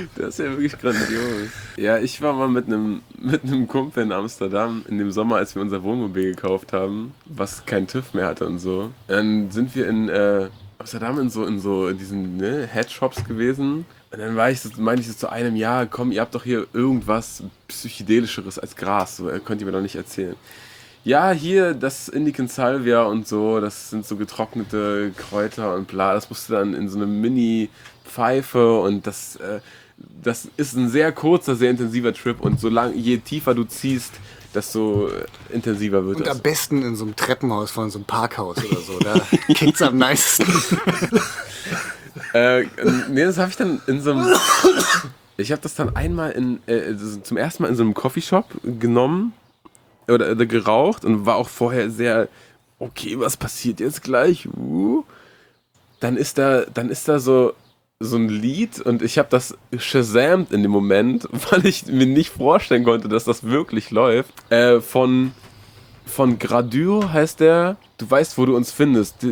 Speaker 2: Das ist ja wirklich grandios. Ja, ich war mal mit einem mit einem Kumpel in Amsterdam in dem Sommer, als wir unser Wohnmobil gekauft haben, was keinen TÜV mehr hatte und so. Dann sind wir in äh, Amsterdam in so in so in diesen ne, Headshops gewesen. Und dann war ich so, meinte ich so zu einem, ja, komm, ihr habt doch hier irgendwas Psychedelischeres als Gras, so könnt ihr mir doch nicht erzählen. Ja, hier, das Indican Salvia und so, das sind so getrocknete Kräuter und bla, das musst du dann in so eine Mini-Pfeife und das, äh, das ist ein sehr kurzer, sehr intensiver Trip und so lang, je tiefer du ziehst, desto intensiver wird
Speaker 4: Und
Speaker 2: das.
Speaker 4: am besten in so einem Treppenhaus von so einem Parkhaus oder so, da kickt's am meisten.
Speaker 2: Äh, nee, das habe ich dann in so einem. Ich habe das dann einmal in, äh, zum ersten Mal in so einem Coffeeshop genommen oder, oder geraucht und war auch vorher sehr, okay, was passiert jetzt gleich? Uh. Dann ist da, dann ist da so, so ein Lied und ich habe das shazamt in dem Moment, weil ich mir nicht vorstellen konnte, dass das wirklich läuft. Äh, von, von Gradure heißt der, du weißt, wo du uns findest.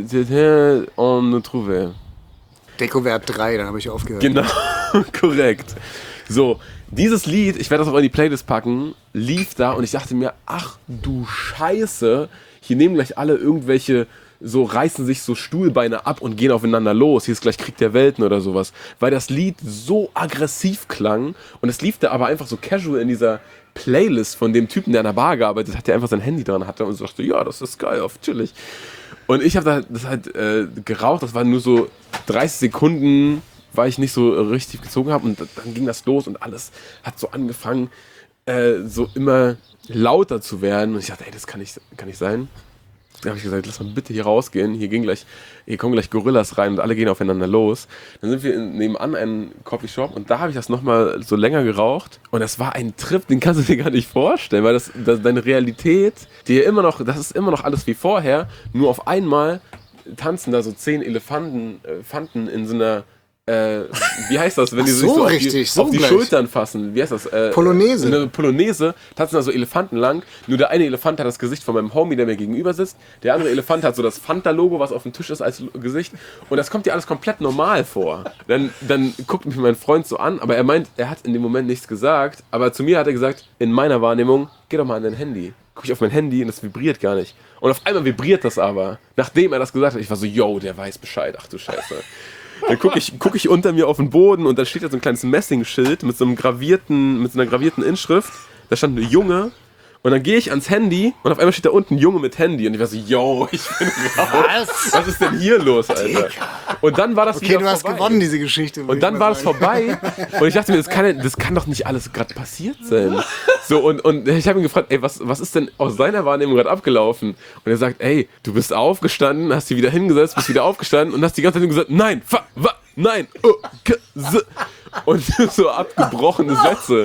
Speaker 2: On ne trouve.
Speaker 4: Dekovert drei, da habe ich aufgehört.
Speaker 2: Genau, korrekt. So, dieses Lied, ich werde das auch in die Playlist packen, lief da und ich dachte mir, ach du Scheiße, hier nehmen gleich alle irgendwelche, so reißen sich so Stuhlbeine ab und gehen aufeinander los. Hier ist gleich Krieg der Welten oder sowas. Weil das Lied so aggressiv klang und es lief da aber einfach so casual in dieser Playlist von dem Typen, der an der Bar gearbeitet hat, der einfach sein Handy dran hatte und so dachte, ja, das ist geil, auf chillig. Und ich habe da das halt äh, geraucht, das war nur so dreißig Sekunden, weil ich nicht so richtig gezogen habe und dann ging das los und alles hat so angefangen, äh, so immer lauter zu werden und ich dachte, ey, das kann nicht, kann nicht sein. Dann habe ich gesagt, lass mal bitte hier rausgehen, hier, gehen gleich, hier kommen gleich Gorillas rein und alle gehen aufeinander los. Dann sind wir in, nebenan einen Coffeeshop und da habe ich das nochmal so länger geraucht und das war ein Trip, den kannst du dir gar nicht vorstellen, weil das, das deine Realität, die immer noch, das ist immer noch alles wie vorher, nur auf einmal tanzen da so zehn Elefanten äh, Fanten in so einer Äh, wie heißt das, wenn die
Speaker 4: so,
Speaker 2: sich so
Speaker 4: richtig,
Speaker 2: auf die,
Speaker 4: so
Speaker 2: auf die Schultern fassen? Wie heißt das? Äh,
Speaker 4: Polonaise.
Speaker 2: Eine Polonaise, tanzen da so Elefanten lang. Nur der eine Elefant hat das Gesicht von meinem Homie, der mir gegenüber sitzt. Der andere Elefant hat so das Fanta-Logo, was auf dem Tisch ist, als Gesicht. Und das kommt dir alles komplett normal vor. Dann, dann guckt mich mein Freund so an, aber er meint, er hat in dem Moment nichts gesagt. Aber zu mir hat er gesagt, in meiner Wahrnehmung, geh doch mal an dein Handy. Guck ich auf mein Handy und das vibriert gar nicht. Und auf einmal vibriert das aber. Nachdem er das gesagt hat, ich war so, yo, der weiß Bescheid. Ach du Scheiße. Dann gucke ich, guck ich unter mir auf den Boden und da steht da so ein kleines Messingschild mit so einem gravierten, mit so einer gravierten Inschrift. Da stand ein Junge. Und dann gehe ich ans Handy und auf einmal steht da unten ein Junge mit Handy. Und ich war so, yo, ich bin raus. Was? Was ist denn hier los, Alter? Und dann war das
Speaker 4: Okay,
Speaker 2: wieder
Speaker 4: du hast
Speaker 2: vorbei.
Speaker 4: gewonnen, diese Geschichte.
Speaker 2: Und dann war das vorbei und ich dachte mir, das kann, das kann doch nicht alles gerade passiert sein. So, und, und ich habe ihn gefragt, ey, was, was ist denn aus seiner Wahrnehmung gerade abgelaufen? Und er sagt, ey, du bist aufgestanden, hast dich wieder hingesetzt, bist wieder aufgestanden und hast die ganze Zeit gesagt, nein, fa, wa, nein, uh, k, s. Und so abgebrochene Sätze.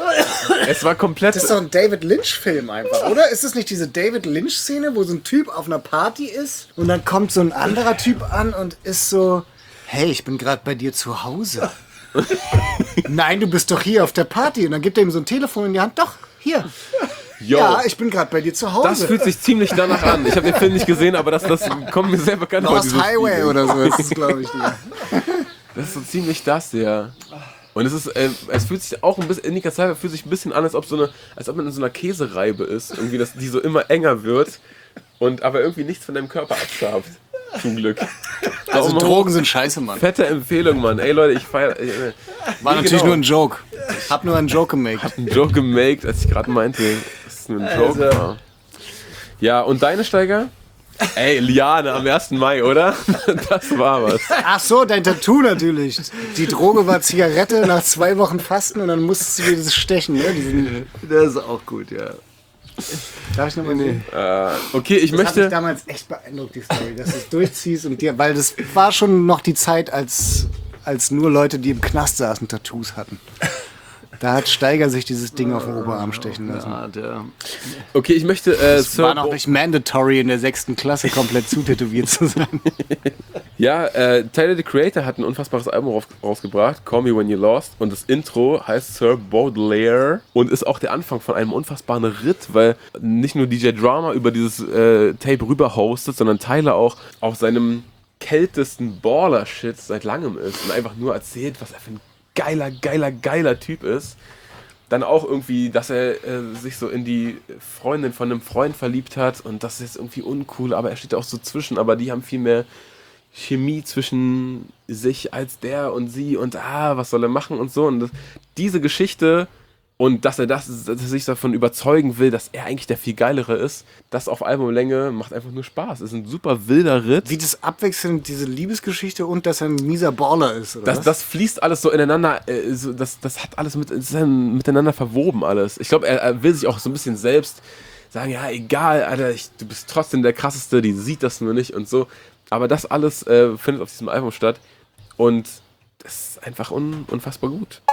Speaker 2: Es war komplett...
Speaker 4: Das ist doch ein David Lynch-Film einfach, oder? Ist das nicht diese David Lynch-Szene, wo so ein Typ auf einer Party ist und dann kommt so ein anderer Typ an und ist so, hey, ich bin gerade bei dir zu Hause. Nein, du bist doch hier auf der Party. Und dann gibt er ihm so ein Telefon in die Hand. Doch, hier.
Speaker 2: Yo,
Speaker 4: ja, ich bin gerade bei dir zu Hause.
Speaker 2: das fühlt sich ziemlich danach an. Ich habe den Film nicht gesehen, aber das, das kommt mir sehr bekannt vor.
Speaker 4: Lost
Speaker 2: dieses
Speaker 4: Highway
Speaker 2: Feeling.
Speaker 4: oder so ist es, glaube ich. Ja.
Speaker 2: Das ist so ziemlich das, ja. Und es ist, äh, es fühlt sich auch ein bisschen, Indica Salvia fühlt sich ein bisschen an, als ob so eine, als ob man in so einer Käsereibe ist. Irgendwie, dass die so immer enger wird und aber irgendwie nichts von deinem Körper abschabt. Zum Glück.
Speaker 4: Also
Speaker 2: Darum
Speaker 4: Drogen sind scheiße, Mann.
Speaker 2: Fette Empfehlung, Mann. Ey Leute, ich feiere. Äh,
Speaker 4: War
Speaker 2: nee,
Speaker 4: natürlich
Speaker 2: genau.
Speaker 4: nur ein Joke. Hab nur einen Joke gemacht.
Speaker 2: Ein Joke gemaked, als ich gerade meinte, dass es nur ein Joke
Speaker 4: Also.
Speaker 2: war. Ja, und deine Steiger? Ey, Liane am ersten Mai, oder? Das war was.
Speaker 4: Ach so, dein Tattoo natürlich. Die Droge war Zigarette nach zwei Wochen Fasten und dann musstest du dir das stechen. Ne? Diesen,
Speaker 1: Das ist auch gut, ja.
Speaker 4: darf ich nochmal sehen?
Speaker 2: Äh, okay, ich
Speaker 4: Das hat mich
Speaker 2: möchte.
Speaker 4: damals echt beeindruckt, die Story, dass du es durchziehst und dir, weil das war schon noch die Zeit, als, als nur Leute, die im Knast saßen, Tattoos hatten. Da hat Steiger sich dieses Ding auf den Oberarm stechen lassen.
Speaker 1: Ja, der,
Speaker 2: Okay, ich möchte. Äh,
Speaker 4: Es war
Speaker 2: Sir
Speaker 4: noch
Speaker 2: Bo-
Speaker 4: nicht mandatory in der sechsten Klasse komplett zutätowiert zu sein.
Speaker 2: Ja, äh, Tyler, the Creator, hat ein unfassbares Album raus, rausgebracht, Call Me When You're Lost. Und das Intro heißt Sir Baudelaire und ist auch der Anfang von einem unfassbaren Ritt, weil nicht nur D J Drama über dieses äh, Tape rüber hostet, sondern Tyler auch auf seinem kältesten Baller-Shit seit langem ist und einfach nur erzählt, was er für ein geiler, geiler, geiler Typ ist. Dann auch irgendwie, dass er äh, sich so in die Freundin von einem Freund verliebt hat und das ist irgendwie uncool, aber er steht auch so zwischen, aber die haben viel mehr Chemie zwischen sich als der und sie und ah, was soll er machen und so. Und das, diese Geschichte und dass er das, dass er sich davon überzeugen will, dass er eigentlich der viel geilere ist, das auf Albumlänge macht einfach nur Spaß. Es ist ein super wilder Ritt.
Speaker 4: Wie das abwechselnd, diese Liebesgeschichte und dass er ein mieser Baller ist, oder
Speaker 2: Das,
Speaker 4: was?
Speaker 2: das fließt alles so ineinander, äh, so, das, das hat alles mit, ist dann miteinander verwoben alles. Ich glaube, er, er will sich auch so ein bisschen selbst sagen, ja, egal, Alter, ich, du bist trotzdem der Krasseste, die sieht das nur nicht und so. Aber das alles äh, findet auf diesem Album statt und das ist einfach un, unfassbar gut.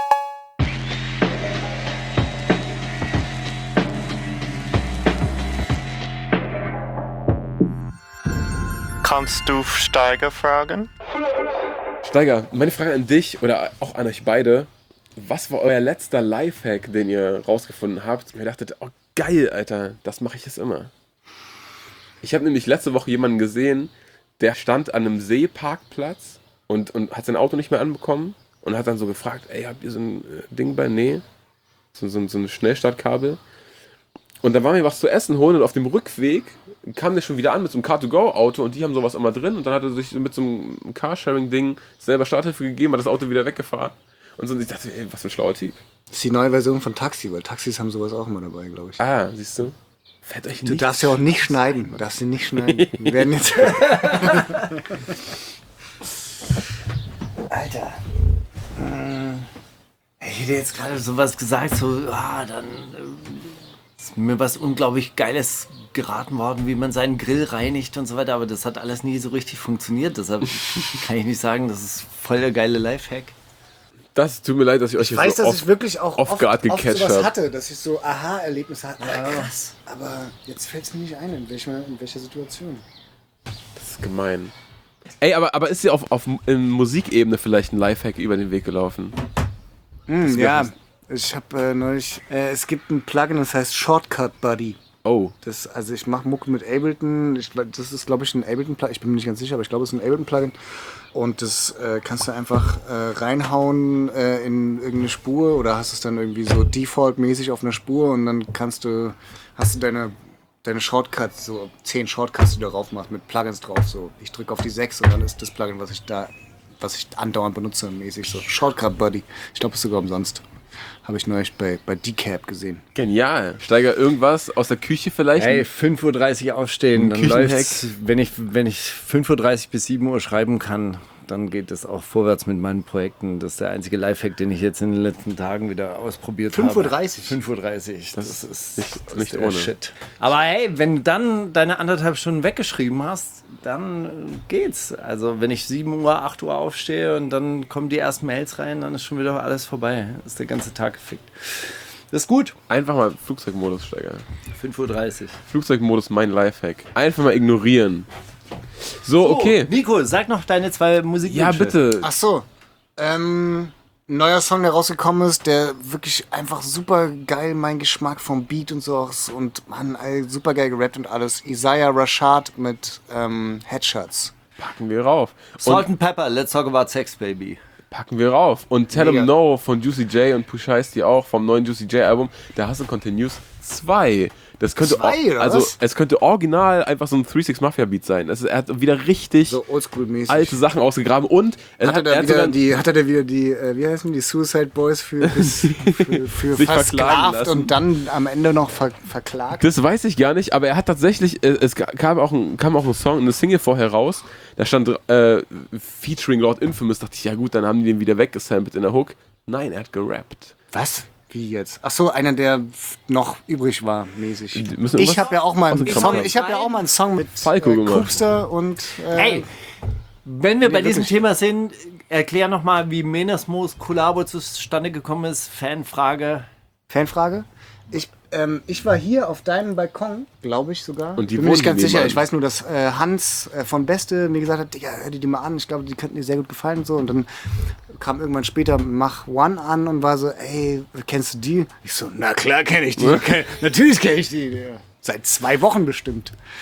Speaker 9: Kannst du Steiger fragen?
Speaker 2: Steiger, meine Frage an dich oder auch an euch beide. Was war euer letzter Lifehack, den ihr rausgefunden habt? Und ihr dachtet, oh geil, Alter, das mache ich jetzt immer. Ich habe nämlich letzte Woche jemanden gesehen, der stand an einem Seeparkplatz und, und hat sein Auto nicht mehr anbekommen und hat dann so gefragt, ey, habt ihr so ein Ding bei? Nee. So, so, so ein Schnellstartkabel. Und dann waren wir was zu essen holen und auf dem Rückweg kam der schon wieder an mit so einem Car to go Auto und die haben sowas immer drin und dann hat er sich mit so einem Carsharing-Ding selber Starthilfe gegeben, hat das Auto wieder weggefahren. Und so, und ich dachte, ey, was für ein schlauer Typ.
Speaker 4: Das ist die neue Version von Taxi, weil Taxis haben sowas auch immer dabei, glaube ich.
Speaker 2: Ah, siehst du? Fällt euch
Speaker 4: Du
Speaker 2: nicht
Speaker 4: darfst ja auch nicht schneiden. Du darfst ihn nicht schneiden. Wir werden jetzt.
Speaker 1: Alter. Ich hätte jetzt gerade sowas gesagt, so, ah, dann äh, ist mir was unglaublich Geiles geraten worden, wie man seinen Grill reinigt und so weiter, aber das hat alles nie so richtig funktioniert, deshalb kann ich nicht sagen, das ist voll der geile Lifehack.
Speaker 2: Das tut mir leid, dass ich euch
Speaker 4: Ich weiß,
Speaker 2: so
Speaker 4: dass
Speaker 2: oft,
Speaker 4: ich wirklich auch
Speaker 2: oft,
Speaker 4: oft,
Speaker 2: oft
Speaker 4: oft
Speaker 2: gecatcht
Speaker 4: sowas
Speaker 2: habe.
Speaker 4: hatte, dass ich so Aha-Erlebnisse hatte. Ja. Krass, aber jetzt fällt es mir nicht ein, in welcher, in welcher Situation.
Speaker 2: Das ist gemein. Ey, aber, aber ist dir auf, auf in Musikebene vielleicht ein Lifehack über den Weg gelaufen?
Speaker 4: Hm, ja, ich habe äh, neulich, äh, es gibt ein Plugin, das heißt Shortcut Buddy.
Speaker 2: Oh.
Speaker 4: Das, also ich mache Mucke mit Ableton, ich, das ist glaube ich ein Ableton-Plugin, ich bin mir nicht ganz sicher, aber ich glaube es ist ein Ableton-Plugin. Und das äh, kannst du einfach äh, reinhauen äh, in irgendeine Spur oder hast es dann irgendwie so default-mäßig auf einer Spur und dann kannst du, hast du deine, deine Shortcuts, so zehn Shortcuts, die du darauf machst, mit Plugins drauf. So, ich drücke auf die sechs und dann ist das Plugin, was ich da, was ich andauernd benutze, mäßig so. Shortcut Buddy. Ich glaube, es ist sogar umsonst. Habe ich neulich bei, bei Decap gesehen.
Speaker 2: Genial. Steiger, irgendwas aus der Küche vielleicht?
Speaker 1: Hey, fünf Uhr dreißig aufstehen, dann
Speaker 2: Küchenhack.
Speaker 1: läuft's. Wenn ich, wenn ich fünf Uhr dreißig bis sieben Uhr schreiben kann, dann geht es auch vorwärts mit meinen Projekten. Das ist der einzige Lifehack, den ich jetzt in den letzten Tagen wieder ausprobiert habe.
Speaker 4: fünf Uhr dreißig?
Speaker 1: fünf Uhr dreißig. Das, das ist
Speaker 2: nicht,
Speaker 1: das
Speaker 2: nicht
Speaker 1: ist der
Speaker 2: ohne.
Speaker 1: Shit. Aber hey, wenn du dann deine anderthalb Stunden weggeschrieben hast, dann geht's. Also wenn ich sieben Uhr, acht Uhr aufstehe und dann kommen die ersten Mails rein, dann ist schon wieder alles vorbei. Ist der ganze Tag gefickt. Das ist gut.
Speaker 2: Einfach mal Flugzeugmodus, Steiger.
Speaker 1: fünf Uhr dreißig.
Speaker 2: Flugzeugmodus, mein Lifehack. Einfach mal ignorieren. So, okay.
Speaker 1: Nico, sag noch deine zwei Musikwünsche.
Speaker 2: Ja, bitte.
Speaker 4: Ach so. Ähm, ein neuer Song, der rausgekommen ist, der wirklich einfach super geil mein Geschmack vom Beat und so aus und man, super geil gerappt und alles. Isaiah Rashad mit ähm, Headshots.
Speaker 2: Packen wir rauf.
Speaker 1: Salt
Speaker 2: Und
Speaker 1: and Pepper, let's talk about sex, baby.
Speaker 2: packen wir rauf. Und Tell
Speaker 4: Mega.
Speaker 2: 'em No von Juicy J und Push Heisty auch vom neuen Juicy J Album. Der Hustle Continues zwei. Das könnte
Speaker 4: Zwei,
Speaker 2: auch,
Speaker 4: oder
Speaker 2: also
Speaker 4: was?
Speaker 2: es könnte original einfach so ein drei six Mafia Beat sein. Das ist, er hat wieder richtig
Speaker 4: So oldschool-mäßig.
Speaker 2: alte Sachen ausgegraben und er
Speaker 4: Hat er,
Speaker 2: hat,
Speaker 4: da
Speaker 2: er hat
Speaker 4: wieder
Speaker 2: sogar
Speaker 4: die, hat er da wieder die, äh, wie heißen die, Suicide Boys für, für, für
Speaker 2: Sich
Speaker 4: versklavt
Speaker 2: verklagen lassen.
Speaker 4: und dann am Ende noch ver, verklagt?
Speaker 2: Das weiß ich gar nicht, aber er hat tatsächlich, äh, es kam auch ein, kam auch ein Song, eine Single vorher raus, da stand äh, featuring Lord Infamous, dachte ich, ja gut, dann haben die den wieder weggesampelt in der Hook. Nein, er hat gerappt.
Speaker 4: Was? Wie jetzt? Ach so, einer, der noch übrig war, mäßig.
Speaker 2: Die müssen irgendwas
Speaker 4: Ich habe ja auch mal
Speaker 2: aus
Speaker 4: einen
Speaker 2: dem
Speaker 4: Song,
Speaker 2: Kram
Speaker 4: ich habe ja auch mal einen Song mit
Speaker 2: Falco
Speaker 4: äh,
Speaker 2: gemacht.
Speaker 4: Koopster und äh,
Speaker 1: Hey, wenn wir bei diesem
Speaker 4: wirklich.
Speaker 1: Thema sind, erklär nochmal, wie Menesmos Kollabo zustande gekommen ist. Fanfrage.
Speaker 4: Fanfrage. Ich, ähm, ich war hier auf deinem Balkon, glaube ich sogar.
Speaker 2: Und die
Speaker 4: bin mir nicht
Speaker 2: wohnen
Speaker 4: ganz sicher.
Speaker 2: nebenan.
Speaker 4: Ich weiß nur, dass äh, Hans äh, von Beste mir gesagt hat, Digga, hör dir die mal an. Ich glaube, die könnten dir sehr gut gefallen und so. Und dann kam irgendwann später Mach One an und war so, ey, kennst du die? Ich so, na klar kenne ich die. Kenn, natürlich kenne ich die. Ja. Seit zwei Wochen bestimmt.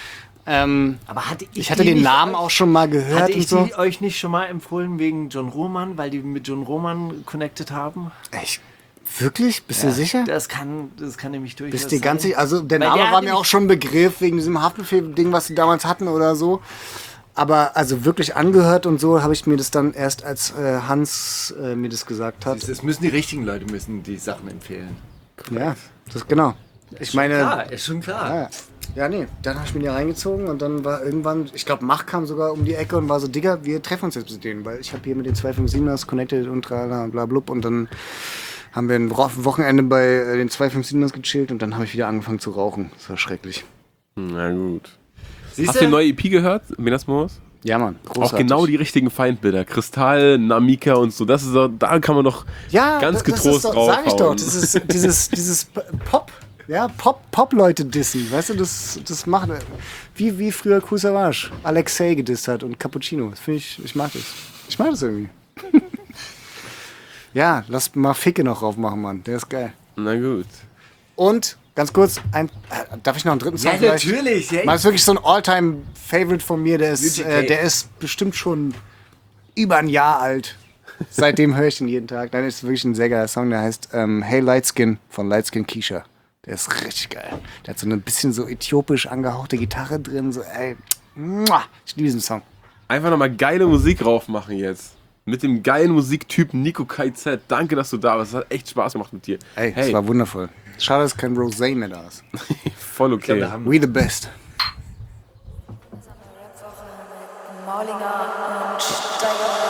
Speaker 4: Ähm,
Speaker 1: Aber hatte ich
Speaker 4: ich hatte
Speaker 1: die
Speaker 4: den
Speaker 1: nicht
Speaker 4: Namen
Speaker 1: euch-
Speaker 4: auch schon mal gehört
Speaker 1: Hatte
Speaker 4: und
Speaker 1: ich
Speaker 4: so.
Speaker 1: die euch nicht schon mal empfohlen wegen John Roman, weil die mit John Roman connected haben?
Speaker 4: Echt? Wirklich? Bist du sicher?
Speaker 1: Das kann, das kann nämlich durchaus
Speaker 4: Bist du ganz
Speaker 1: sein.
Speaker 4: sicher? Also der
Speaker 1: Weil
Speaker 4: Name
Speaker 1: der
Speaker 4: war
Speaker 1: hat
Speaker 4: mir
Speaker 1: nämlich-
Speaker 4: auch schon ein Begriff wegen diesem Haftbefehl-Ding, was sie damals hatten oder so. Aber also wirklich angehört und so habe ich mir das dann erst, als äh, Hans äh, mir das gesagt hat.
Speaker 1: Das müssen die richtigen Leute müssen die Sachen empfehlen.
Speaker 4: Ja, das genau. Ich meine,
Speaker 1: Klar, ist schon klar.
Speaker 4: ja, ja, nee, dann habe ich mir die reingezogen und dann war irgendwann, ich glaube, Mach kam sogar um die Ecke und war so, Digga, wir treffen uns jetzt mit denen, weil ich habe hier mit den zwei fünf siebers connected und tralala und bla blub und dann haben wir ein Wo- Wochenende bei äh, den zwei fünf siebers gechillt und dann habe ich wieder angefangen zu rauchen. Das war schrecklich.
Speaker 2: Na gut.
Speaker 1: Siehst
Speaker 2: Hast du die neue E P gehört, Menasmos?
Speaker 4: Ja, Mann, großartig.
Speaker 2: Auch genau die richtigen Feindbilder. Kristall, Namika und so. Das ist auch, da kann man doch
Speaker 4: ja,
Speaker 2: ganz
Speaker 4: das- das
Speaker 2: getrost
Speaker 4: ist doch,
Speaker 2: draufhauen.
Speaker 4: sag ich doch, das ist dieses, dieses Pop, ja, Pop, Pop-Leute dissen, weißt du, das, das macht, wie, wie früher Kool Savas Alexei gedisst hat und Cappuccino. Das finde ich, ich mag das. Ich mag das irgendwie. Ja, lass mal Ficke noch drauf machen, Mann, der ist geil.
Speaker 2: Na gut.
Speaker 4: Und, ganz kurz, ein, äh, darf ich noch einen dritten Song
Speaker 1: Ja,
Speaker 4: vielleicht?
Speaker 1: natürlich. Ja,
Speaker 4: Mal ist wirklich so ein All-Time-Favorite von mir, der ist,
Speaker 1: U G K.
Speaker 4: äh, der ist bestimmt schon über ein Jahr alt. Seitdem höre ich ihn jeden Tag. Dann ist wirklich ein sehr geiler Song, der heißt ähm, Hey Lightskin von Lightskin Keisha. Der ist richtig geil. Der hat so eine bisschen so äthiopisch angehauchte Gitarre drin. So, ey, muah, ich liebe diesen Song.
Speaker 2: Einfach nochmal geile Musik raufmachen jetzt. Mit dem geilen Musiktypen Nico K Z. Danke, dass du da warst. Es hat echt Spaß gemacht mit dir.
Speaker 4: Ey,
Speaker 2: hey,
Speaker 4: das war wundervoll. Schade, dass kein Rosé mehr da ist.
Speaker 2: voll okay.
Speaker 4: We the best.
Speaker 10: Maulinger und Steiger.